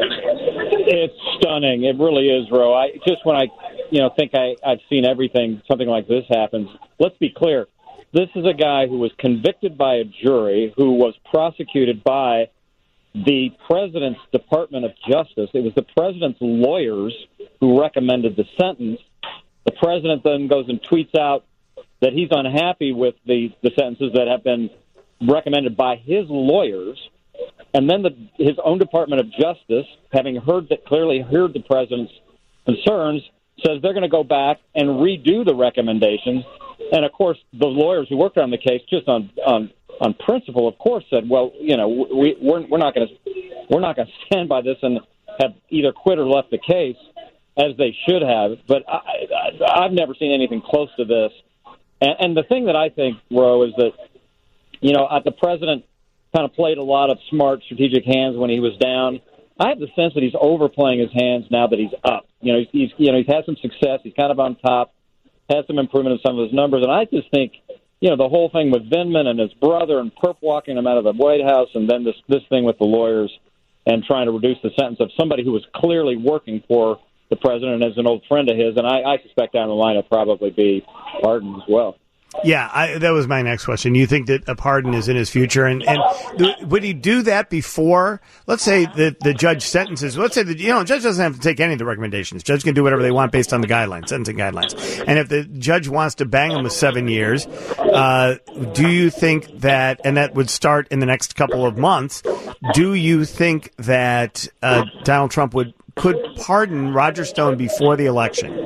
It's stunning. It really is, Ro. I just when I, you know, think I, I've seen everything, something like this happens. Let's be clear. This is a guy who was convicted by a jury, who was prosecuted by the president's Department of Justice. It was the president's lawyers who recommended the sentence. The president then goes and tweets out that he's unhappy with the, the sentences that have been recommended by his lawyers. And then the, his own Department of Justice, having heard that clearly heard the president's concerns, says they're going to go back and redo the recommendations. And of course, the lawyers who worked on the case, just on on, on principle, of course, said, "Well, you know, we, we're we're not going to we're not going to stand by this," and have either quit or left the case as they should have. But I, I, I've never seen anything close to this. And, and the thing that I think, Ro, is that you know, the president kind of played a lot of smart strategic hands when he was down. I have the sense that he's overplaying his hands now that he's up. You know, he's, he's you know he's had some success. He's kind of on top, has some improvement in some of his numbers, and I just think, you know, the whole thing with Vindman and his brother and perp walking him out of the White House, and then this this thing with the lawyers and trying to reduce the sentence of somebody who was clearly working for the president and is an old friend of his, and I, I suspect down the line it'll probably be Pardon as well. Yeah, I, that was my next question. You think that a pardon is in his future? And, and th- would he do that before, let's say that the judge sentences, let's say that, you know, the judge doesn't have to take any of the recommendations. The judge can do whatever they want based on the guidelines, sentencing guidelines. And if the judge wants to bang him with seven years, uh, do you think that, and that would start in the next couple of months, do you think that uh, Donald Trump would could pardon Roger Stone before the election?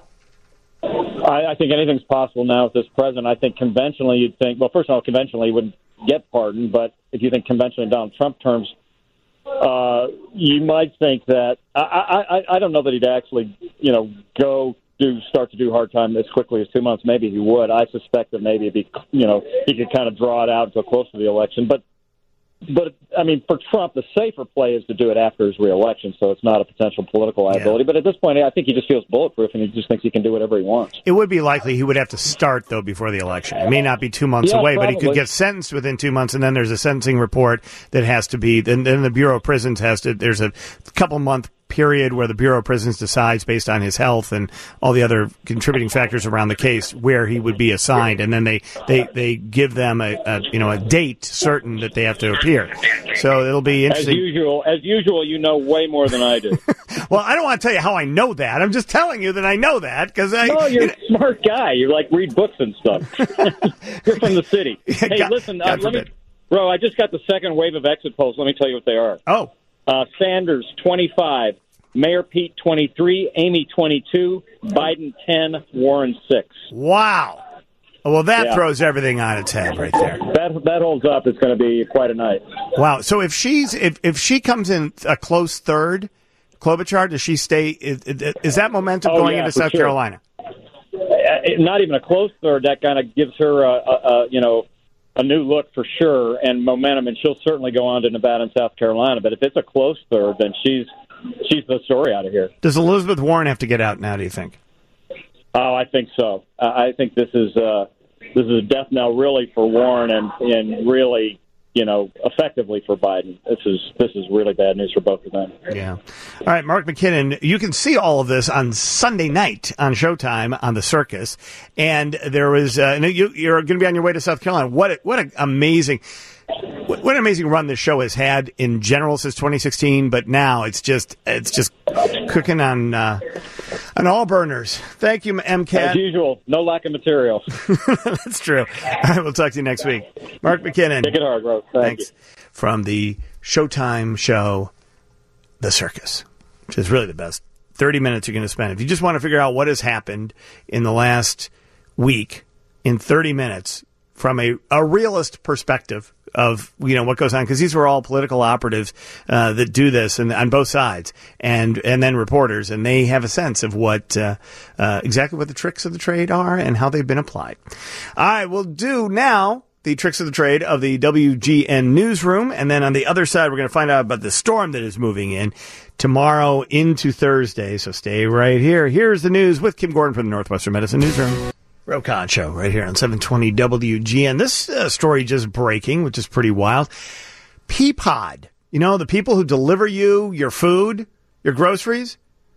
I, I think anything's possible now with this president. I think conventionally you'd think, well, first of all, conventionally he wouldn't get pardoned, but if you think conventionally in Donald Trump terms, uh, you might think that, I, I, I don't know that he'd actually, you know, go do, start to do hard time as quickly as two months. Maybe he would. I suspect that maybe it'd be, you know, he could kind of draw it out until close to the election. But But, I mean, for Trump, the safer play is to do it after his reelection, so it's not a potential political liability. Yeah. But at this point, I think he just feels bulletproof, and he just thinks he can do whatever he wants. It would be likely he would have to start, though, before the election. It may not be two months yeah, away, probably. but he could get sentenced within two months, and then there's a sentencing report that has to be, then, then the Bureau of Prisons has to, there's a couple-month period where the Bureau of Prisons decides based on his health and all the other contributing factors around the case where he would be assigned, and then they, they, they give them a, a you know a date certain that they have to appear. So it'll be interesting. As usual, as usual, you know way more than I do. Well, I don't want to tell you how I know that. I'm just telling you that I know that because I. No, you're you know, a smart guy. You like read books and stuff. You're from the city. Hey, God, listen, God uh, let me, bro. I just got the second wave of exit polls. Let me tell you what they are. Oh. Uh, Sanders, twenty-five. Mayor Pete, twenty-three. Amy, twenty-two. Biden, ten. Warren, six. Wow. Well, that yeah. throws everything on its head right there. That that holds up. It's going to be quite a night. Wow. So if she's if, if she comes in a close third, Klobuchar, does she stay? Is, is that momentum oh, going yeah, into South sure. Carolina? Uh, not even a close third. That kind of gives her, a, a, a, you know, a new look for sure and momentum, and she'll certainly go on to Nevada and South Carolina. But if it's a close third, then she's she's the story out of here. Does Elizabeth Warren have to get out now, do you think? Oh, I think so. I think this is uh, this is a death knell really for Warren and, and really, you know, effectively for Biden. This is this is really bad news for both of them. Yeah. All right, Mark McKinnon, you can see all of this on Sunday night on Showtime on the Circus. And there was uh, you, you're going to be on your way to South Carolina. What a, what an amazing what an amazing run this show has had in general since twenty sixteen, but now it's just it's just cooking on uh, on all burners. Thank you, M C A T. As usual, no lack of material. That's true. All right, we'll talk to you next week. Mark McKinnon. Take it hard, bro. Thank Thanks. You. From the Showtime show, The Circus, which is really the best thirty minutes you're going to spend. If you just want to figure out what has happened in the last week in thirty minutes from a, a realist perspective of, you know, what goes on, because these were all political operatives uh, that do this and on both sides, and and then reporters, and they have a sense of what uh, uh, exactly what the tricks of the trade are and how they've been applied. All right, we'll do now the tricks of the trade of the W G N newsroom, and then on the other side, we're going to find out about the storm that is moving in tomorrow into Thursday. So stay right here. Here's the news with Kim Gordon from the Northwestern Medicine Newsroom. Rokon Show right here on seven twenty W G N. This uh, story just breaking, which is pretty wild. Peapod, you know, the people who deliver you your food, your groceries,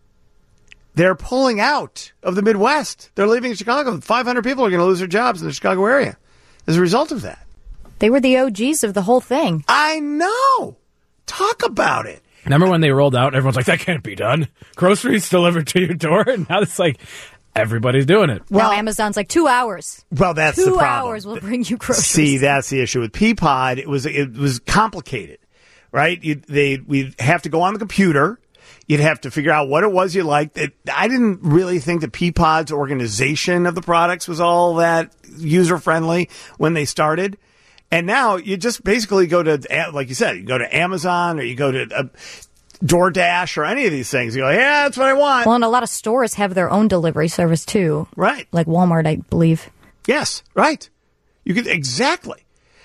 they're pulling out of the Midwest. They're leaving Chicago. five hundred people are going to lose their jobs in the Chicago area as a result of that. They were the O Gs of the whole thing. I know. Talk about it. Remember when they rolled out, everyone's like, that can't be done. Groceries delivered to your door. And now it's like, everybody's doing it. Well, now Amazon's like two hours. Well, that's two the problem. Two hours will bring you groceries. See, that's the issue with Peapod. It was it was complicated, right? You, they we'd have to go on the computer. You'd have to figure out what it was you liked. It, I didn't really think that Peapod's organization of the products was all that user friendly when they started. And now you just basically go to, like you said, you go to Amazon or you go to uh, DoorDash or any of these things. You go, yeah, that's what I want. Well, and a lot of stores have their own delivery service too. Right. Like Walmart, I believe. Yes, right. You could exactly.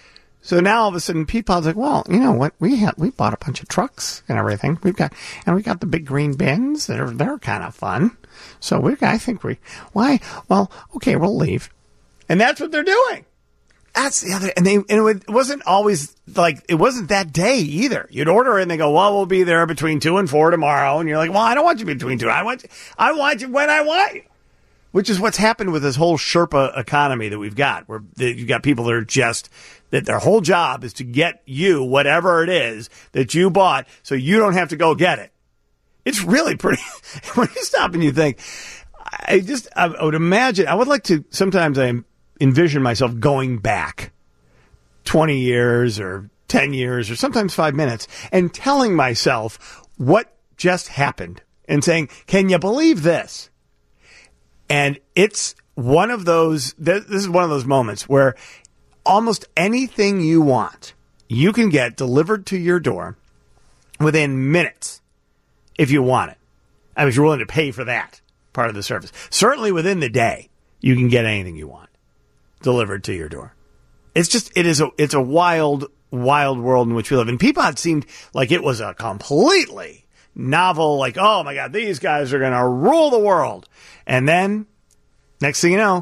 So now all of a sudden, Peapod's like, well, you know what? We have we bought a bunch of trucks and everything. We've got and we got the big green bins that are they're kind of fun. So we, I think we why? Well, okay, we'll leave, and that's what they're doing. That's the other, and they and it wasn't always like it wasn't that day either. You'd order it and they go, well, we'll be there between two and four tomorrow, and you're like, well, I don't want you between two. I want you, I want you when I want you. Which is what's happened with this whole Sherpa economy that we've got, where you've got people that are just, that their whole job is to get you whatever it is that you bought so you don't have to go get it. It's really pretty, when you stop and you think, I just, I would imagine, I would like to, sometimes I envision myself going back twenty years or ten years or sometimes five minutes and telling myself what just happened and saying, can you believe this? And it's one of those, this is one of those moments where almost anything you want, you can get delivered to your door within minutes if you want it. I mean, if you're willing to pay for that part of the service. Certainly within the day, you can get anything you want delivered to your door. It's just, it is a, it's a wild, wild world in which we live. And Peapod seemed like it was a completely novel, like, oh my God, these guys are going to rule the world. And then, next thing you know,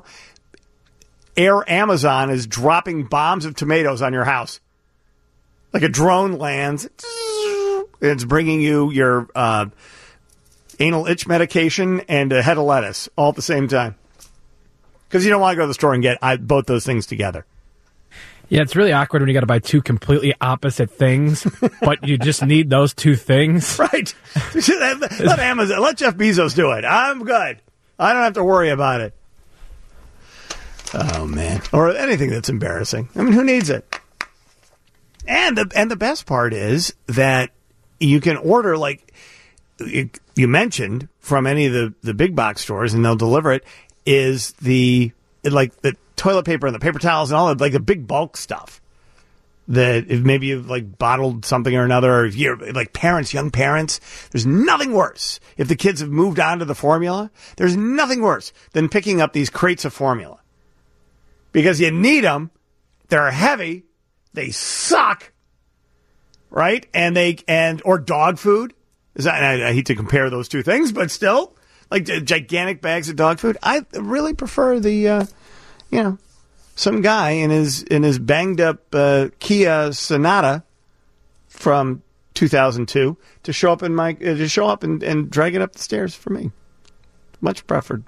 Air Amazon is dropping bombs of tomatoes on your house. Like a drone lands. It's bringing you your uh, anal itch medication and a head of lettuce all at the same time. Because you don't want to go to the store and get I, both those things together. Yeah, it's really awkward when you got to buy two completely opposite things, but you just need those two things. Right. let, let Amazon, let Jeff Bezos do it. I'm good. I don't have to worry about it. Oh, man. Or anything that's embarrassing. I mean, who needs it? And the and the best part is that you can order, like you, you mentioned, from any of the, the big box stores, and they'll deliver it, is the, like, the toilet paper and the paper towels and all that, like the big bulk stuff. That if maybe you've like bottled something or another, or if you're like parents, young parents, there's nothing worse. If the kids have moved on to the formula, there's nothing worse than picking up these crates of formula. Because you need them. They're heavy. They suck. Right? And they, and, or dog food. Is that, I, I hate to compare those two things, but still, like gigantic bags of dog food. I really prefer the, uh, you know, some guy in his in his banged up uh, Kia Sonata from two thousand two to show up in my uh, to show up and, and drag it up the stairs for me. Much preferred,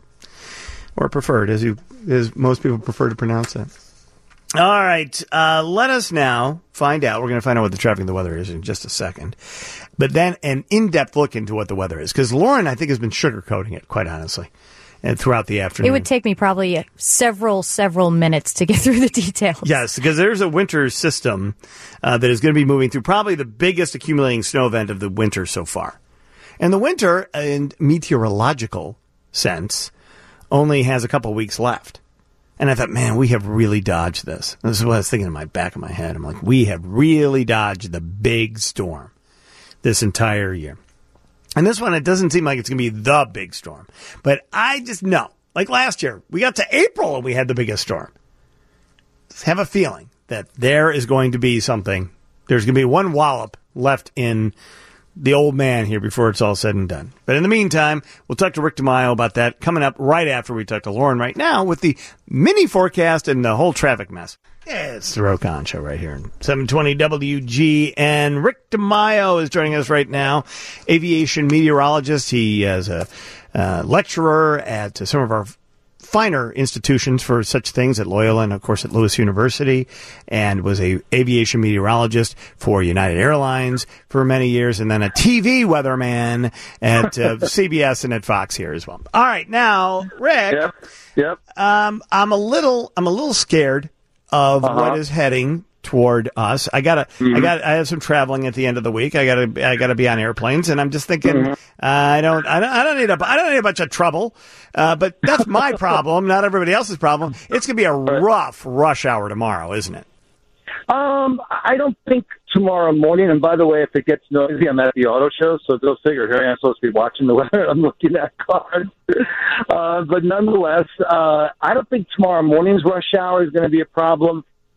or preferred, as you as most people prefer to pronounce it. All right, uh, let us now find out. We're going to find out what the traffic and the weather is in just a second, but then an in-depth look into what the weather is, because Lauren, I think, has been sugarcoating it, quite honestly. And throughout the afternoon. It would take me probably several, several minutes to get through the details. Yes, because there's a winter system uh, that is going to be moving through probably the biggest accumulating snow event of the winter so far. And the winter, in meteorological sense, only has a couple weeks left. And I thought, man, we have really dodged this. This is what I was thinking in my back of my head. I'm like, we have really dodged the big storm this entire year. And this one, it doesn't seem like it's going to be the big storm. But I just know, like last year, we got to April and we had the biggest storm. Just have a feeling that there is going to be something. There's going to be one wallop left in the old man here before it's all said and done. But in the meantime, we'll talk to Rick DeMaio about that coming up right after we talk to Lauren right now with the mini forecast and the whole traffic mess. Yeah, it's the Rokan Show right here in seven twenty W G N. Rick DeMaio is joining us right now, aviation meteorologist. He is a uh, lecturer at some of our finer institutions for such things at Loyola and, of course, at Lewis University, and was a aviation meteorologist for United Airlines for many years, and then a T V weatherman at uh, C B S and at Fox here as well. All right, now, Rick, yep, yep. Um, I'm a little, I'm a little scared of uh-huh. what is heading toward us. I gotta, mm-hmm. I got, I have some traveling at the end of the week. I gotta, I gotta be on airplanes, and I'm just thinking, mm-hmm. uh, I don't, I don't, I don't need a, I don't need a bunch of trouble. Uh, but that's my problem, not everybody else's problem. It's gonna be a rough rush hour tomorrow, isn't it? Um, I don't think tomorrow morning. And by the way, if it gets noisy, I'm at the auto show, so they'll figure here I am supposed to be watching the weather. I'm looking at cars. Uh, but nonetheless, uh, I don't think tomorrow morning's rush hour is going to be a problem.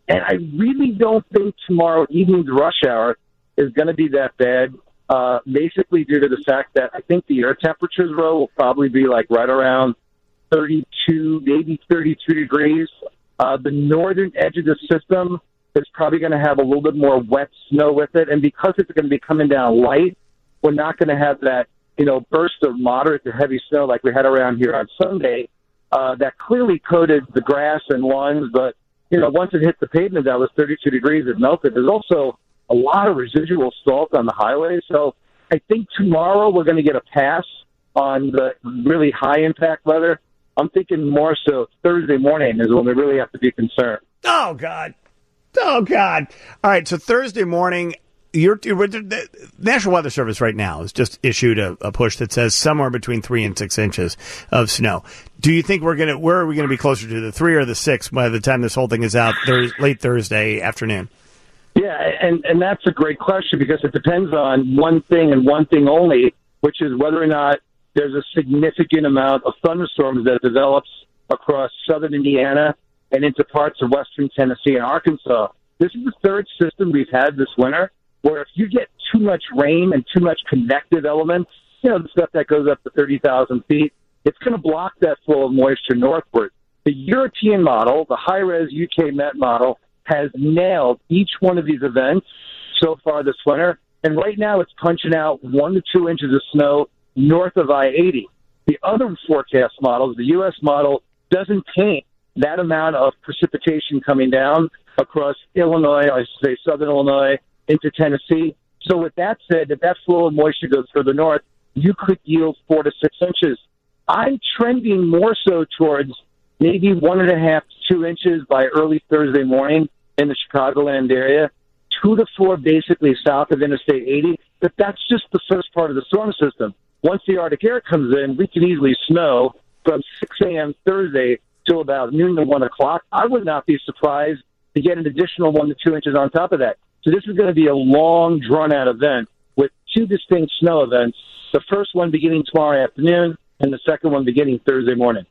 And I really don't think tomorrow evening's rush hour is going to be that bad, uh, basically due to the fact that I think the air temperatures, Ro, will probably be like right around thirty-two, maybe thirty-two degrees. Uh, the northern edge of the system is probably going to have a little bit more wet snow with it. And because it's going to be coming down light, we're not going to have that, you know, burst of moderate to heavy snow like we had around here on Sunday uh, that clearly coated the grass and lawns. But, you know, once it hit the pavement, that was thirty-two degrees, it melted. There's also a lot of residual salt on the highway. So I think tomorrow we're going to get a pass on the really high-impact weather. I'm thinking more so Thursday morning is when we really have to be concerned. Oh, God. Oh, God. All right, so Thursday morning, you're, you're, the National Weather Service right now has just issued a, a push that says somewhere between three and six inches of snow. Do you think we're going to, where are we going to be closer to, the three or the six by the time this whole thing is out thurs, late Thursday afternoon? Yeah, and, and that's a great question because it depends on one thing and one thing only, which is whether or not there's a significant amount of thunderstorms that develops across southern Indiana and into parts of western Tennessee and Arkansas. This is the third system we've had this winter where if you get too much rain and too much convective elements, you know, the stuff that goes up to thirty thousand feet, it's going to block that flow of moisture northward. The European model, the high-res U K Met model, has nailed each one of these events so far this winter. And right now it's punching out one to two inches of snow north of I eighty. The other forecast models, the U S model, doesn't paint that amount of precipitation coming down across Illinois, I should say southern Illinois, into Tennessee. So with that said, if that flow of moisture goes further north, you could yield four to six inches. I'm trending more so towards maybe one and a half to two inches by early Thursday morning in the Chicagoland area, two to four basically south of Interstate eighty. But that's just the first part of the storm system. Once the Arctic air comes in, we can easily snow from six a.m. Thursday till about noon to one o'clock. I would not be surprised to get an additional one to two inches on top of that. So this is going to be a long, drawn-out event with two distinct snow events, the first one beginning tomorrow afternoon and the second one beginning Thursday morning.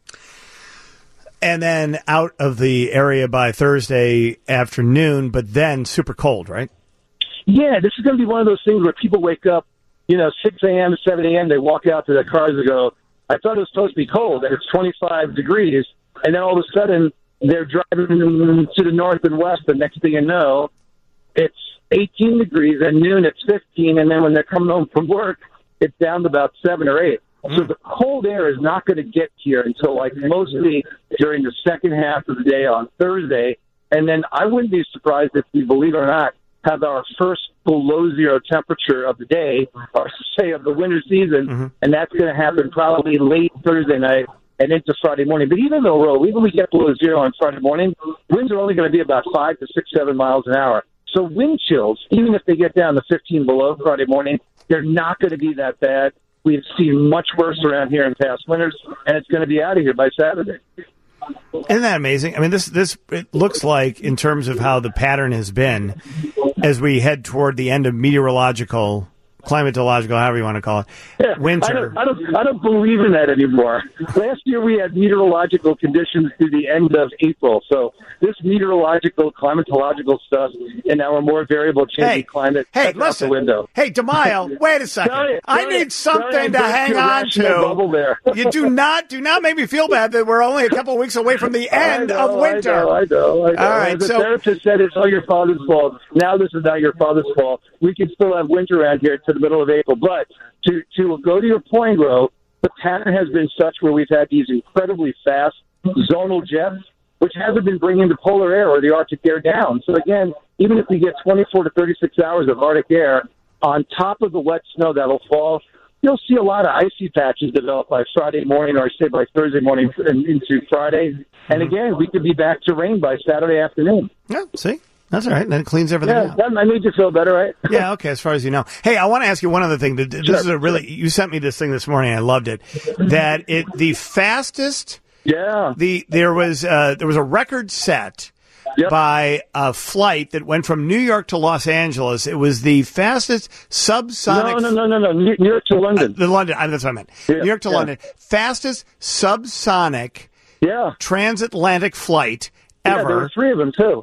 And then out of the area by Thursday afternoon, but then super cold, right? Yeah, this is going to be one of those things where people wake up, you know, six a.m., seven a.m., they walk out to their cars and go, I thought it was supposed to be cold, and it's twenty-five degrees, and then all of a sudden they're driving to the north and west, the next thing you know, it's eighteen degrees, and noon it's fifteen, and then when they're coming home from work, it's down to about seven or eight. Mm. So the cold air is not going to get here until, like, mostly during the second half of the day on Thursday, and then I wouldn't be surprised if we, believe it or not, have our first below zero temperature of the day, or say of the winter season, mm-hmm. and that's going to happen probably late Thursday night and into Friday morning. But even though, Ro, even we get below zero on Friday morning, winds are only going to be about five to six, seven miles an hour. So wind chills, even if they get down to fifteen below Friday morning, they're not going to be that bad. We've seen much worse around here in past winters, and it's going to be out of here by Saturday. Isn't that amazing? I mean, this this it looks like, in terms of how the pattern has been, as we head toward the end of meteorological, climatological, however you want to call it, yeah, winter. I don't, I don't, I don't believe in that anymore. Last year we had meteorological conditions through the end of April, so this meteorological, climatological stuff in our more variable changing hey, climate, hey, that's listen, out the window. Hey, DeMaio, wait a second. Sorry, I sorry, need something sorry, to hang on to. There. You do not, do not make me feel bad that we're only a couple of weeks away from the end know, of winter. I know, I know, I know. All right, the so therapist said it's all your father's fault. Now this is not your father's fault. We can still have winter around here to the middle of April, but to to go to your point, Ro, the pattern has been such where we've had these incredibly fast zonal jets, which hasn't been bringing the polar air or the Arctic air down. So again, even if we get twenty-four to thirty-six hours of Arctic air on top of the wet snow that'll fall, you'll see a lot of icy patches develop by Friday morning, or say by Thursday morning and into Friday. And again, we could be back to rain by Saturday afternoon. Yeah, see? That's all right. Then it cleans everything yeah, out. That might make you feel better, right? Yeah, okay, as far as you know. Hey, I want to ask you one other thing. This sure, is a really, sure. you sent me this thing this morning. I loved it. That it, the fastest, yeah, the, there was, uh, there was a record set yep. by a flight that went from New York to Los Angeles. It was the fastest subsonic. No, no, no, no, no. New York to London. Uh, the London, uh, that's what I meant. Yeah, New York to yeah. London. Fastest subsonic yeah. transatlantic flight ever. Yeah, there were three of them, too.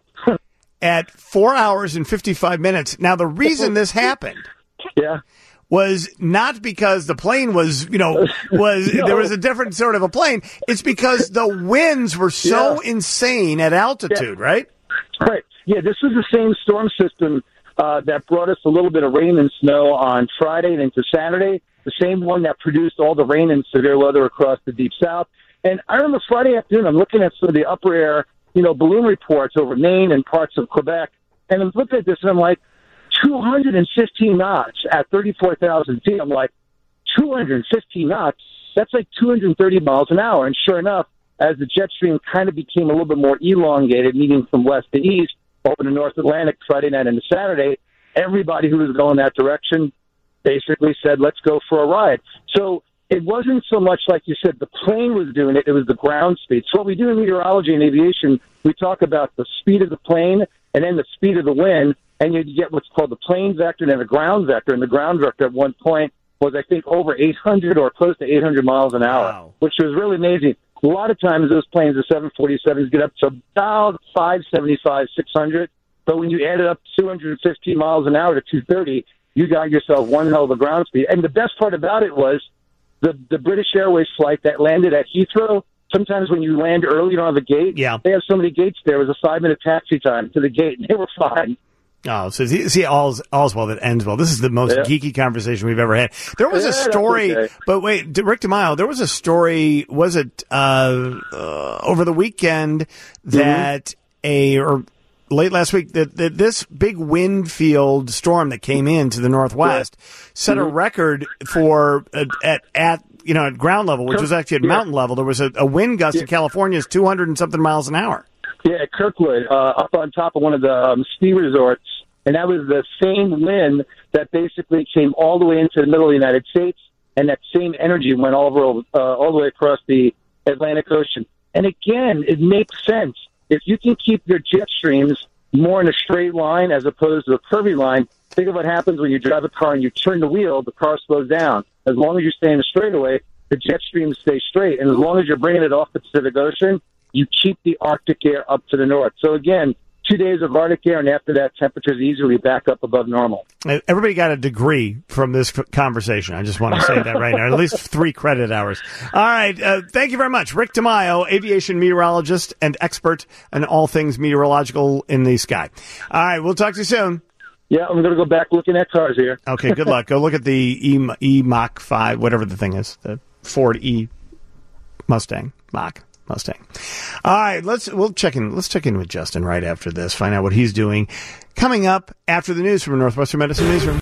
At four hours and fifty-five minutes. Now, the reason this happened yeah. was not because the plane was, you know, was no. there was a different sort of a plane. It's because the winds were so yeah. insane at altitude, yeah. right? Right. Yeah, this was the same storm system uh, that brought us a little bit of rain and snow on Friday and into Saturday, the same one that produced all the rain and severe weather across the Deep South. And I remember Friday afternoon, I'm looking at some of the upper air, you know, balloon reports over Maine and parts of Quebec, and I'm looking at this and I'm like, two hundred fifteen knots at thirty-four thousand feet. I'm like, two hundred fifteen knots? That's like two hundred thirty miles an hour. And sure enough, as the jet stream kind of became a little bit more elongated, moving from west to east over the North Atlantic Friday night into Saturday, everybody who was going that direction basically said, let's go for a ride. So it wasn't so much like you said the plane was doing it, it was the ground speed. So what we do in meteorology and aviation, we talk about the speed of the plane and then the speed of the wind, and you get what's called the plane vector and then the ground vector. And the ground vector at one point was, I think, over eight hundred or close to eight hundred miles an hour, wow. which was really amazing. A lot of times those planes, the seven forty-sevens, get up to about five seventy-five, six hundred. But when you add it up two hundred fifteen miles an hour to two thirty, you got yourself one hell of a ground speed. And the best part about it was the, the British Airways flight that landed at Heathrow. Sometimes when you land early, you don't have a gate. Yeah. They have so many gates there. It was a five-minute taxi time to the gate, and they were fine. Oh, so see, see all's, all's well that ends well. This is the most yeah. geeky conversation we've ever had. There was yeah, a story, okay. but wait, Rick DeMaio, there was a story, was it uh, uh, over the weekend that mm-hmm. a, or late last week, that, that this big wind field storm that came in to the northwest yeah. set mm-hmm. a record for, uh, at, at, you know, at ground level, which was actually at yeah. mountain level. There was a, a wind gust yeah. in California is two hundred and something miles an hour. Yeah, at Kirkwood, uh, up on top of one of the um, ski resorts. And that was the same wind that basically came all the way into the middle of the United States, and that same energy went all over, uh, all the way across the Atlantic Ocean. And again, it makes sense. If you can keep your jet streams more in a straight line as opposed to a curvy line, think of what happens when you drive a car and you turn the wheel, the car slows down. As long as you stay in a straightaway, the jet streams stay straight. And as long as you're bringing it off the Pacific Ocean, you keep the Arctic air up to the north. So again, two days of Arctic air, and after that, temperatures easily back up above normal. Everybody got a degree from this conversation. I just want to say that right now. At least three credit hours. All right. Uh, thank you very much. Rick DeMaio, aviation meteorologist and expert on all things meteorological in the sky. All right. We'll talk to you soon. Yeah, I'm going to go back looking at cars here. Okay, good luck. Go look at the E, e Mach five, whatever the thing is, the Ford E Mustang Mach. Mustang. All right, let's we'll check in. Let's check in with Justin right after this. Find out what he's doing. Coming up after the news from Northwestern Medicine Newsroom.